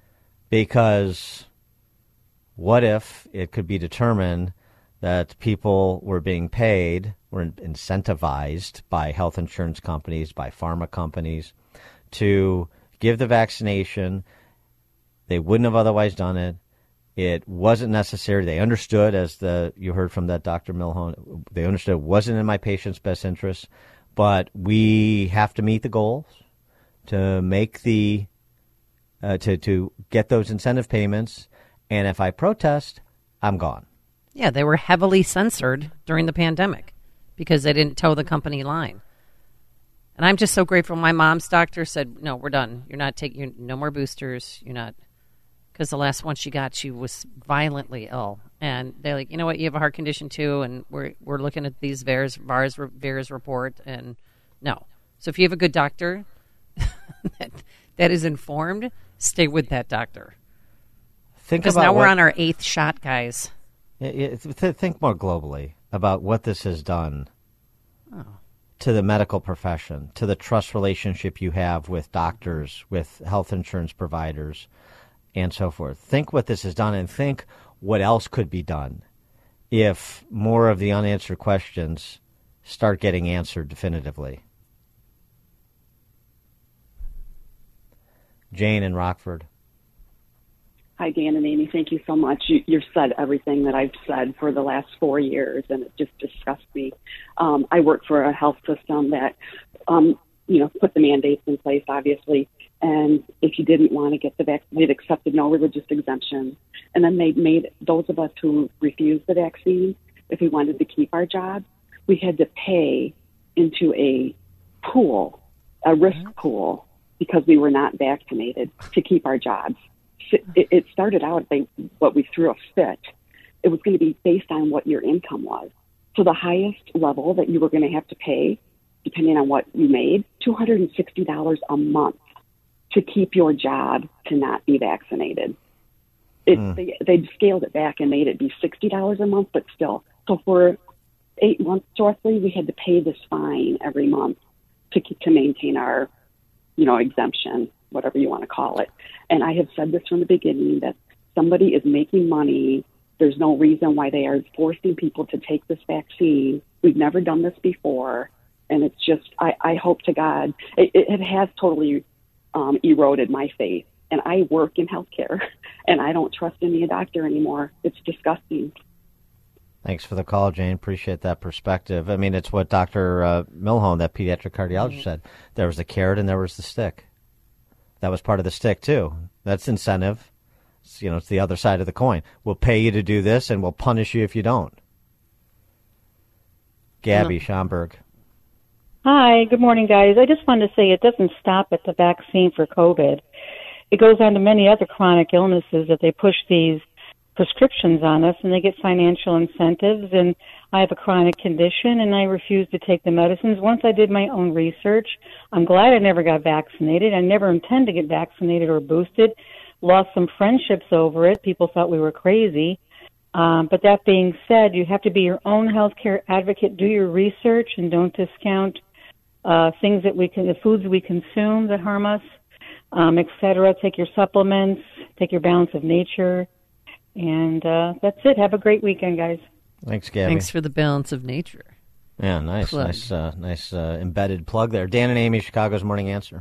Because what if it could be determined that people were being paid, were incentivized by health insurance companies, by pharma companies, to give the vaccination. They wouldn't have otherwise done it. It wasn't necessary. They understood, as the you heard from that Doctor Milhone, they understood it wasn't in my patient's best interest, but we have to meet the goals to make the uh, to to get those incentive payments, and if I protest, I'm gone. Yeah, they were heavily censored during the pandemic because they didn't toe the company line. And I'm just so grateful. My mom's doctor said, "No, we're done. You're not taking you're, no more boosters. You're not." Because the last one she got, she was violently ill. And they're like, you know what, you have a heart condition too, and we're we're looking at these V A E R S, V A E R S, V A E R S report, and no. So if you have a good doctor that, that is informed, stay with that doctor. Think because about now what, we're on our eighth shot, guys. Think more globally about what this has done oh. to the medical profession, to the trust relationship you have with doctors, with health insurance providers, and so forth. Think what this has done, and think what else could be done if more of the unanswered questions start getting answered definitively. Jane in Rockford. Hi, Dan and Amy. Thank you so much. You, you've said everything that I've said for the last four years, and it just disgusts me. Um, I work for a health system that, um, you know, put the mandates in place, obviously. And if you didn't want to get the vaccine, they'd accepted no religious exemption. And then they made those of us who refused the vaccine, if we wanted to keep our jobs, we had to pay into a pool, a risk pool, because we were not vaccinated to keep our jobs. It, it started out by what we threw a fit. It was going to be based on what your income was. So the highest level that you were going to have to pay, depending on what you made, two hundred sixty dollars a month to keep your job to not be vaccinated. It, mm. they, they scaled it back and made it be sixty dollars a month, but still. So for eight months roughly, we had to pay this fine every month to to maintain our, you know, exemption, whatever you want to call it. And I have said this from the beginning, that somebody is making money. There's no reason why they are forcing people to take this vaccine. We've never done this before. And it's just, I, I hope to God, it, it has totally um, eroded my faith. And I work in healthcare, and I don't trust any doctor anymore. It's disgusting. Thanks for the call, Jane. Appreciate that perspective. I mean, it's what Doctor Uh, Milhone, that pediatric cardiologist, mm-hmm. said. There was the carrot and there was the stick. That was part of the stick, too. That's incentive. It's, you know, it's the other side of the coin. We'll pay you to do this, and we'll punish you if you don't. Gabby Schomburg. Hi, good morning, guys. I just wanted to say it doesn't stop at the vaccine for COVID. It goes on to many other chronic illnesses that they push these prescriptions on us, and they get financial incentives. And I have a chronic condition, and I refuse to take the medicines. Once I did my own research, I'm glad I never got vaccinated. I never intend to get vaccinated or boosted. Lost some friendships over it. People thought we were crazy. Um, but that being said, you have to be your own healthcare advocate. Do your research and don't discount uh, things that we can, the foods we consume that harm us, um, et cetera. Take your supplements. Take your balance of nature. And uh, that's it. Have a great weekend, guys. Thanks, Gabby. Thanks for the balance of nature. Yeah, nice, plug. nice, uh, nice uh, embedded plug there. Dan and Amy, Chicago's Morning Answer.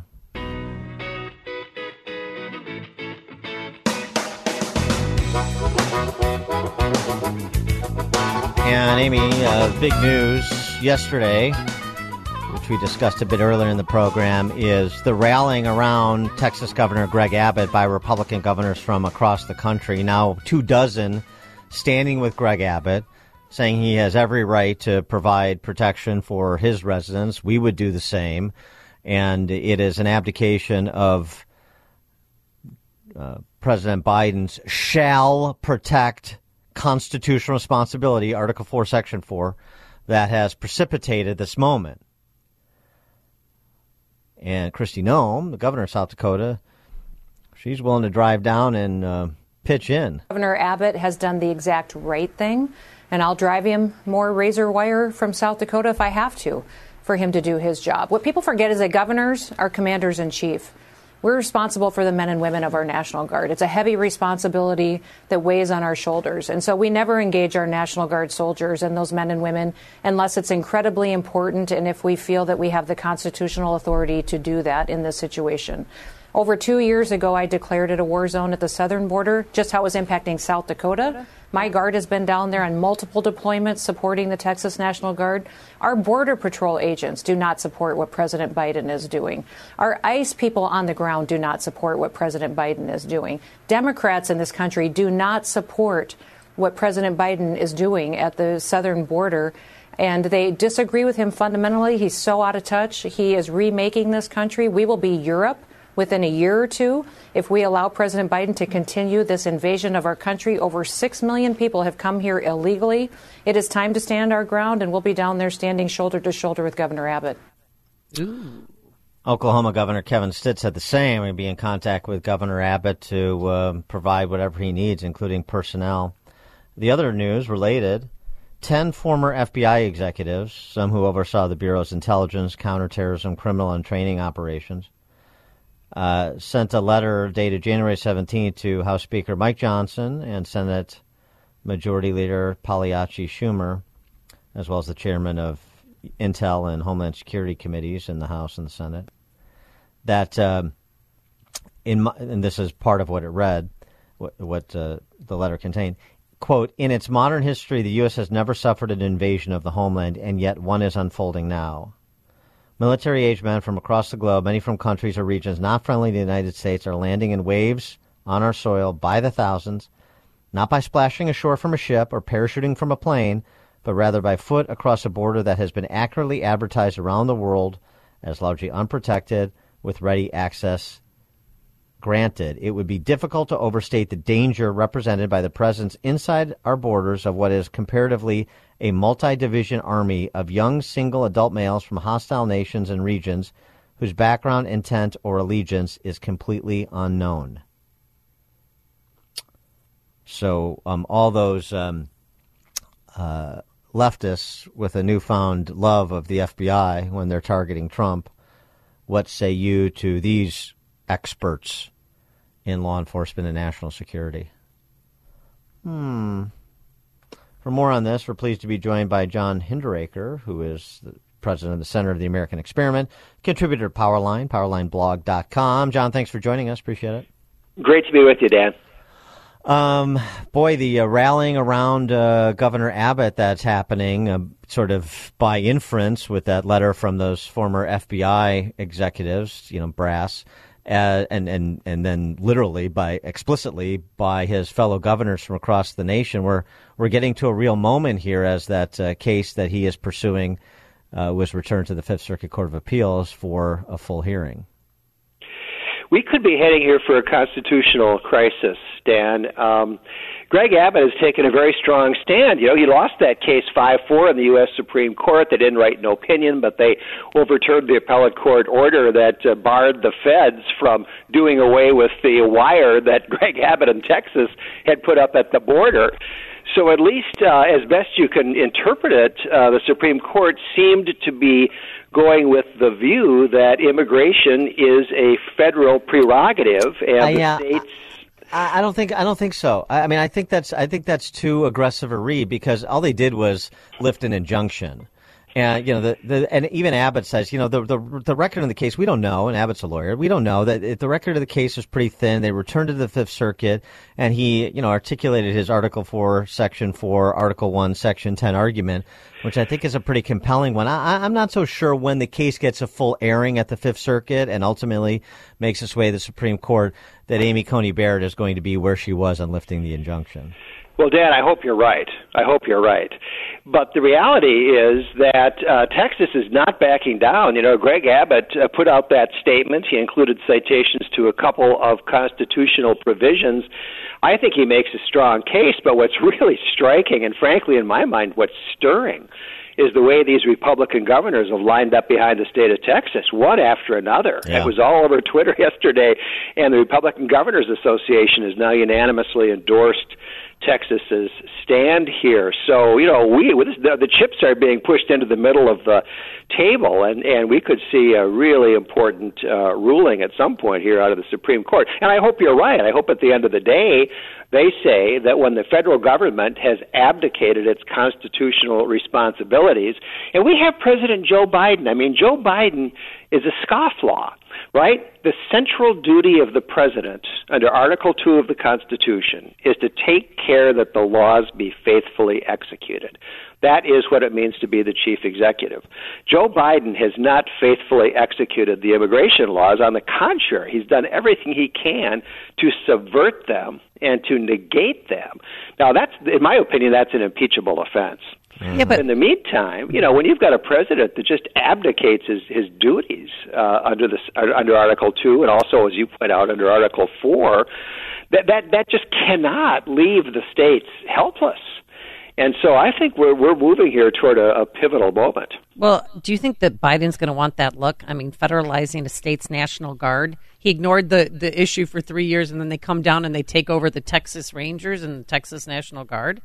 And Amy, uh, big news yesterday, which we discussed a bit earlier in the program, is the rallying around Texas Governor Greg Abbott by Republican governors from across the country. Now, two dozen standing with Greg Abbott, saying he has every right to provide protection for his residents. We would do the same. And it is an abdication of uh, President Biden's shall protect constitutional responsibility, Article four, Section four, that has precipitated this moment. And Kristi Noem, the governor of South Dakota, she's willing to drive down and uh, pitch in. Governor Abbott has done the exact right thing, and I'll drive him more razor wire from South Dakota if I have to for him to do his job. What people forget is that governors are commanders in chief. We're responsible for the men and women of our National Guard. It's a heavy responsibility that weighs on our shoulders. And so we never engage our National Guard soldiers and those men and women unless it's incredibly important and if we feel that we have the constitutional authority to do that in this situation. Over two years ago, I declared it a war zone at the southern border, just how it was impacting South Dakota. My Guard has been down there on multiple deployments supporting the Texas National Guard. Our Border Patrol agents do not support what President Biden is doing. Our ICE people on the ground do not support what President Biden is doing. Democrats in this country do not support what President Biden is doing at the southern border. And they disagree with him fundamentally. He's so out of touch. He is remaking this country. We will be Europe within a year or two if we allow President Biden to continue this invasion of our country. Over six million people have come here illegally. It is time to stand our ground, and we'll be down there standing shoulder to shoulder with Governor Abbott. Ooh. Oklahoma Governor Kevin Stitt said the same. We'll be in contact with Governor Abbott to uh, provide whatever he needs, including personnel. The other news related, ten former F B I executives, some who oversaw the Bureau's intelligence, counterterrorism, criminal, and training operations, Uh, sent a letter dated January seventeenth to House Speaker Mike Johnson and Senate Majority Leader Pagliacci Schumer, as well as the chairman of Intel and Homeland Security Committees in the House and the Senate, that, um, in my, and this is part of what it read, what, what uh, the letter contained. Quote, in its modern history, the U S has never suffered an invasion of the homeland, and yet one is unfolding now. Military-age men from across the globe, many from countries or regions not friendly to the United States, are landing in waves on our soil by the thousands, not by splashing ashore from a ship or parachuting from a plane, but rather by foot across a border that has been accurately advertised around the world as largely unprotected, with ready access granted. It would be difficult to overstate the danger represented by the presence inside our borders of what is comparatively a multi-division army of young single adult males from hostile nations and regions whose background, intent, or allegiance is completely unknown. So um, all those um, uh, leftists with a newfound love of the F B I when they're targeting Trump, what say you to these experts in law enforcement and national security? Hmm. For more on this, we're pleased to be joined by John Hinderaker, who is the president of the Center of the American Experiment, contributor to Powerline, powerline blog dot com. John, thanks for joining us. Appreciate it. Great to be with you, Dan. Um, boy, the uh, rallying around uh, Governor Abbott that's happening, uh, sort of by inference with that letter from those former F B I executives, you know, brass, uh, and, and, and then literally by explicitly by his fellow governors from across the nation. We're, we're getting to a real moment here as that uh, case that he is pursuing uh, was returned to the Fifth Circuit Court of Appeals for a full hearing. We could be heading here for a constitutional crisis, Dan. Um, Greg Abbott has taken a very strong stand. You know, he lost that case five four in the U S Supreme Court. They didn't write no opinion, but they overturned the appellate court order that uh, barred the feds from doing away with the wire that Greg Abbott in Texas had put up at the border. So at least, uh, as best you can interpret it, uh, the Supreme Court seemed to be going with the view that immigration is a federal prerogative, and uh, the yeah, states. I, I don't think I don't think so. I, I mean, I think that's I think that's too aggressive a read, because all they did was lift an injunction. And, you know, the, the, and even Abbott says, you know, the, the, the record of the case, we don't know, and Abbott's a lawyer, we don't know that it, the record of the case is pretty thin. They returned to the Fifth Circuit, and he, you know, articulated his Article four, Section four, Article one, Section ten argument, which I think is a pretty compelling one. I, I'm not so sure when the case gets a full airing at the Fifth Circuit and ultimately makes its way to the Supreme Court that Amy Coney Barrett is going to be where she was on lifting the injunction. Well, Dan, I hope you're right. I hope you're right. But the reality is that uh, Texas is not backing down. You know, Greg Abbott uh, put out that statement. He included citations to a couple of constitutional provisions. I think he makes a strong case, but what's really striking, and frankly, in my mind, what's stirring, is the way these Republican governors have lined up behind the state of Texas, one after another. Yeah. It was all over Twitter yesterday, and the Republican Governors Association has now unanimously endorsed Texas's stand here. So, you know, we the, the chips are being pushed into the middle of the table, and, and we could see a really important uh, ruling at some point here out of the Supreme Court. And I hope you're right. I hope at the end of the day they say that when the federal government has abdicated its constitutional responsibilities, and we have President Joe Biden. I mean, Joe Biden is a scofflaw, right? The central duty of the president under Article two of the Constitution is to take care that the laws be faithfully executed. That is what it means to be the chief executive. Joe Biden has not faithfully executed the immigration laws. On the contrary, he's done everything he can to subvert them and to negate them. Now, that's, in my opinion, that's an impeachable offense. Yeah, but in the meantime, you know, when you've got a president that just abdicates his, his duties uh, under this under Article two, and also, as you point out, under Article four, that that that just cannot leave the states helpless. And so I think we're we're moving here toward a, a pivotal moment. Well, do you think that Biden's going to want that look? I mean, federalizing a state's National Guard. He ignored the, the issue for three years, and then they come down and they take over the Texas Rangers and the Texas National Guard.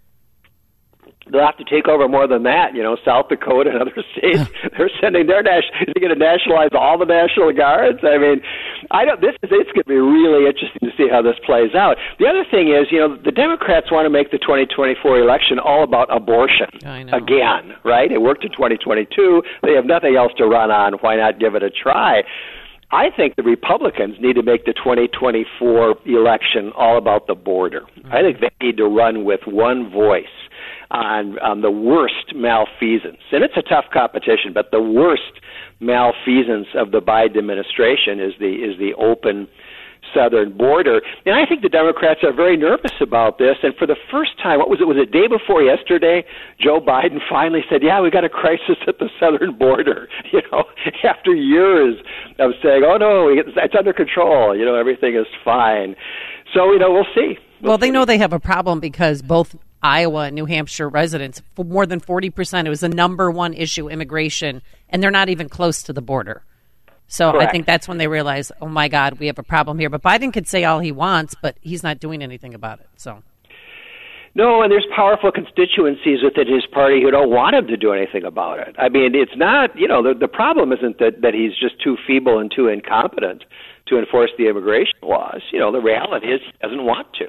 They'll have to take over more than that. You know, South Dakota and other states, they're sending their national. They're going to nationalize all the National Guards. I mean, I don't. This is it's going to be really interesting to see how this plays out. The other thing is, you know, the Democrats want to make the twenty twenty-four election all about abortion again, right? It worked in twenty twenty-two. They have nothing else to run on. Why not give it a try? I think the Republicans need to make the twenty twenty-four election all about the border. Mm-hmm. I think they need to run with one voice on, on the worst malfeasance. And it's a tough competition, but the worst malfeasance of the Biden administration is the is the open southern border. And I think the Democrats are very nervous about this. And for the first time, what was it? Was it day before yesterday? Joe Biden finally said, yeah, we got a crisis at the southern border. You know, after years of saying, oh, no, it's under control. You know, everything is fine. So, you know, we'll see. We'll, well, they see. know they have a problem because both Iowa and New Hampshire residents, for more than forty percent, it was the number one issue, immigration, and they're not even close to the border. So Correct. I think that's when they realize, oh, my God, we have a problem here. But Biden could say all he wants, but he's not doing anything about it. So, no, and there's powerful constituencies within his party who don't want him to do anything about it. I mean, it's not, you know, the, the problem isn't that, that he's just too feeble and too incompetent to enforce the immigration laws. You know, the reality is he doesn't want to.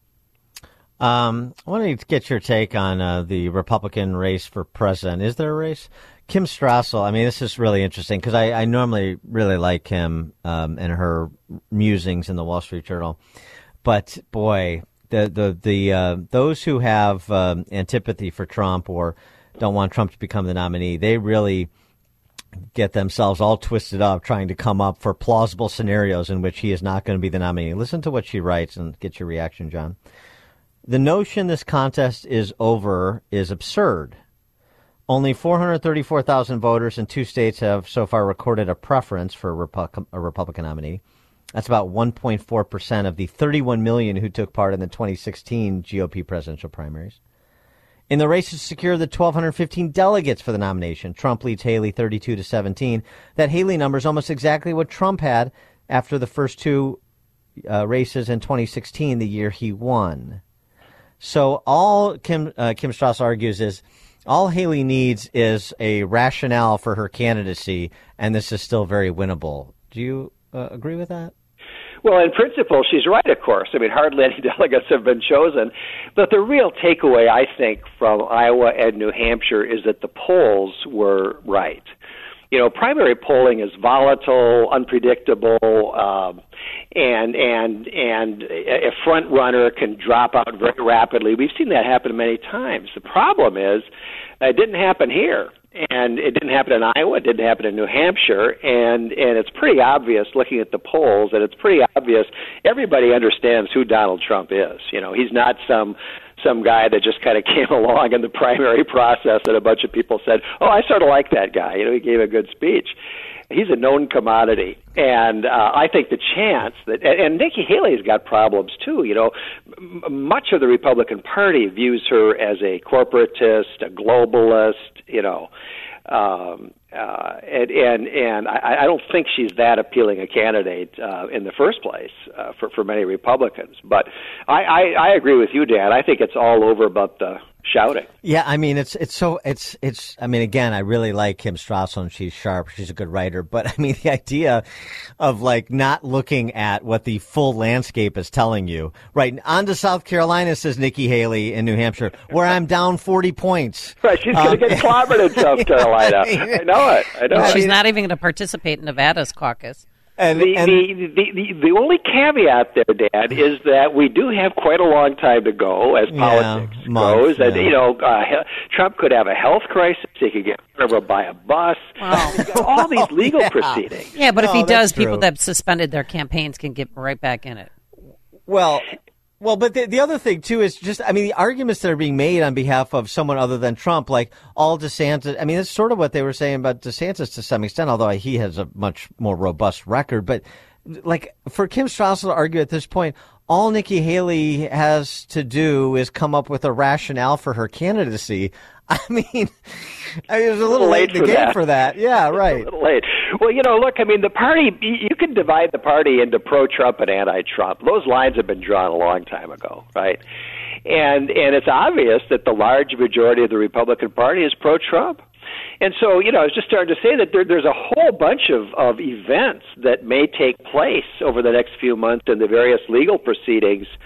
Um, I want to get your take on uh, the Republican race for president. Is there a race? Kim Strassel, I mean, this is really interesting because I, I normally really like Kim um, and her musings in the Wall Street Journal. But, boy, the the the uh, those who have um, antipathy for Trump or don't want Trump to become the nominee, they really get themselves all twisted up trying to come up for plausible scenarios in which he is not going to be the nominee. Listen to what she writes and get your reaction, John. The notion this contest is over is absurd. Only four hundred thirty-four thousand voters in two states have so far recorded a preference for a, Repu- a Republican nominee. That's about one point four percent of the thirty-one million who took part in the twenty sixteen G O P presidential primaries. In the race to secure the one thousand two hundred fifteen delegates for the nomination, Trump leads Haley thirty-two to seventeen. That Haley number is almost exactly what Trump had after the first two uh, races in twenty sixteen, the year he won. So all Kim, uh, Kim Strassel argues is all Haley needs is a rationale for her candidacy, and this is still very winnable. Do you uh, agree with that? Well, in principle, she's right, of course. I mean, hardly any delegates have been chosen. But the real takeaway, I think, from Iowa and New Hampshire is that the polls were right. You know, primary polling is volatile, unpredictable, um, and and and a front runner can drop out very rapidly. We've seen that happen many times. The problem is, it didn't happen here, and it didn't happen in Iowa. It didn't happen in New Hampshire, and and it's pretty obvious looking at the polls, and it's pretty obvious everybody understands who Donald Trump is. You know, he's not some. some guy that just kind of came along in the primary process and a bunch of people said, oh, I sort of like that guy. You know, he gave a good speech. He's a known commodity. And uh, I think the chance that, and, and Nikki Haley's got problems too. You know, m- much of the Republican Party views her as a corporatist, a globalist, you know, um, uh, and and, and I, I don't think she's that appealing a candidate uh, in the first place uh, for for many Republicans. But I, I, I agree with you, Dan. I think it's all over about the shouting. Yeah, I mean, it's it's so it's it's. I mean, again, I really like Kim Strassel, and she's sharp. She's a good writer. But I mean, the idea of like not looking at what the full landscape is telling you, right? On to South Carolina, says Nikki Haley in New Hampshire, where I'm down forty points. Right, she's going to um, get clobbered in South Carolina. I know it. I know. She's it. not even going to participate in Nevada's caucus. And, the, and the, the, the, the only caveat there, Dad, is that we do have quite a long time to go as politics yeah, months, goes. And, yeah. you know, uh, Trump could have a health crisis. He could get run over by a bus. Wow. He's got all these legal yeah. proceedings. Yeah, but if no, he does, true. people that suspended their campaigns can get right back in it. Well, well, but the, the other thing, too, is just, I mean, the arguments that are being made on behalf of someone other than Trump, like all DeSantis, I mean, that's sort of what they were saying about DeSantis to some extent, although he has a much more robust record. But like for Kim Strassel to argue at this point, all Nikki Haley has to do is come up with a rationale for her candidacy. I mean, I mean it was a little late in the game that. for that. Yeah, right. A little late. Well, you know, look, I mean, the party, you can divide the party into pro-Trump and anti-Trump. Those lines have been drawn a long time ago, right? And and it's obvious that the large majority of the Republican Party is pro-Trump. And so, you know, I was just starting to say that there, there's a whole bunch of, of events that may take place over the next few months in the various legal proceedings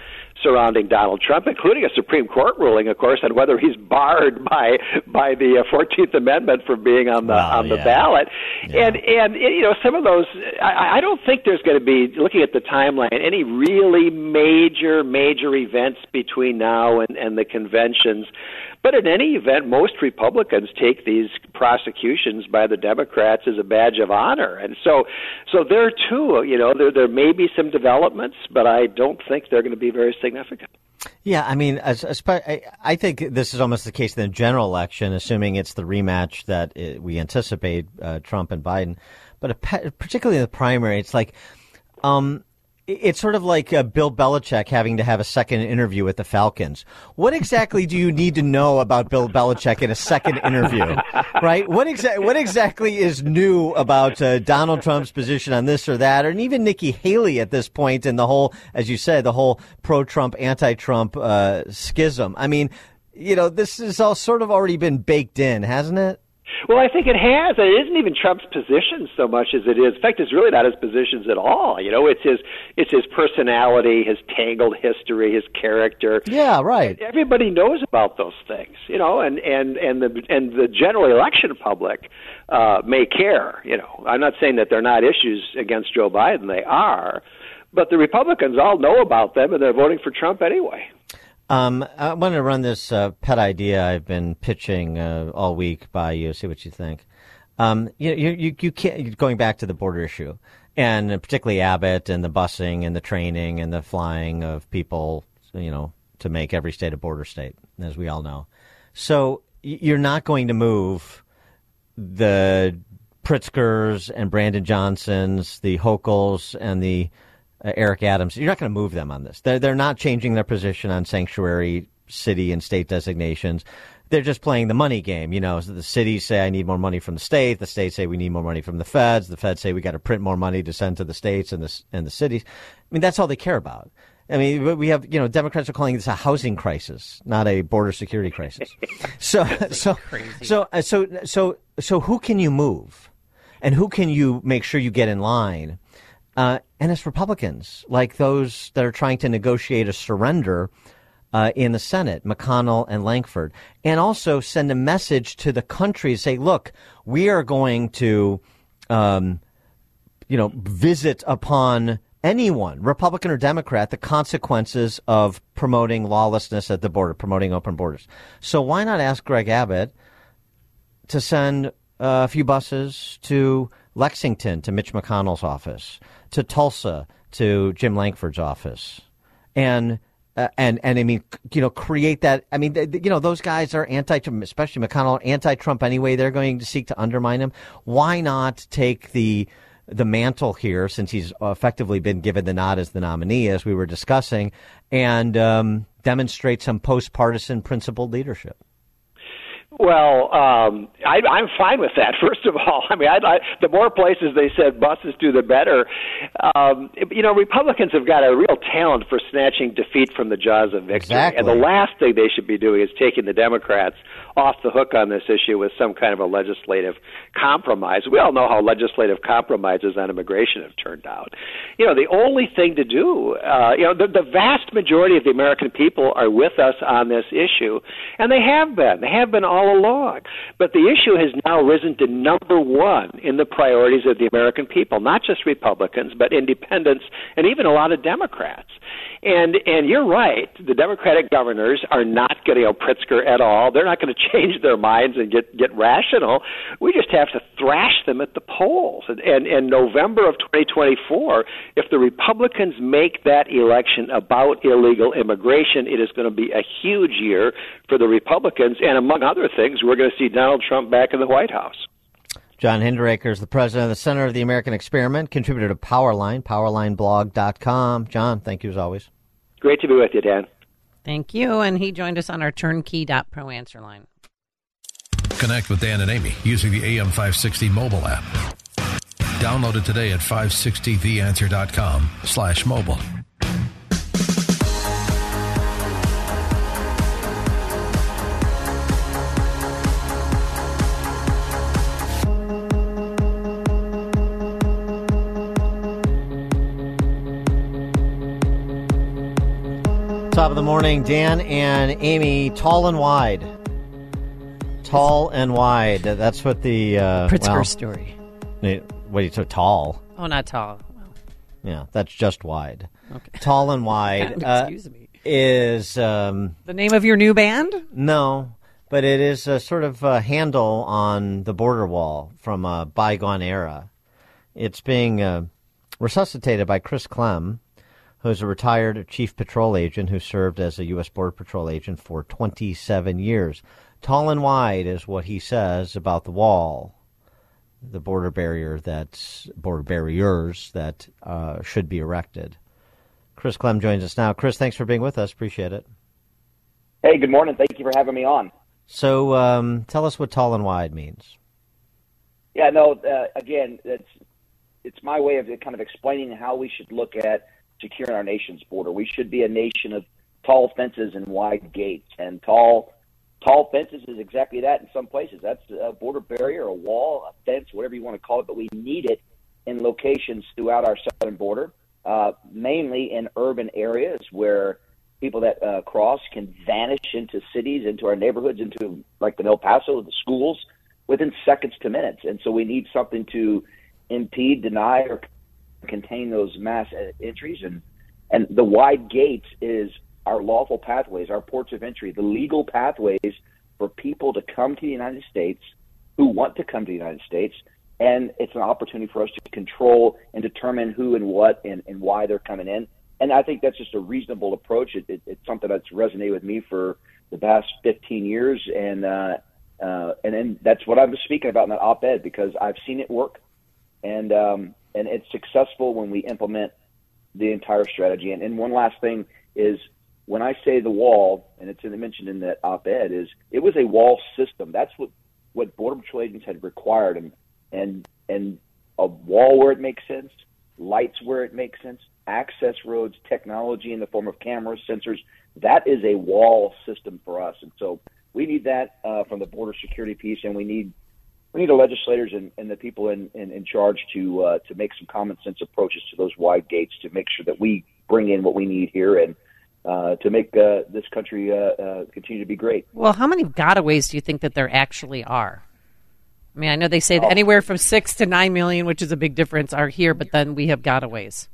surrounding Donald Trump, including a Supreme Court ruling, of course, on whether he's barred by by the uh, fourteenth Amendment from being on the wow, on the yeah. ballot. Yeah. And and you know, some of those, I, I don't think there's going to be, looking at the timeline, any really major major events between now and, and the conventions. But in any event, most Republicans take these prosecutions by the Democrats as a badge of honor, and so, so there too, you know, there there may be some developments, but I don't think they're going to be very significant. Yeah, I mean, as, as, I, I think this is almost the case in the general election, assuming it's the rematch that it, we anticipate, uh, Trump and Biden. But a, particularly in the primary, it's like, um, it's sort of like uh, Bill Belichick having to have a second interview with the Falcons. What exactly do you need to know about Bill Belichick in a second interview, right? What, exa- what exactly is new about uh, Donald Trump's position on this or that, or even Nikki Haley at this point in the whole, as you said, the whole pro-Trump, anti-Trump uh, schism? I mean, you know, this has all sort of already been baked in, hasn't it? Well, I think it has. It isn't even Trump's position so much as it is. In fact, it's really not his positions at all. You know, it's his it's his personality, his tangled history, his character. Yeah, right. Everybody knows about those things, you know, and and and the and the general election public uh, may care. You know, I'm not saying that they're not issues against Joe Biden. They are, but the Republicans all know about them, and they're voting for Trump anyway. Um, I want to run this uh, pet idea I've been pitching uh, all week by you. See what you think. Um, you, you, you, you can't, going back to the border issue, and particularly Abbott and the busing and the training and the flying of people, you know, to make every state a border state, as we all know. So you're not going to move the Pritzkers and Brandon Johnsons, the Hokels and the Uh, Eric Adams. You're not going to move them on this. They're, they're not changing their position on sanctuary city and state designations. They're just playing the money game. You know, the cities say, I need more money from the state. The states say, we need more money from the feds. The feds say, we got to print more money to send to the states and the, and the cities. I mean, that's all they care about. I mean, we have, you know, Democrats are calling this a housing crisis, not a border security crisis. So, so, so, so, so, so who can you move? And who can you make sure you get in line? Uh, and it's Republicans, like those that are trying to negotiate a surrender uh, in the Senate, McConnell and Lankford, and also send a message to the country, say, look, we are going to, um, you know, visit upon anyone, Republican or Democrat, the consequences of promoting lawlessness at the border, promoting open borders. So why not ask Greg Abbott to send uh, a few buses to Lexington, to Mitch McConnell's office, to Tulsa, to Jim Lankford's office, and uh, and and I mean, you know, create that. I mean, they, you know, those guys are anti-Trump, especially McConnell, anti-Trump anyway. They're going to seek to undermine him. Why not take the the mantle here, since he's effectively been given the nod as the nominee, as we were discussing, and um, demonstrate some post-partisan principled leadership? Well, um, I, I'm fine with that. First of all, I mean, I, I, the more places they said buses to, the better. Um, you know, Republicans have got a real talent for snatching defeat from the jaws of victory. Exactly. And the last thing they should be doing is taking the Democrats off the hook on this issue with some kind of a legislative compromise. We all know how legislative compromises on immigration have turned out. You know, the only thing to do, uh, you know, the, the vast majority of the American people are with us on this issue, and they have been. They have been all along. But the issue has now risen to number one in the priorities of the American people, not just Republicans, but independents and even a lot of Democrats. And and you're right, the Democratic governors are not going to, you know, Pritzker at all. They're not going to change their minds and get, get rational. We just have to thrash them at the polls. And, and in November of twenty twenty-four, if the Republicans make that election about illegal immigration, it is going to be a huge year for the Republicans. And among other things, we're going to see Donald Trump back in the White House. John Hinderaker is the president of the Center of the American Experiment, contributor to Powerline, powerline blog dot com. John, thank you as always. Great to be with you, Dan. Thank you. And he joined us on our turnkey dot pro answer line. Connect with Dan and Amy using the A M five sixty mobile app. Download it today at five sixty the answer dot com slash mobile. Top of the morning, Dan and Amy, tall and wide. Tall and wide. That's what the uh, Pritzker well, story. What are you so tall? Oh, not tall. Yeah, that's just wide. Okay. Tall and wide. uh, Excuse me. Is um, the name of your new band? No, but it is a sort of a handle on the border wall from a bygone era. It's being uh, resuscitated by Chris Clem, who's a retired chief patrol agent who served as a U S Border Patrol agent for twenty-seven years. Tall and wide is what he says about the wall, the border barrier that's border barriers that uh, should be erected. Chris Clem joins us now. Chris, thanks for being with us. Appreciate it. Hey, good morning. Thank you for having me on. So um, tell us what tall and wide means. Yeah, no, uh, again, it's, it's my way of kind of explaining how we should look at securing our nation's border. We should be a nation of tall fences and wide gates. And tall tall fences is exactly that in some places. That's a border barrier, a wall, a fence, whatever you want to call it, but we need it in locations throughout our southern border. Uh, mainly in urban areas where people that uh, cross can vanish into cities, into our neighborhoods, into like in El Paso, the schools, within seconds to minutes. And so we need something to impede, deny, or contain those mass entries. And, and the wide gates is our lawful pathways, our ports of entry, the legal pathways for people to come to the United States who want to come to the United States. And it's an opportunity for us to control and determine who and what and, and why they're coming in. And I think that's just a reasonable approach. It, it, it's something that's resonated with me for the past fifteen years. And uh, uh, and then that's what I was speaking about in that op-ed, because I've seen it work. And um, and it's successful when we implement the entire strategy. And, and one last thing is, when I say the wall, and it's mentioned in that op-ed, is it was a wall system. That's what, what Border Patrol agents had required. And And and a wall where it makes sense, lights where it makes sense, access roads, technology in the form of cameras, sensors. That is a wall system for us, and so we need that uh, from the border security piece, and we need we need the legislators and, and the people in, in, in charge to uh, to make some common sense approaches to those wide gates to make sure that we bring in what we need here and uh, to make uh, this country uh, uh, continue to be great. Well, how many gotaways do you think that there actually are? I mean, I know they say that anywhere from six to nine million, which is a big difference, are here, but then we have gotaways.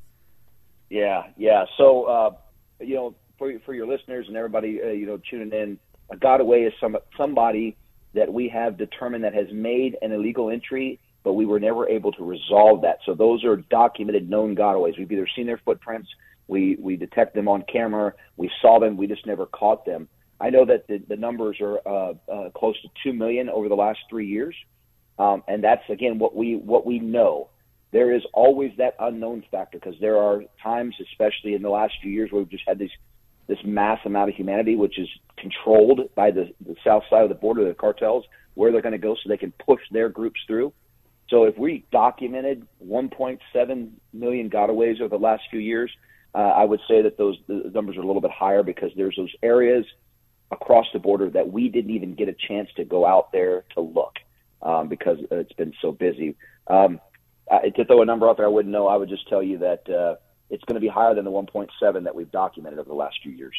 Yeah, yeah. So, uh, you know, for for your listeners and everybody, uh, you know, tuning in, a gotaway is some somebody that we have determined that has made an illegal entry, but we were never able to resolve that. So those are documented, known gotaways. We've either seen their footprints, we we detect them on camera, we saw them, we just never caught them. I know that the, the numbers are uh, uh, close to two million over the last three years. Um, and that's, again, what we what we know. There is always that unknown factor, because there are times, especially in the last few years, where we've just had this this mass amount of humanity, which is controlled by the, the south side of the border, the cartels, where they're going to go so they can push their groups through. So if we documented one point seven million gotaways over the last few years, uh, I would say that those the numbers are a little bit higher, because there's those areas across the border that we didn't even get a chance to go out there to look. Um, because it's been so busy. Um, I, to throw a number out there I wouldn't know, I would just tell you that uh, it's going to be higher than the one point seven that we've documented over the last few years.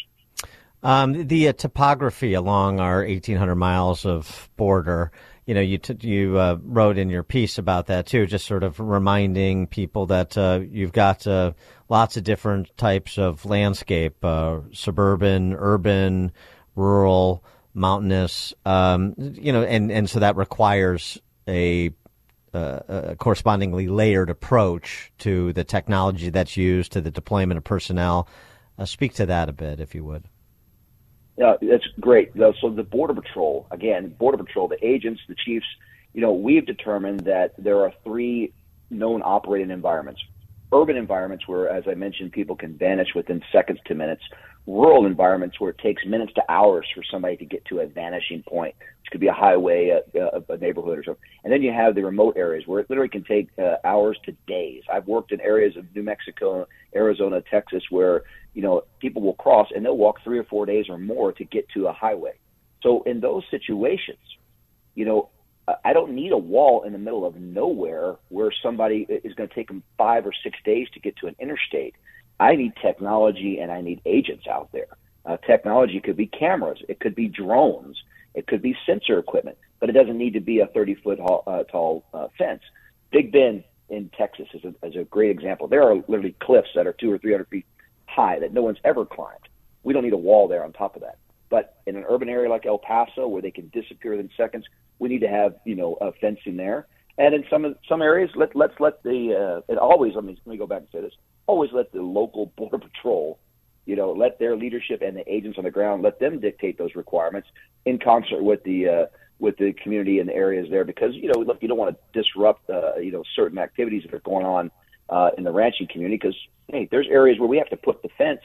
Um, the uh, topography along our eighteen hundred miles of border, you know, you t- you uh, wrote in your piece about that too, just sort of reminding people that uh, you've got uh, lots of different types of landscape, uh, suburban, urban, rural, mountainous, um, you know, and, and so that requires a, uh, a correspondingly layered approach to the technology that's used, to the deployment of personnel. Uh, speak to that a bit, if you would. Yeah, that's great. So the Border Patrol, again, Border Patrol, the agents, the chiefs, you know, we've determined that there are three known operating environments. Urban environments where, as I mentioned, people can vanish within seconds to minutes. Rural environments where it takes minutes to hours for somebody to get to a vanishing point, which could be a highway, a, a, a neighborhood or something. And then you have the remote areas where it literally can take uh, hours to days. I've worked in areas of New Mexico, Arizona, Texas, where, you know, people will cross and they'll walk three or four days or more to get to a highway. So in those situations, you know, I don't need a wall in the middle of nowhere where somebody is going to take them five or six days to get to an interstate. I need technology and I need agents out there. Uh, technology could be cameras. It could be drones. It could be sensor equipment. But it doesn't need to be a thirty-foot uh, tall uh, fence. Big Bend in Texas is a, is a great example. There are literally cliffs that are two or three hundred feet high that no one's ever climbed. We don't need a wall there on top of that. But in an urban area like El Paso, where they can disappear within seconds, we need to have, you know, a fencing there. And in some some areas, let, let's let the uh, – it always – let me let me go back and say this. Always let the local Border Patrol, you know, let their leadership and the agents on the ground, let them dictate those requirements in concert with the uh, with the community and the areas there. Because, you know, look, you don't want to disrupt, uh, you know, certain activities that are going on uh, in the ranching community because, hey, there's areas where we have to put the fence,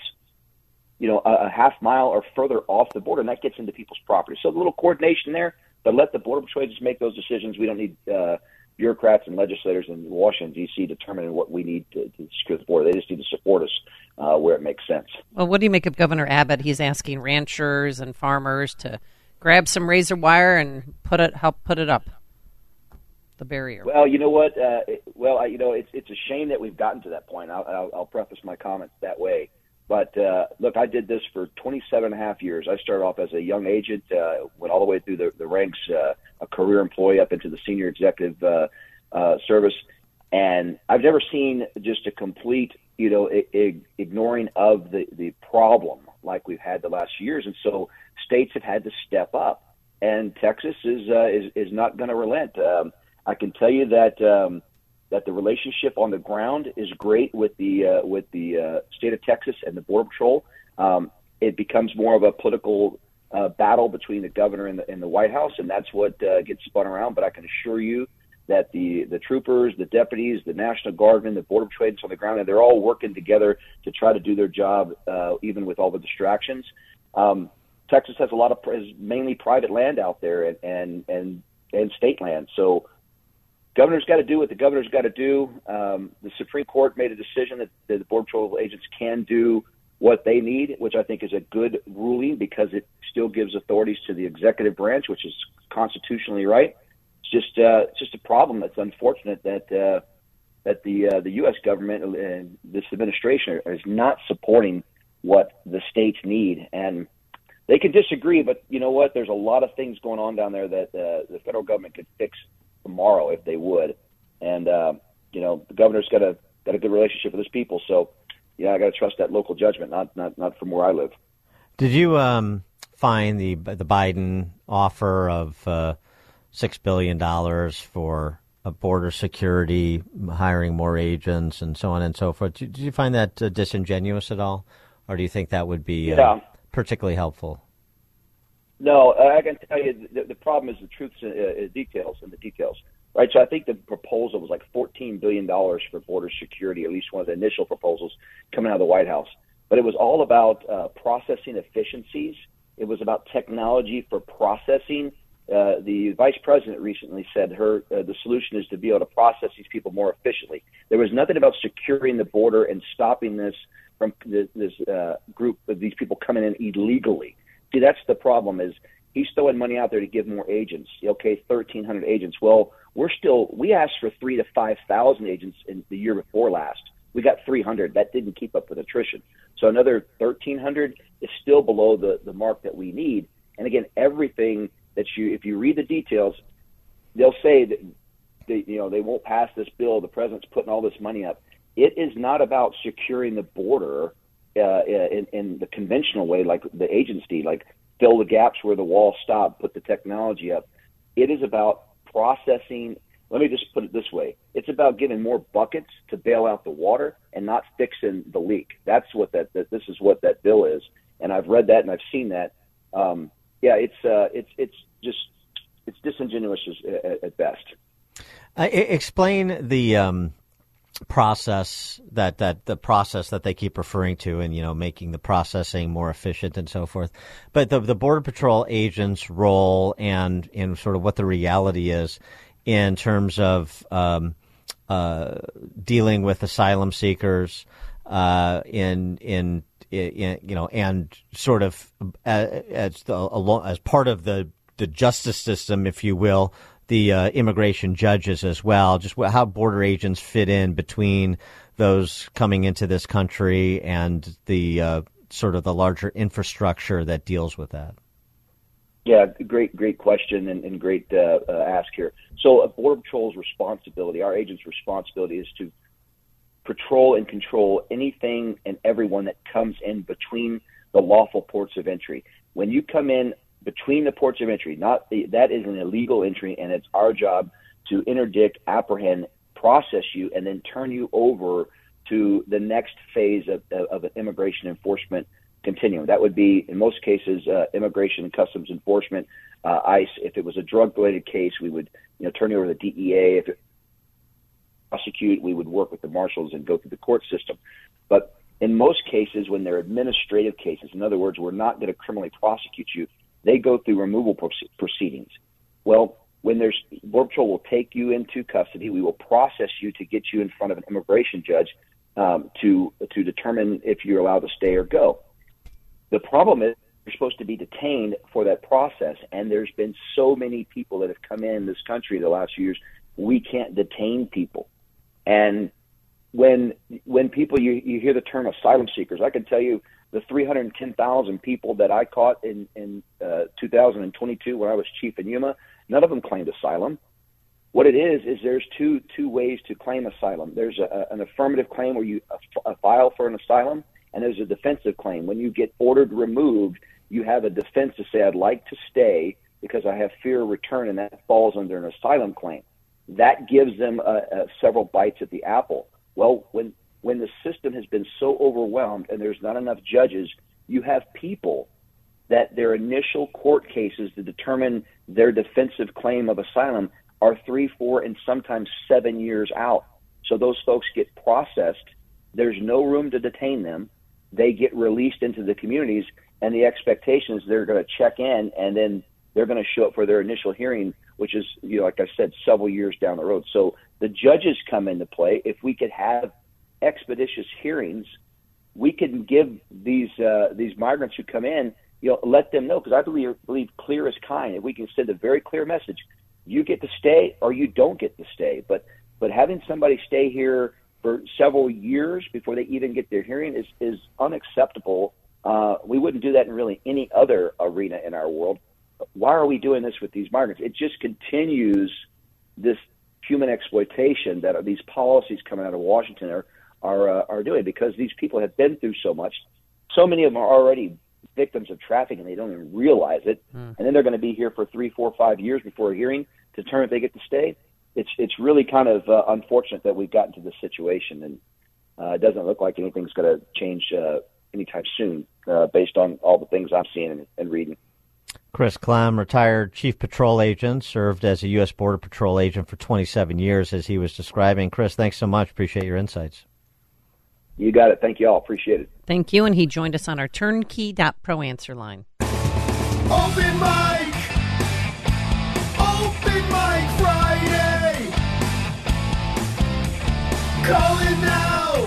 you know, a, a half mile or further off the border, and that gets into people's property. So a little coordination there, but let the Border Patrol agents make those decisions. We don't need uh, bureaucrats and legislators in Washington, D C determining what we need to, to secure the border. They just need to support us uh, where it makes sense. Well, what do you make of Governor Abbott? He's asking ranchers and farmers to grab some razor wire and put it, help put it up the barrier. Well, you know what? Uh, it, well, I, you know, it's it's a shame that we've gotten to that point. I'll, I'll, I'll preface my comments that way. But, uh, look, I did this for twenty-seven and a half years. I started off as a young agent, uh, went all the way through the, the ranks, uh, a career employee up into the senior executive uh, uh, service. And I've never seen just a complete, you know, I- I- ignoring of the, the problem like we've had the last few years. And so states have had to step up. And Texas is uh, is, is not going to relent. Um, I can tell you that um, – that the relationship on the ground is great with the uh, with the uh, state of Texas and the Border Patrol. Um, it becomes more of a political uh, battle between the governor and the, and the White House, and that's what uh, gets spun around. But I can assure you that the, the troopers, the deputies, the National Guardmen, the Border Patrol agents on the ground, and they're all working together to try to do their job, uh, even with all the distractions. Um, Texas has a lot of is mainly private land out there and and and, and state land, so. Governor's got to do what the governor's got to do. Um, the Supreme Court made a decision that, that the Border Patrol agents can do what they need, which I think is a good ruling because it still gives authorities to the executive branch, which is constitutionally right. It's just uh, it's just a problem that's unfortunate that uh, that the uh, the U S government and this administration is not supporting what the states need. And they can disagree, but you know what? There's a lot of things going on down there that uh, the federal government could fix tomorrow if they would. And uh, you know, the governor's got a got a good relationship with his people, so yeah, I got to trust that local judgment, not not not from where I live. Did you um, find the the Biden offer of uh, six billion dollars for a border security, hiring more agents, and so on and so forth? Did you find that uh, disingenuous at all, or do you think that would be uh, yeah. particularly helpful? No, I can tell you the, the problem is the truth's uh, uh, details and the details, right? So I think the proposal was like fourteen billion dollars for border security, at least one of the initial proposals coming out of the White House. But it was all about uh, processing efficiencies. It was about technology for processing. Uh, the vice president recently said her uh, the solution is to be able to process these people more efficiently. There was nothing about securing the border and stopping this from this, this uh, group of these people coming in illegally. See, that's the problem is he's throwing money out there to give more agents. Okay, thirteen hundred agents. Well, we're still, we asked for three to five thousand agents in the year before last. We got three hundred. That didn't keep up with attrition. So another thirteen hundred is still below the, the mark that we need. And again, everything that you, if you read the details, they'll say that they, you know, they won't pass this bill. The president's putting all this money up. It is not about securing the border Uh, in, in the conventional way, like the agency, like fill the gaps where the wall stopped, put the technology up. It is about processing. Let me just put it this way. It's about getting more buckets to bail out the water and not fixing the leak. That's what that, that this is what that bill is. And I've read that and I've seen that. Um, yeah, it's, uh, it's, it's just, it's disingenuous at, at best. Uh, explain the, um, process that that the process that they keep referring to, and you know, making the processing more efficient and so forth. But the the Border Patrol agents' role and and sort of what the reality is in terms of um, uh, dealing with asylum seekers, uh, in, in in you know, and sort of as the, as part of the the justice system, if you will. The uh, immigration judges as well, just how border agents fit in between those coming into this country and the uh, sort of the larger infrastructure that deals with that? Yeah, great, great question and, and great uh, uh, ask here. So, a Border Patrol's responsibility, our agent's responsibility, is to patrol and control anything and everyone that comes in between the lawful ports of entry. When you come in between the ports of entry, not the, that is an illegal entry, and it's our job to interdict, apprehend, process you, and then turn you over to the next phase of, of an immigration enforcement continuum. That would be, in most cases, uh, Immigration and Customs Enforcement, uh, ICE. If it was a drug-related case, we would, you know, turn it over to the D E A. If it prosecute, we would work with the marshals and go through the court system. But in most cases, when they're administrative cases, in other words, we're not going to criminally prosecute you, they go through removal proceedings. Well, when there's Border Patrol will take you into custody, we will process you to get you in front of an immigration judge um, to to determine if you're allowed to stay or go. The problem is you're supposed to be detained for that process, and there's been so many people that have come in this country the last few years, we can't detain people. And when when people, you, you hear the term asylum seekers, I can tell you the three hundred ten thousand people that I caught in, in uh, two thousand twenty-two when I was chief in Yuma, none of them claimed asylum. What it is, is there's two two ways to claim asylum. There's a, an affirmative claim where you a, a file for an asylum, and there's a defensive claim. When you get ordered removed, you have a defense to say, I'd like to stay because I have fear of return, and that falls under an asylum claim. That gives them uh, uh, several bites at the apple. Well, when when the system has been so overwhelmed and there's not enough judges, you have people that their initial court cases to determine their defensive claim of asylum are three, four, and sometimes seven years out. So those folks get processed. There's no room to detain them. They get released into the communities, and the expectation is they're going to check in, and then they're going to show up for their initial hearing, which is, you know, like I said, several years down the road. So the judges come into play. If we could have expeditious hearings, we can give these uh, these migrants who come in, you know, let them know, because I believe, believe clear is kind. If we can send a very clear message, you get to stay or you don't get to stay. But but having somebody stay here for several years before they even get their hearing is, is unacceptable. Uh, we wouldn't do that in really any other arena in our world. Why are we doing this with these migrants? It just continues this human exploitation that are, these policies coming out of Washington are are, uh, are doing, because these people have been through so much. So many of them are already victims of trafficking, and they don't even realize it. Mm. And then they're going to be here for three, four, five years before a hearing to determine if they get to stay. It's it's really kind of uh, unfortunate that we've gotten to this situation, and uh, it doesn't look like anything's going to change uh, anytime soon, uh, based on all the things I'm seeing and, and reading. Chris Clem, retired Chief Patrol Agent, served as a U S Border Patrol agent for twenty-seven years, as he was describing. Chris, thanks so much. Appreciate your insights. You got it. Thank you all. Appreciate it. Thank you. And he joined us on our turnkey dot pro answer line. Open mic! Open mic Friday! Call it now!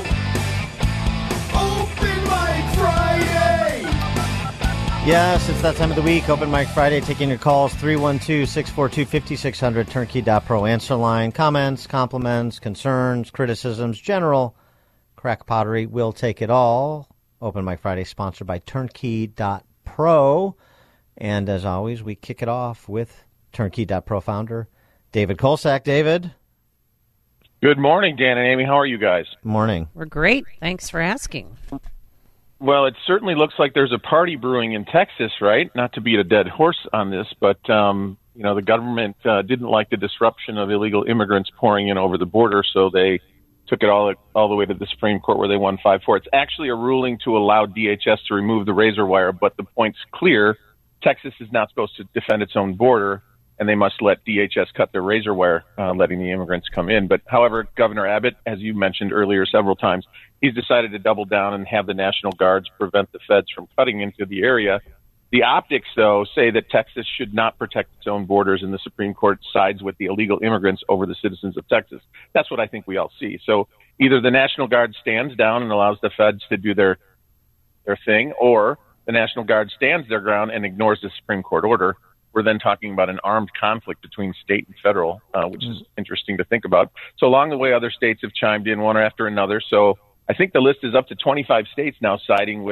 Open mic Friday! Yes, it's that time of the week, Open Mic Friday, taking your calls, three one two, six four two, five six zero zero, turnkey dot pro answer line. Comments, compliments, concerns, criticisms, general crack pottery, we'll take it all. Open Mic Friday, sponsored by turnkey dot pro. And as always, we kick it off with turnkey dot pro founder David Kolsak. David? Good morning, Dan and Amy. How are you guys? Morning. We're great. Thanks for asking. Well, it certainly looks like there's a party brewing in Texas, right? Not to beat a dead horse on this, but, um, you know, the government uh, didn't like the disruption of illegal immigrants pouring in over the border, so they took it all all the way to the Supreme Court, where they won five four. It's actually a ruling to allow D H S to remove the razor wire, but the point's clear. Texas is not supposed to defend its own border, and they must let D H S cut their razor wire, uh, letting the immigrants come in. But, however, Governor Abbott, as you mentioned earlier several times, he's decided to double down and have the National Guards prevent the feds from cutting into the area. The optics, though, say that Texas should not protect its own borders, and the Supreme Court sides with the illegal immigrants over the citizens of Texas. That's what I think we all see. So either the National Guard stands down and allows the feds to do their their thing, or the National Guard stands their ground and ignores the Supreme Court order. We're then talking about an armed conflict between state and federal, uh, which is interesting to think about. So along the way, other states have chimed in one after another. So I think the list is up to twenty-five states now siding with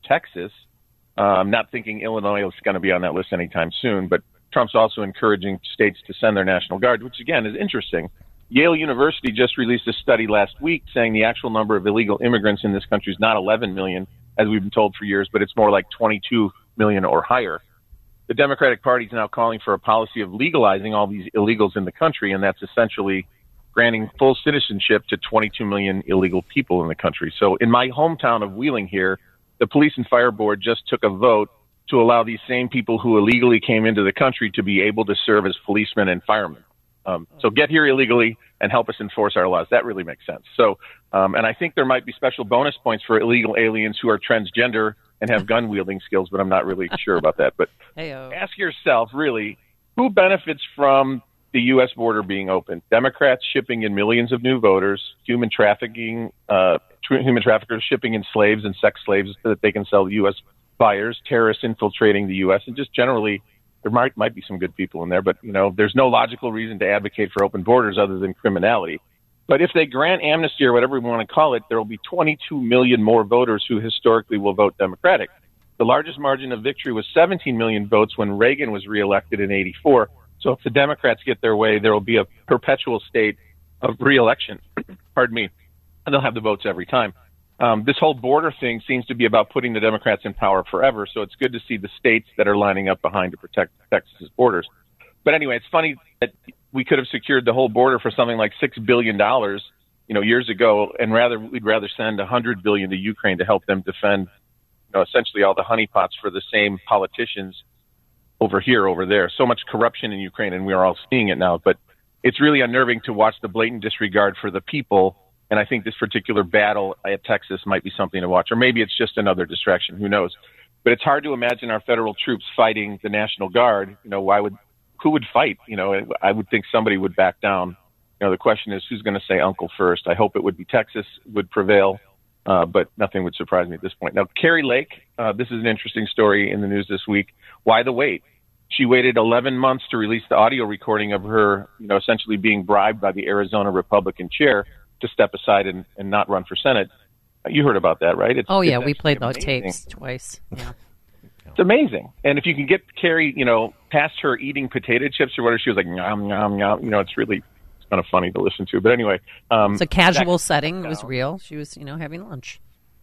Texas. Uh, I'm not thinking Illinois is going to be on that list anytime soon, but Trump's also encouraging states to send their National Guard, which, again, is interesting. Yale University just released a study last week saying the actual number of illegal immigrants in this country is not eleven million, as we've been told for years, but it's more like twenty-two million or higher. The Democratic Party is now calling for a policy of legalizing all these illegals in the country, and that's essentially granting full citizenship to twenty-two million illegal people in the country. So in my hometown of Wheeling here, the Police and Fire Board just took a vote to allow these same people who illegally came into the country to be able to serve as policemen and firemen. Um, so get here illegally and help us enforce our laws. That really makes sense. So, um, and I think there might be special bonus points for illegal aliens who are transgender and have gun wielding skills, but I'm not really sure about that. But Hey-o. ask yourself, really, who benefits from the U S border being open? Democrats shipping in millions of new voters, human trafficking, uh, tr- human traffickers shipping in slaves and sex slaves so that they can sell to U S buyers, terrorists infiltrating the U S, and just generally, there might might be some good people in there, but you know, there's no logical reason to advocate for open borders other than criminality. But if they grant amnesty or whatever we want to call it, there will be twenty-two million more voters who historically will vote Democratic. The largest margin of victory was seventeen million votes when Reagan was reelected in eighty-four. So if the Democrats get their way, there will be a perpetual state of reelection. Pardon me. And they'll have the votes every time. Um, this whole border thing seems to be about putting the Democrats in power forever. So it's good to see the states that are lining up behind to protect Texas's borders. But anyway, it's funny that we could have secured the whole border for something like six billion dollars, you know, years ago, and rather we'd rather send one hundred billion dollars to Ukraine to help them defend, you know, essentially all the honeypots for the same politicians over here, over there. So much corruption in Ukraine, and we are all seeing it now. But it's really unnerving to watch the blatant disregard for the people. And I think this particular battle at Texas might be something to watch, or maybe it's just another distraction. Who knows? But it's hard to imagine our federal troops fighting the National Guard. You know, why would, who would fight? You know, I would think somebody would back down. You know, the question is who's going to say uncle first. I hope it would be Texas would prevail, uh, but nothing would surprise me at this point. Now, Kari Lake, uh, this is an interesting story in the news this week. Why the wait? She waited eleven months to release the audio recording of her, you know, essentially being bribed by the Arizona Republican chair to step aside and, and not run for Senate. You heard about that, right? It's, oh, yeah, it's we played those amazing. tapes twice. Yeah. It's amazing. And if you can get Kari, you know, past her eating potato chips or whatever, she was like, nom, nom, nom. You know, it's really it's kind of funny to listen to. But anyway. Um, it's a casual setting. It was real. She was, you know, having lunch.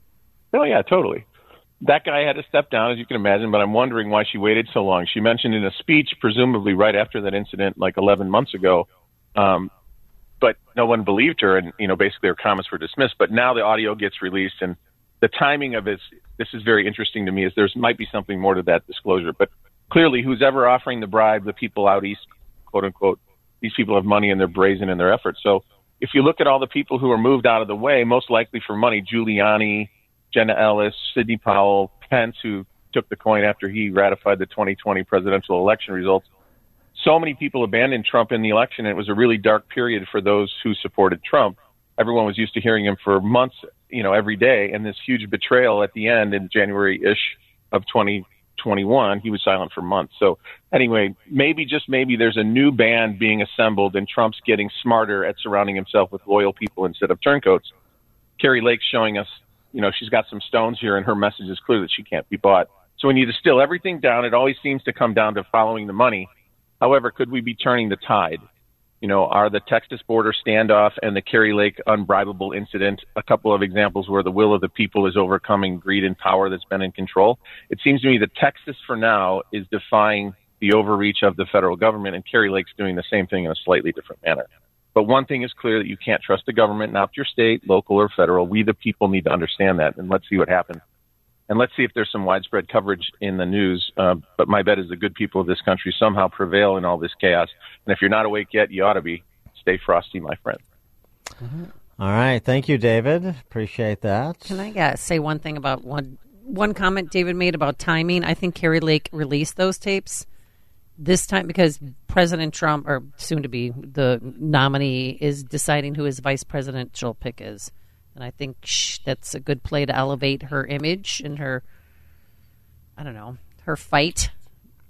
Oh, yeah, totally. That guy had to step down, as you can imagine, but I'm wondering why she waited so long. She mentioned in a speech, presumably right after that incident, like eleven months ago, um, but no one believed her, and you know, basically her comments were dismissed. But now the audio gets released, and the timing of it, this is very interesting to me, is there might be something more to that disclosure. But clearly, who's ever offering the bribe, the people out east, quote unquote, these people have money and they're brazen in their efforts. So if you look at all the people who are moved out of the way, most likely for money, Giuliani, Jenna Ellis, Sidney Powell, Pence, who took the coin after he ratified the twenty twenty presidential election results. So many people abandoned Trump in the election, and it was a really dark period for those who supported Trump. Everyone was used to hearing him for months, you know, every day, and this huge betrayal at the end in January-ish of twenty twenty-one, he was silent for months. So anyway, maybe, just maybe, there's a new band being assembled, and Trump's getting smarter at surrounding himself with loyal people instead of turncoats. Kari Lake's showing us, you know, she's got some stones here, and her message is clear that she can't be bought. So when you distill everything down, it always seems to come down to following the money. However, could we be turning the tide? You know, are the Texas border standoff and the Kari Lake unbribable incident a couple of examples where the will of the people is overcoming greed and power that's been in control? It seems to me that Texas, for now, is defying the overreach of the federal government, and Kari Lake's doing the same thing in a slightly different manner. But one thing is clear, that you can't trust the government, not your state, local, or federal. We, the people, need to understand that, and let's see what happens. And let's see if there's some widespread coverage in the news. Uh, but my bet is the good people of this country somehow prevail in all this chaos. And if you're not awake yet, you ought to be. Stay frosty, my friend. Mm-hmm. All right. Thank you, David. Appreciate that. Can I uh, say one thing about one one comment David made about timing? I think Kari Lake released those tapes this time because President Trump, or soon to be the nominee, is deciding who his vice presidential pick is. And I think shh, that's a good play to elevate her image and her, I don't know, her fight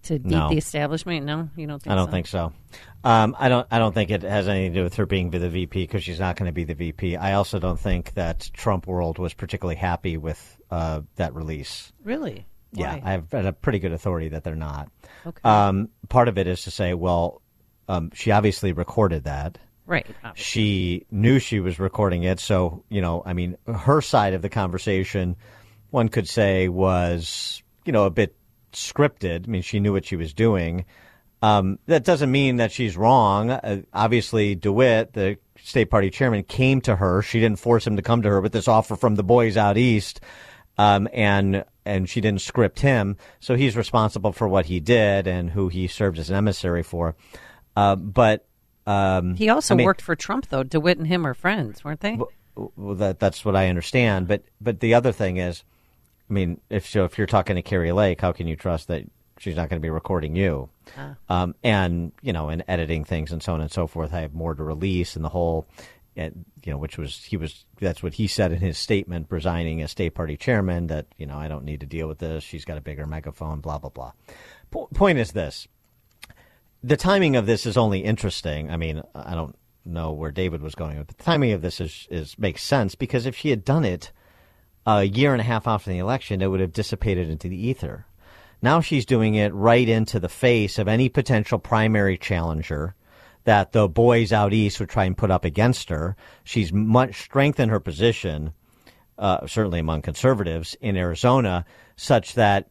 To beat no. the establishment? No, you don't think I don't so? think so. Um, I don't. I don't think it has anything to do with her being the V P because she's not going to be the V P. I also don't think that Trump World was particularly happy with uh, that release. Really? Why? Yeah, I have a pretty good authority that they're not. Okay. Um, part of it is to say, well, um, she obviously recorded that. Right. Obviously. She knew she was recording it, so you know, I mean, her side of the conversation, one could say, was you know a bit scripted. I mean, she knew what she was doing. Um, that doesn't mean that she's wrong. Uh, obviously, DeWitt, the state party chairman, came to her. She didn't force him to come to her with this offer from the boys out east, um, and and she didn't script him. So he's responsible for what he did and who he served as an emissary for. Uh, but um, he also I mean, worked for Trump, though. DeWitt and him are friends, weren't they? Well, that that's what I understand. But but the other thing is, I mean, if so, if you're talking to Carrie Lake, how can you trust that she's not going to be recording you? Ah. Um, and you know, and editing things and so on and so forth. I have more to release, and the whole, and, you know, which was he was that's what he said in his statement, resigning as state party chairman. That you know, I don't need to deal with this. She's got a bigger megaphone. Blah blah blah. Po- point is this: the timing of this is only interesting. I mean, I don't know where David was going, but the timing of this is is makes sense because if she had done it a year and a half after the election, it would have dissipated into the ether. Now she's doing it right into the face of any potential primary challenger that the boys out east would try and put up against her. She's much strengthened her position, uh, certainly among conservatives in Arizona, such that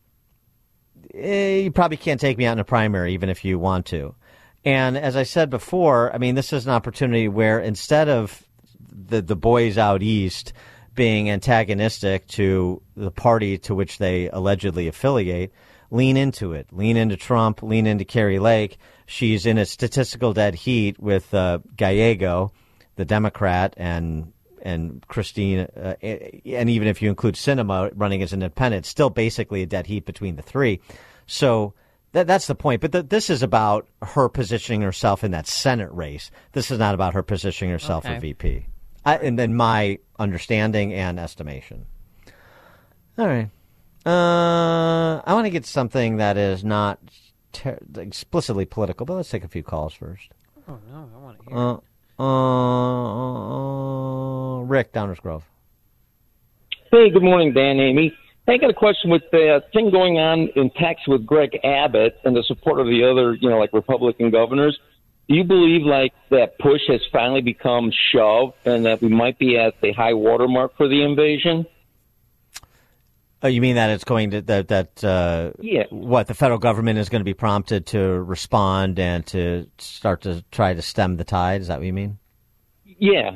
eh, you probably can't take me out in a primary, even if you want to. And as I said before, I mean, this is an opportunity where instead of the the boys out east being antagonistic to the party to which they allegedly affiliate, lean into it. Lean into Trump, lean into Carrie Lake. She's in a statistical dead heat with uh, Gallego, the Democrat, and and Christine, uh, and even if you include Sinema running as an independent, still basically a dead heat between the three. So that, that's the point. But the, this is about her positioning herself in that Senate race. This is not about her positioning herself Okay. for V P. I, and then my understanding and estimation. All right. Uh, I want to get something that is not ter- explicitly political, but let's take a few calls first. Oh, no, I want to hear Uh, it. uh, Rick, Downers Grove. Hey, good morning, Dan, Amy. I got a question with the thing going on in Texas with Greg Abbott and the support of the other, you know, like Republican governors. Do you believe like that push has finally become shoved and that we might be at the high water mark for the invasion? Oh, you mean that it's going to that that uh, Yeah. what the federal government is going to be prompted to respond and to start to try to stem the tide? Is that what you mean? Yeah.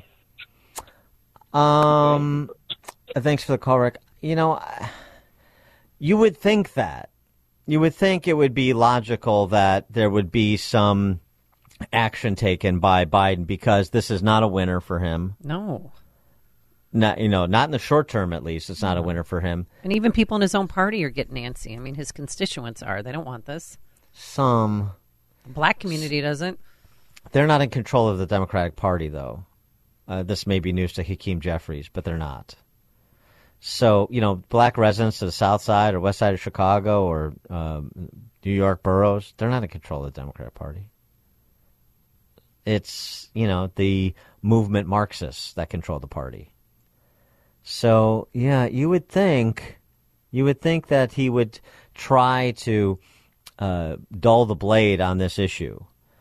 Um, thanks for the call, Rick. You know, you would think that. You would think it would be logical that there would be some action taken by Biden because this is not a winner for him. No. Not, you know, not in the short term, at least. It's not a winner for him. And even people in his own party are getting antsy. I mean, his constituents are. They don't want this. Some. The black community doesn't. They're not in control of the Democratic Party, though. Uh, this may be news to Hakeem Jeffries, but they're not. So, you know, black residents to the south side or west side of Chicago or um, New York boroughs, they're not in control of the Democratic Party. It's, you know, the movement Marxists that control the party. So, yeah, you would think, you would think that he would try to uh, dull the blade on this issue.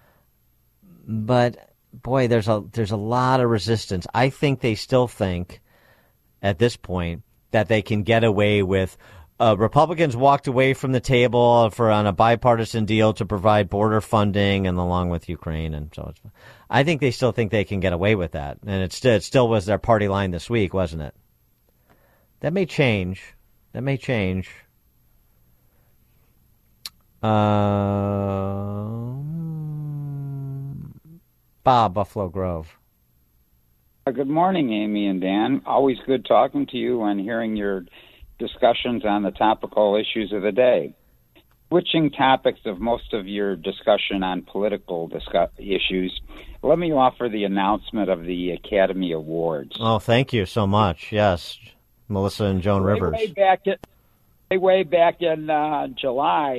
But, boy, there's a there's a lot of resistance. I think they still think, at this point, that they can get away with uh, Republicans walked away from the table for on a bipartisan deal to provide border funding and along with Ukraine and so on. I think they still think they can get away with that, and it still, it still was their party line this week, wasn't it? That may change. That may change. Uh, Bob, Buffalo Grove. Good morning, Amy and Dan. Always good talking to you and hearing your discussions on the topical issues of the day. Switching topics of most of your discussion on political discuss- issues, let me offer the announcement of the Academy Awards. Oh, thank you so much. Yes, Melissa and Joan way, Rivers. Way back in, way back in uh, July,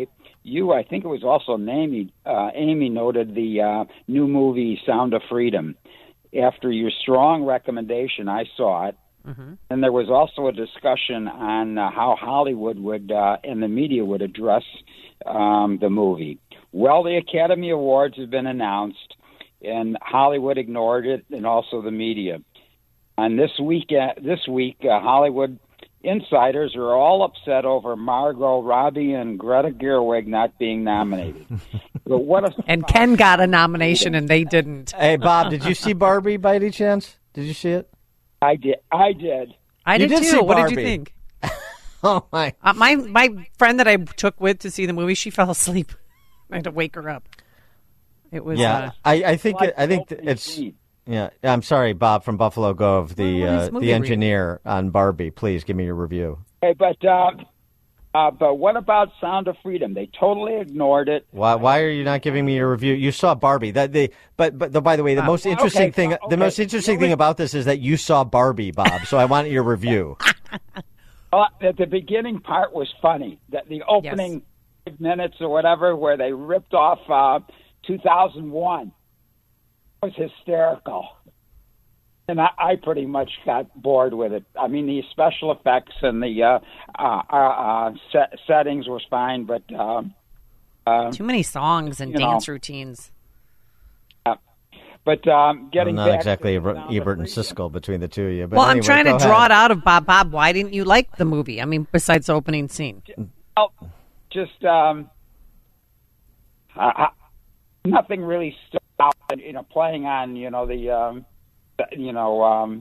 you, I think it was also Amy, uh, Amy noted the uh, new movie Sound of Freedom. After your strong recommendation, I saw it. Mm-hmm. And there was also a discussion on uh, how Hollywood would uh, and the media would address um, the movie. Well, the Academy Awards have been announced, and Hollywood ignored it, and also the media. And this week, uh, this week, uh, Hollywood insiders are all upset over Margot Robbie and Greta Gerwig not being nominated. But what if and Ken got a nomination and they didn't. Hey, Bob, did you see Barbie by any chance? Did you see it? I did. I did. I You did, did too. see What did Barbie. you think? Oh my! Uh, my my friend that I took with to see the movie, she fell asleep. I had to wake her up. It was. Yeah, Uh, I, I think Like it, I think the opening it's. scene. Yeah, I'm sorry, Bob from Buffalo Grove, the Well, what is uh, movie the engineer on Barbie. Please give me your review. Hey, but uh, uh, but what about Sound of Freedom? They totally ignored it. Why why are you not giving me your review? You saw Barbie. That they but but the, by the way, the Uh, most okay, interesting thing uh, the okay. most interesting thing about this is that you saw Barbie, Bob. So I want your review. Uh, the, the beginning part was funny. The, the opening five minutes or whatever, where they ripped off uh, two thousand one, was hysterical. And I, I pretty much got bored with it. I mean, the special effects and the uh, uh, uh, uh, set, settings was fine, but um, uh, too many songs and you know. dance routines. But um, getting Well, not back exactly to Ebert, Ebert and Siskel between the two of you. But Well, I'm anyway, trying to go draw ahead. it out of Bob. Bob, why didn't you like the movie? I mean, besides the opening scene. Oh, just um, I, I, nothing really stood out. You know, playing on you know the um, you know um,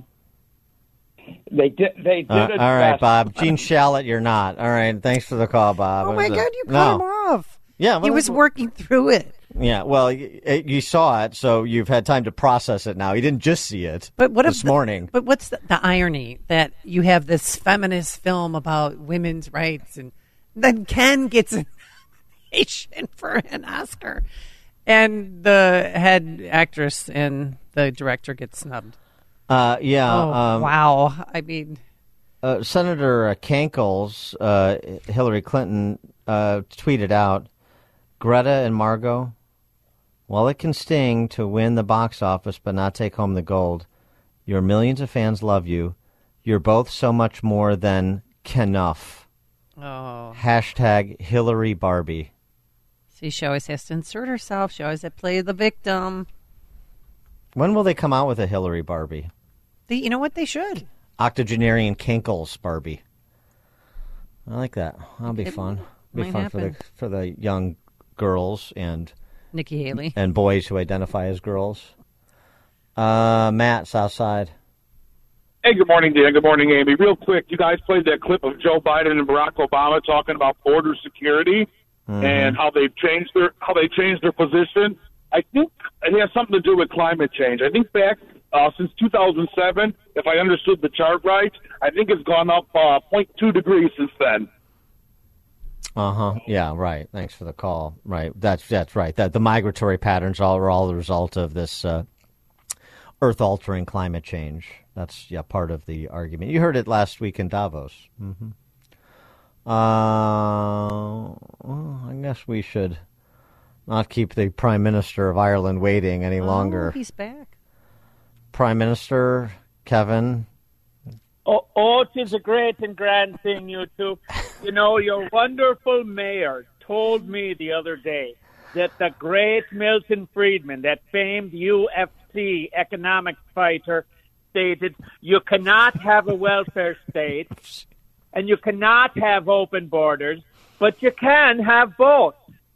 they did they did Uh, it all right, best. Bob. Gene Shalit, you're not. All right. Thanks for the call, Bob. Oh my Was it- God, you cut no. him off. Yeah, he well, was working through it. Yeah, well, y- you saw it, so you've had time to process it now. You didn't just see it But what this if the- morning. But what's the, the irony that you have this feminist film about women's rights, and then Ken gets a nomination for an Oscar, and the head actress and the director get snubbed? Uh, yeah. Oh, um, wow. I mean, uh, Senator uh, Kankles, uh, Hillary Clinton, uh, tweeted out, Greta and Margot, while it can sting to win the box office but not take home the gold, your millions of fans love you. You're both so much more than Kenuff. oh. Hashtag Hillary Barbie. See, she always has to insert herself. She always has to play the victim. When will they come out with a Hillary Barbie? They, you know what? They should. Octogenarian Kankles Barbie. I like that. That'll be It fun. Be might fun for the happen. for the young girls and Nikki Haley. and boys who identify as girls. Uh, Matt, Southside. Hey, good morning, Dan. Good morning, Amy. Real quick, you guys played that clip of Joe Biden and Barack Obama talking about border security Mhm. and how they've changed their how they changed their position. I think it has something to do with climate change. I think back uh, since two thousand seven, if I understood the chart right, I think it's gone up uh, zero point two degrees since then. Uh huh. Yeah. Right. Thanks for the call. Right. That's that's right. That the migratory patterns all are all the result of this uh, Earth-altering climate change. That's yeah part of the argument. You heard it last week in Davos. Mm-hmm. Uh, well, I guess we should not keep the Prime Minister of Ireland waiting any longer. Oh, he's back. Prime Minister Kevin. Oh, oh, it is a great and grand thing, you two. You know, your wonderful mayor told me the other day that the great Milton Friedman, that famed U F C economics fighter, stated, you cannot have a welfare state and you cannot have open borders, but you can have both.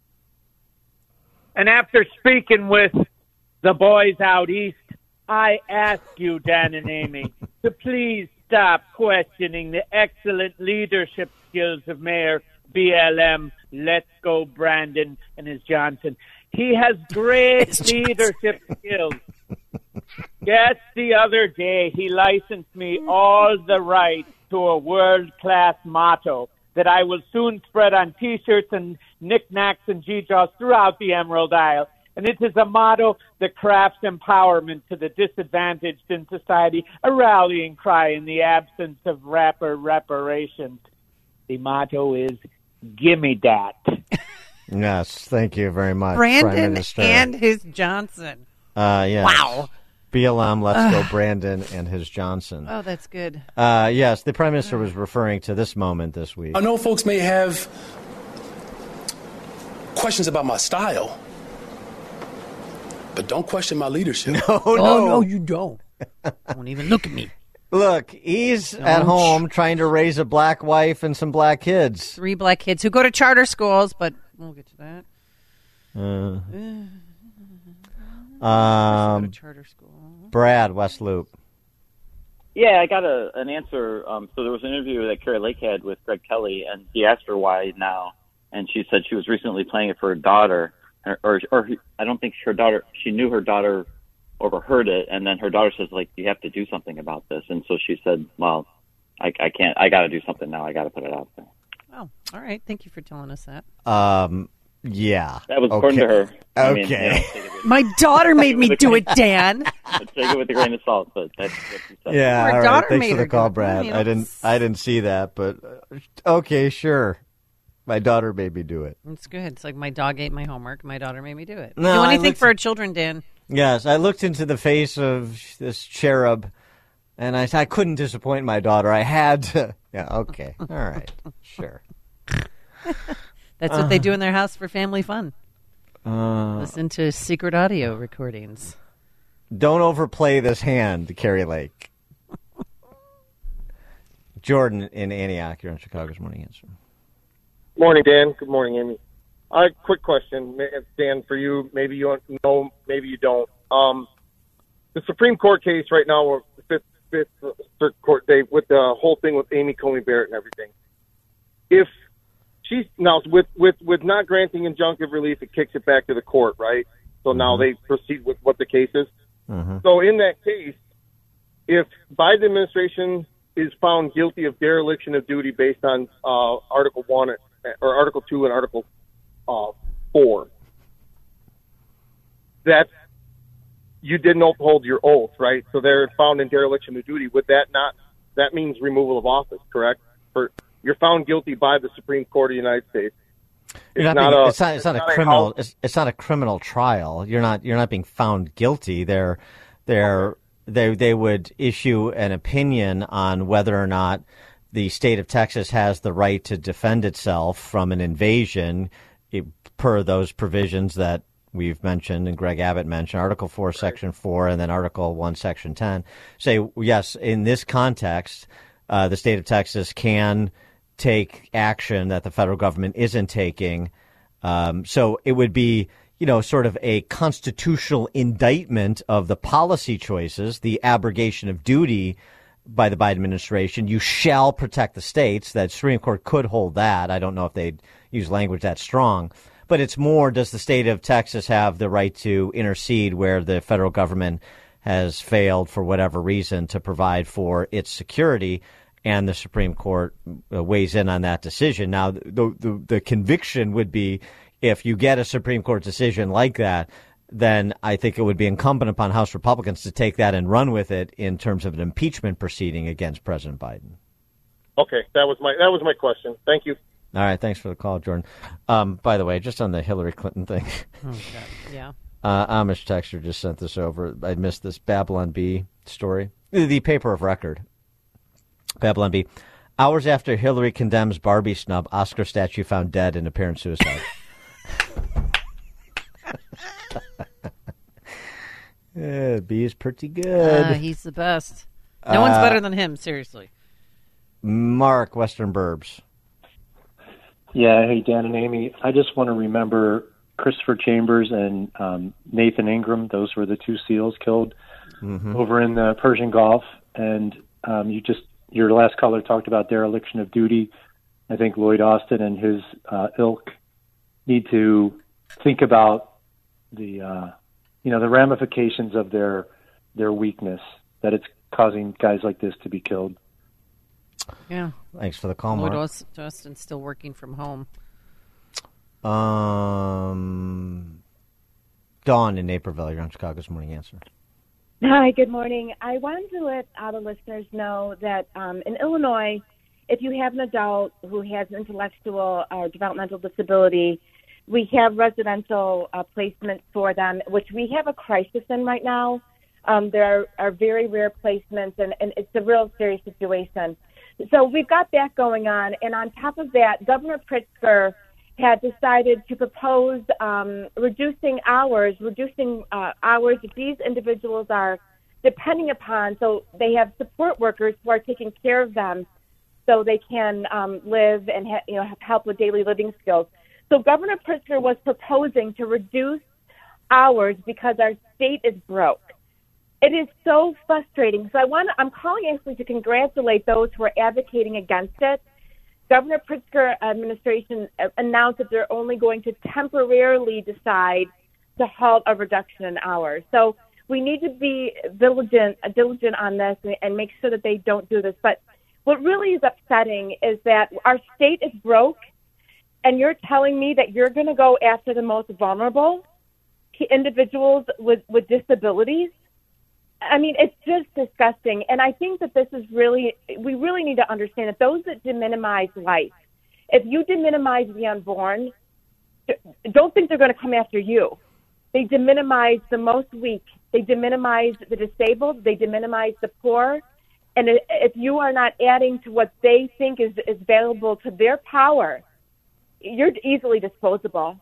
And after speaking with the boys out east, I ask you, Dan and Amy, to please stop questioning the excellent leadership skills of Mayor B L M. Let's go, Brandon and his Johnson. He has great leadership skills. Yes, the other day he licensed me all the rights to a world-class motto that I will soon spread on T-shirts and knickknacks and G-Jaws throughout the Emerald Isle. And it is a motto that crafts empowerment to the disadvantaged in society, a rallying cry in the absence of rapper reparations. The motto is, gimme that. Yes, thank you very much, Brandon Prime Minister. and his Johnson. Uh, yes. Wow. B L M, let's go Brandon and his Johnson. Oh, that's good. Uh, yes, the Prime Minister was referring to this moment this week. I know folks may have questions about my style, but don't question my leadership. No, oh, no. no, you don't. Don't even look at me. Look, he's Don't. at home trying to raise a black wife and some black kids. Three black kids who go to charter schools, but we'll get to that. Uh, um, charter school. Brad, West Loop. Yeah, I got a an answer. Um, so there was an interview that Carrie Lake had with Greg Kelly, and he asked her why now, and she said she was recently playing it for her daughter, or or, or I don't think her daughter. She knew her daughter overheard it, and then her daughter says, like, you have to do something about this, and so she said, well, I, I can't. I got to do something now. I got to put it out there. Oh, all right. Thank you for telling us that. Um, yeah. That was according okay. to her. I mean, Okay. you know, take it with- My daughter made me Take it do with it, Dan. Take it with a grain of salt, but that's what she said. Yeah, Her all right. daughter Thanks made for the her call, do it. Brad. You know, I didn't. I didn't see that, but uh, okay, sure. My daughter made me do it. It's good. It's like my dog ate my homework. My daughter made me do it. No, do I anything looked- for our children, Dan. Yes, I looked into the face of this cherub, and I I couldn't disappoint my daughter. I had to. Yeah. Okay. All right. Sure. That's what they do in their house for family fun. Uh, Listen to secret audio recordings. Don't overplay this hand, Carrie Lake. Jordan in Antioch, you're on Chicago's Morning Answer. Morning, Dan. Good morning, Amy. Uh, quick question, Dan, for you. Maybe you know, maybe you don't. Um, the Supreme Court case right now, or the fifth, fifth Circuit Court day, with the whole thing with Amy Coney Barrett and everything. If she's now with with with not granting injunctive relief, it kicks it back to the court, right? So now they proceed with what the case is. Mm-hmm. So in that case, if Biden administration is found guilty of dereliction of duty based on uh, Article One or Article Two and Article uh, Four, that you didn't uphold your oath, right? So they're found in dereliction of duty. Would that not? That means removal of office, correct? For you're found guilty by the Supreme Court of the United States. You're It's not not being, a- it's not, it's not it's a not a criminal. house- It's, it's not a criminal trial. You're not. You're not being found guilty. They're. They're. They. They would issue an opinion on whether or not the state of Texas has the right to defend itself from an invasion, it, per those provisions that we've mentioned and Greg Abbott mentioned, Article four, Section four, and then Article one, Section ten. Say yes, in this context, uh, the state of Texas can take action that the federal government isn't taking. Um, so it would be, you know, sort of a constitutional indictment of the policy choices, the abrogation of duty by the Biden administration. You shall protect the states. That Supreme Court could hold that. I don't know if they'd use language that strong. But it's more, does the state of Texas have the right to intercede where the federal government has failed for whatever reason to provide for its security? And the Supreme Court weighs in on that decision. Now, the, the, the conviction would be, if you get a Supreme Court decision like that, then I think it would be incumbent upon House Republicans to take that and run with it in terms of an impeachment proceeding against President Biden. Okay, that was my that was my question. Thank you. All right, thanks for the call, Jordan. Um, by the way, just on the Hillary Clinton thing. Oh, God. Yeah. Uh, Amish Texter just sent this over. I missed this Babylon Bee story. The paper of record. Babylon Bee. Hours after Hillary condemns Barbie snub, Oscar statue found dead in apparent suicide. Yeah, Bee is pretty good. Uh, he's the best. No uh, one's better than him, seriously. Mark, Western Burbs. Yeah, hey, Dan and Amy. I just want to remember Christopher Chambers and um, Nathan Ingram. Those were the two SEALs killed mm-hmm. over in the Persian Gulf. And um, you just, your last caller talked about dereliction of duty. I think Lloyd Austin and his uh, ilk need to think about the, uh, you know, the ramifications of their their weakness, that it's causing guys like this to be killed. Yeah. Thanks for the call, Mark. Lloyd Austin's still working from home. Um, Dawn in Naperville, you're on Chicago's Morning Answer. Hi, good morning. I wanted to let all the listeners know that um, in Illinois, if you have an adult who has an intellectual or developmental disability, we have residential uh, placements for them, which we have a crisis in right now. Um, there are, are very rare placements, and, and it's a real serious situation. So we've got that going on. And on top of that, Governor Pritzker had decided to propose um, reducing hours, reducing uh, hours that these individuals are depending upon. So they have support workers who are taking care of them so they can um, live and ha- you know have help with daily living skills. So Governor Pritzker was proposing to reduce hours because our state is broke. It is so frustrating. So I want I'm calling actually to congratulate those who are advocating against it. Governor Pritzker administration announced that they're only going to temporarily decide to halt a reduction in hours. So we need to be diligent, diligent on this and make sure that they don't do this. But what really is upsetting is that our state is broke, and you're telling me that you're going to go after the most vulnerable individuals with, with disabilities. I mean, it's just disgusting. And I think that this is really, we really need to understand that those that deminimize life, if you deminimize the unborn, don't think they're going to come after you. They deminimize the most weak. They deminimize the disabled. They deminimize the poor. And if you are not adding to what they think is, is valuable to their power, you're easily disposable.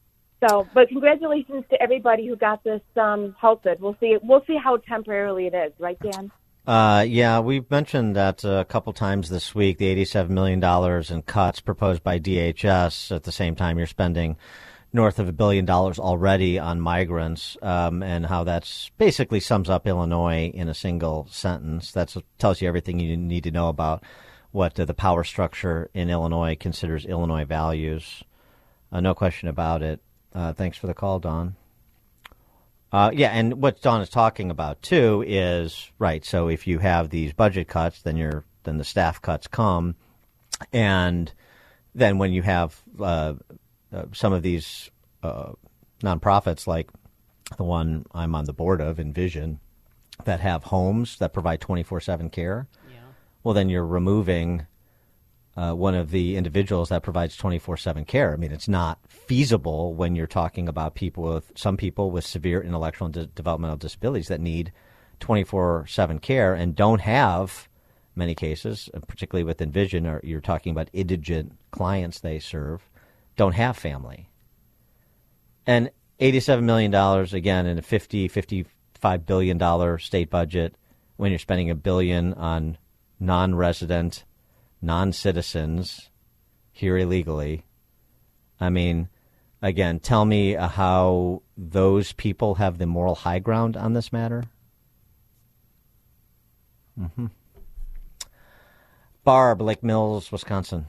So, but congratulations to everybody who got this um, halted. We'll see. We'll see how temporarily it is, right, Dan? Uh, yeah, we've mentioned that a couple times this week. The eighty-seven million dollars in cuts proposed by D H S. At the same time, you're spending north of a billion dollars already on migrants, um, and how that's basically sums up Illinois in a single sentence. That tells you everything you need to know about what uh, the power structure in Illinois considers Illinois values. Uh, no question about it. Uh, thanks for the call, Don. Uh, yeah, and what Don is talking about too is right. So if you have these budget cuts, then you're then the staff cuts come, and then when you have uh, uh, some of these uh, nonprofits like the one I'm on the board of, Envision, that have homes that provide twenty-four seven care, yeah. Well, then you're removing Uh, one of the individuals that provides twenty-four seven care. I mean, it's not feasible when you're talking about people with some people with severe intellectual and de- developmental disabilities that need twenty-four seven care and don't have, many cases, particularly with Envision, or you're talking about indigent clients they serve, don't have family. And eighty-seven million dollars, again, in a fifty, fifty-five billion dollars state budget, when you're spending a billion on non-resident non-citizens here illegally. I mean, again, tell me uh, how those people have the moral high ground on this matter. Mm-hmm. Barb, Lake Mills, Wisconsin.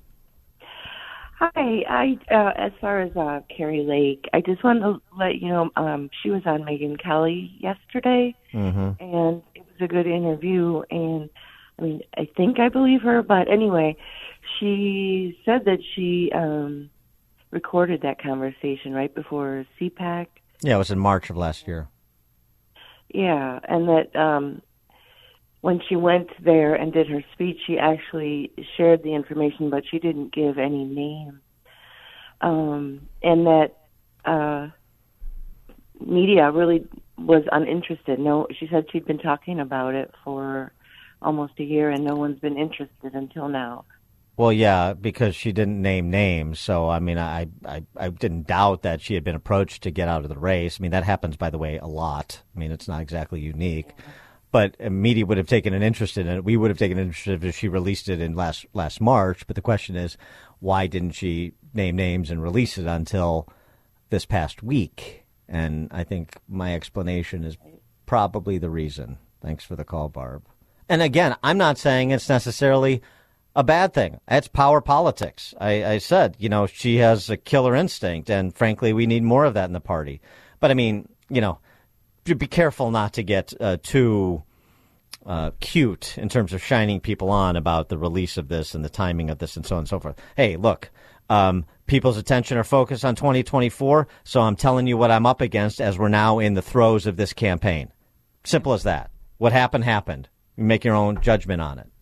Hi. I, uh, as far as uh, Carrie Lake, I just wanted to let you know um, she was on Megyn Kelly yesterday, mm-hmm. and it was a good interview, and I mean, I think I believe her, but anyway, she said that she um, recorded that conversation right before C PAC. Yeah, it was in March of last year. Yeah, and that um, when she went there and did her speech, she actually shared the information, but she didn't give any names. Um, and that uh, media really was uninterested. No, she said she'd been talking about it for almost a year, and no one's been interested until now. Well, yeah, because she didn't name names. So, I mean, I, I, I didn't doubt that she had been approached to get out of the race. I mean, that happens, by the way, a lot. I mean, it's not exactly unique. Yeah. But uh, media would have taken an interest in it. We would have taken an interest if she released it in last last March. But the question is, why didn't she name names and release it until this past week? And I think my explanation is probably the reason. Thanks for the call, Barb. And again, I'm not saying it's necessarily a bad thing. It's power politics. I, I said, you know, she has a killer instinct, and frankly, we need more of that in the party. But I mean, you know, be careful not to get uh, too uh, cute in terms of shining people on about the release of this and the timing of this and so on and so forth. Hey, look, um, people's attention are focused on twenty twenty-four, so I'm telling you what I'm up against as we're now in the throes of this campaign. Simple as that. What happened, happened. You make your own judgment on it.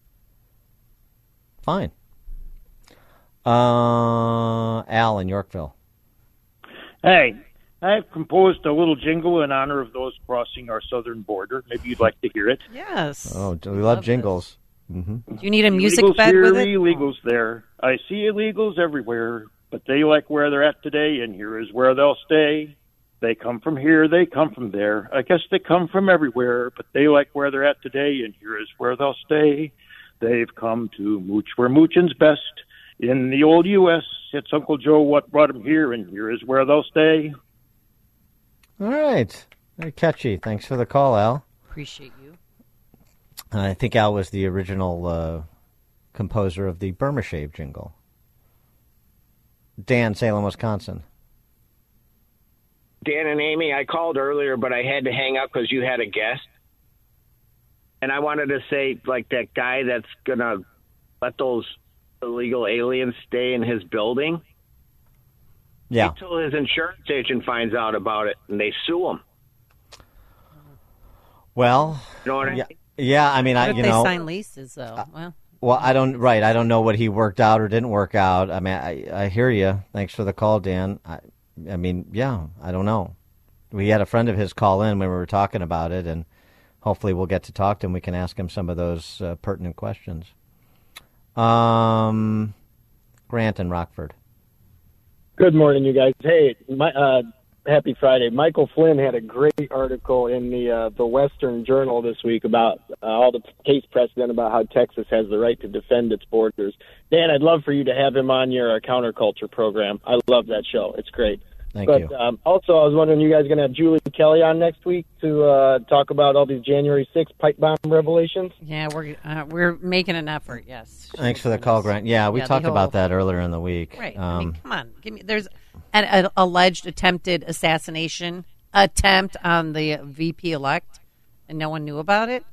Fine. Uh, Al in Yorkville. Hey, I've composed a little jingle in honor of those crossing our southern border. Maybe you'd like to hear it. Yes. Oh, we love, love jingles. Mm-hmm. Do you need a music illegals bed here, with it? Illegals there. I see illegals everywhere, but they like where they're at today, and here is where they'll stay. They come from here, they come from there. I guess they come from everywhere, but they like where they're at today, and here is where they'll stay. They've come to mooch where mooching's best. In the old U S, it's Uncle Joe what brought them here, and here is where they'll stay. All right. Very catchy. Thanks for the call, Al. Appreciate you. Uh, I think Al was the original uh, composer of the Burma Shave jingle. Dan, Salem, Wisconsin. Dan and Amy, I called earlier, but I had to hang up because you had a guest. And I wanted to say, like, that guy that's going to let those illegal aliens stay in his building. Yeah. Wait till his insurance agent finds out about it and they sue him. Well, you know what I yeah, mean? yeah, I mean, what I if you they know, sign leases though? Well, well, I don't. Right, I don't know what he worked out or didn't work out. I mean, I, I hear you. Thanks for the call, Dan. I, I mean, yeah, I don't know. We had a friend of his call in when we were talking about it, and hopefully we'll get to talk to him. We can ask him some of those uh, pertinent questions. Um, Grant in Rockford. Good morning, you guys. Hey, my, uh, happy Friday. Michael Flynn had a great article in the uh, the Western Journal this week about uh, all the case precedent about how Texas has the right to defend its borders. Dan, I'd love for you to have him on your uh, counterculture program. I love that show. It's great. Thank but, you. Um, also, I was wondering, you guys going to have Julie Kelly on next week to uh, talk about all these January sixth pipe bomb revelations? Yeah, we're uh, we're making an effort. Yes. Thanks for the call, Grant. Yeah, we Yeah, the talked whole- about that earlier in the week. Right. Um, I mean, come on. Give me. There's an, an alleged attempted assassination attempt on the V P elect, and no one knew about it.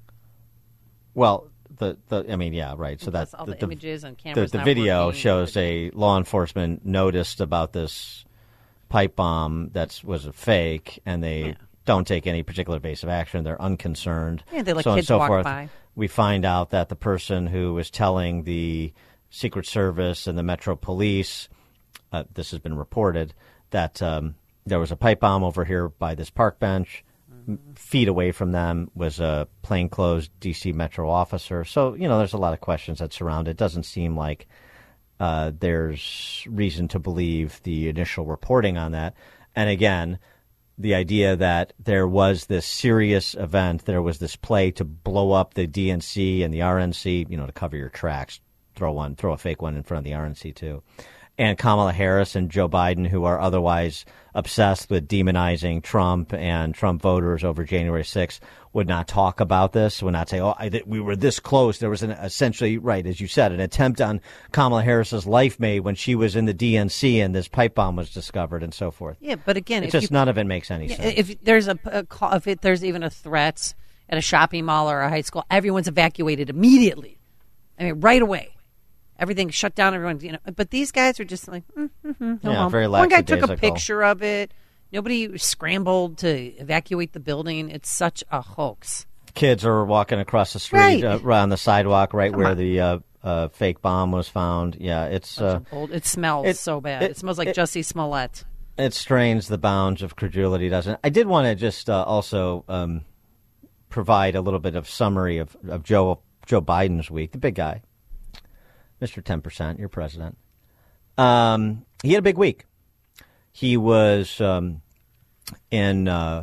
Well, the, the I mean, yeah, right. So Plus that all the, the images and cameras The, the not video working. shows a law enforcement noticed about this pipe bomb that was a fake, and they don't take any particular evasive action. They're unconcerned. Yeah, they let so on and kids so walk forth. by. We find out that the person who was telling the Secret Service and the Metro Police, uh, this has been reported, that um, there was a pipe bomb over here by this park bench. Mm-hmm. Feet away from them was a plainclothes D C Metro officer. So, you know, there's a lot of questions that surround it. It doesn't seem like uh, there's reason to believe the initial reporting on that. And again, the idea that there was this serious event, there was this play to blow up the D N C and the R N C, you know, to cover your tracks, throw one, throw a fake one in front of the R N C too. And Kamala Harris and Joe Biden, who are otherwise obsessed with demonizing Trump and Trump voters over January sixth, would not talk about this, would not say, oh, I, we were this close. There was an essentially, right, as you said, an attempt on Kamala Harris's life made when she was in the D N C and this pipe bomb was discovered and so forth. Yeah, but again, it's if just you, none of it makes any yeah, sense. If there's a, a call, if it, there's even a threat at a shopping mall or a high school, everyone's evacuated immediately. I mean, right away. Everything's shut down. Everyone's, you know, but these guys are just like, mm, mm-hmm, no Yeah, home. very One guy took a lackadaisical. picture of it. Nobody scrambled to evacuate the building. It's such a hoax. Kids are walking across the street, Right. uh, right on the sidewalk, right Come where on. the uh, uh, fake bomb was found. Yeah, it's uh, Old. It smells it- so bad. It, it- smells like it- Jussie Smollett. it strains the bounds of credulity, doesn't it? I did want to just uh, also um, provide a little bit of summary of, of Joe Joe Biden's week, the big guy, Mister ten percent, your president. Um, he had a big week. He was um, in uh,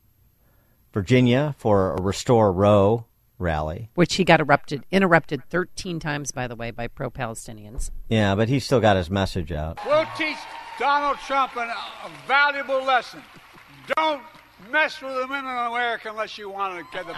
Virginia for a Restore Roe rally. Which he got erupted, interrupted thirteen times, by the way, by pro-Palestinians. Yeah, but he still got his message out. We'll teach Donald Trump an, a valuable lesson. Don't mess with the women in America unless you want to get the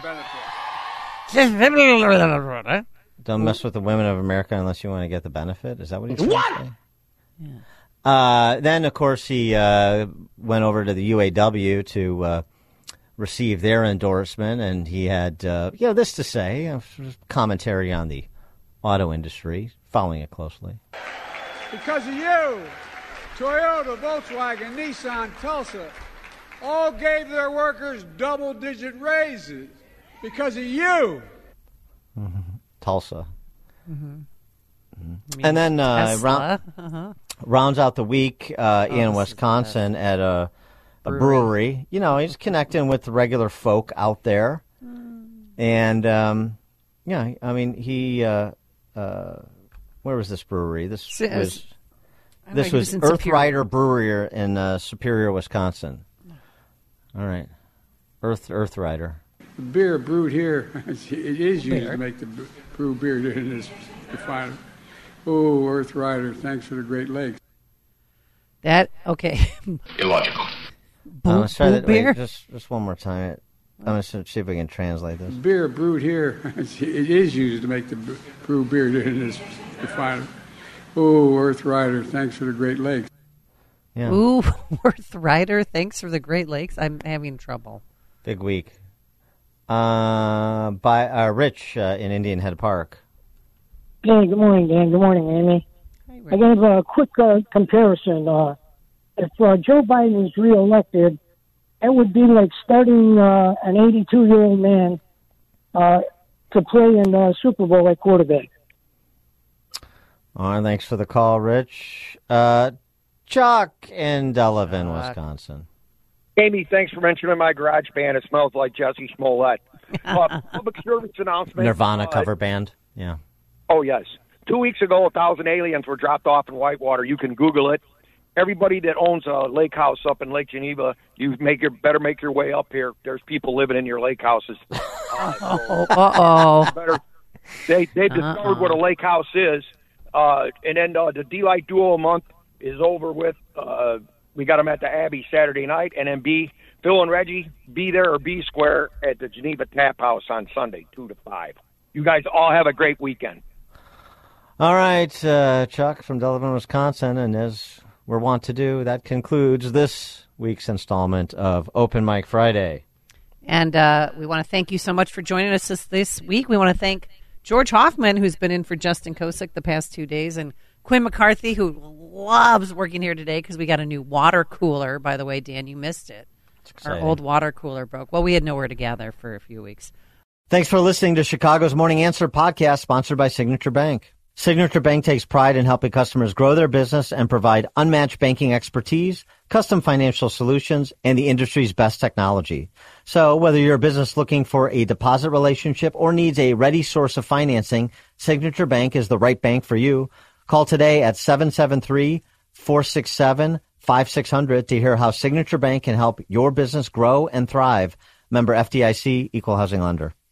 benefit. Don't mess with the women of America unless you want to get the benefit. Is that what he's trying What? to say? Yeah. Uh, then, of course, he uh, went over to the U A W to uh, receive their endorsement, and he had, uh, you know, this to say, uh, commentary on the auto industry, following it closely. Because of you, Toyota, Volkswagen, Nissan, Tulsa all gave their workers double-digit raises. Because of you. Tulsa. Mm-hmm. Mm-hmm. And then uh, round, uh-huh. rounds out the week uh, oh, in Wisconsin at a, a brewery. brewery. You know, he's connecting with the regular folk out there. Mm. And, um, yeah, I mean, he, uh, uh, where was this brewery? This was, was this know, was, was Earth Rider Brewery in uh, Superior, Wisconsin. All right. Earth Earth Rider. The beer brewed here, it is used beer. to make the brew beer in this refinery. Oh, Earth Rider, thanks for the Great Lakes. That, okay. Illogical. Boo, uh, let's try that. Beer? Wait, just, just one more time. I'm going to see if we can translate this. Beer brewed here, it is used to make the brew beer in this refinery. Oh, Earth Rider, thanks for the Great Lakes. Yeah. Ooh, Earth Rider, thanks for the Great Lakes. I'm having trouble. Big week. Uh, by uh, Rich uh, in Indian Head Park. Hey, good morning, Dan. Good morning, Amy. Hi, I got a quick uh, comparison. Uh, if uh, Joe Biden is reelected, it would be like starting uh, an eighty-two-year-old man uh, to play in the Super Bowl at quarterback. All right, thanks for the call, Rich. Uh, Chuck in Delavan, uh, Wisconsin. Amy, thanks for mentioning my garage band. It smells like Jesse Smollett. Uh, public service announcement. Nirvana uh, cover band. Yeah. Oh, yes. Two weeks ago, a thousand aliens were dropped off in Whitewater. You can Google it. Everybody that owns a lake house up in Lake Geneva, you make your better make your way up here. There's people living in your lake houses. Uh, so uh-oh. Better, they they discovered uh-oh. what a lake house is. Uh, and then uh, the D-Light Duo month is over with. Uh, we got them at the Abbey Saturday night. And then B, Phil and Reggie, be there or be square at the Geneva Tap House on Sunday, two to five. You guys all have a great weekend. All right, uh, Chuck from Delavan, Wisconsin. And as we're wont to do, that concludes this week's installment of Open Mic Friday. And uh, we want to thank you so much for joining us this, this week. We want to thank George Hoffman, who's been in for Justin Kosick the past two days, and Quinn McCarthy, who loves working here today because we got a new water cooler. By the way, Dan, you missed it. Our old water cooler broke. Well, we had nowhere to gather for a few weeks. Thanks for listening to Chicago's Morning Answer podcast, sponsored by Signature Bank. Signature Bank takes pride in helping customers grow their business and provide unmatched banking expertise, custom financial solutions, and the industry's best technology. So whether you're a business looking for a deposit relationship or needs a ready source of financing, Signature Bank is the right bank for you. Call today at seven seven three, four six seven, five six zero zero to hear how Signature Bank can help your business grow and thrive. Member F D I C, Equal Housing Lender.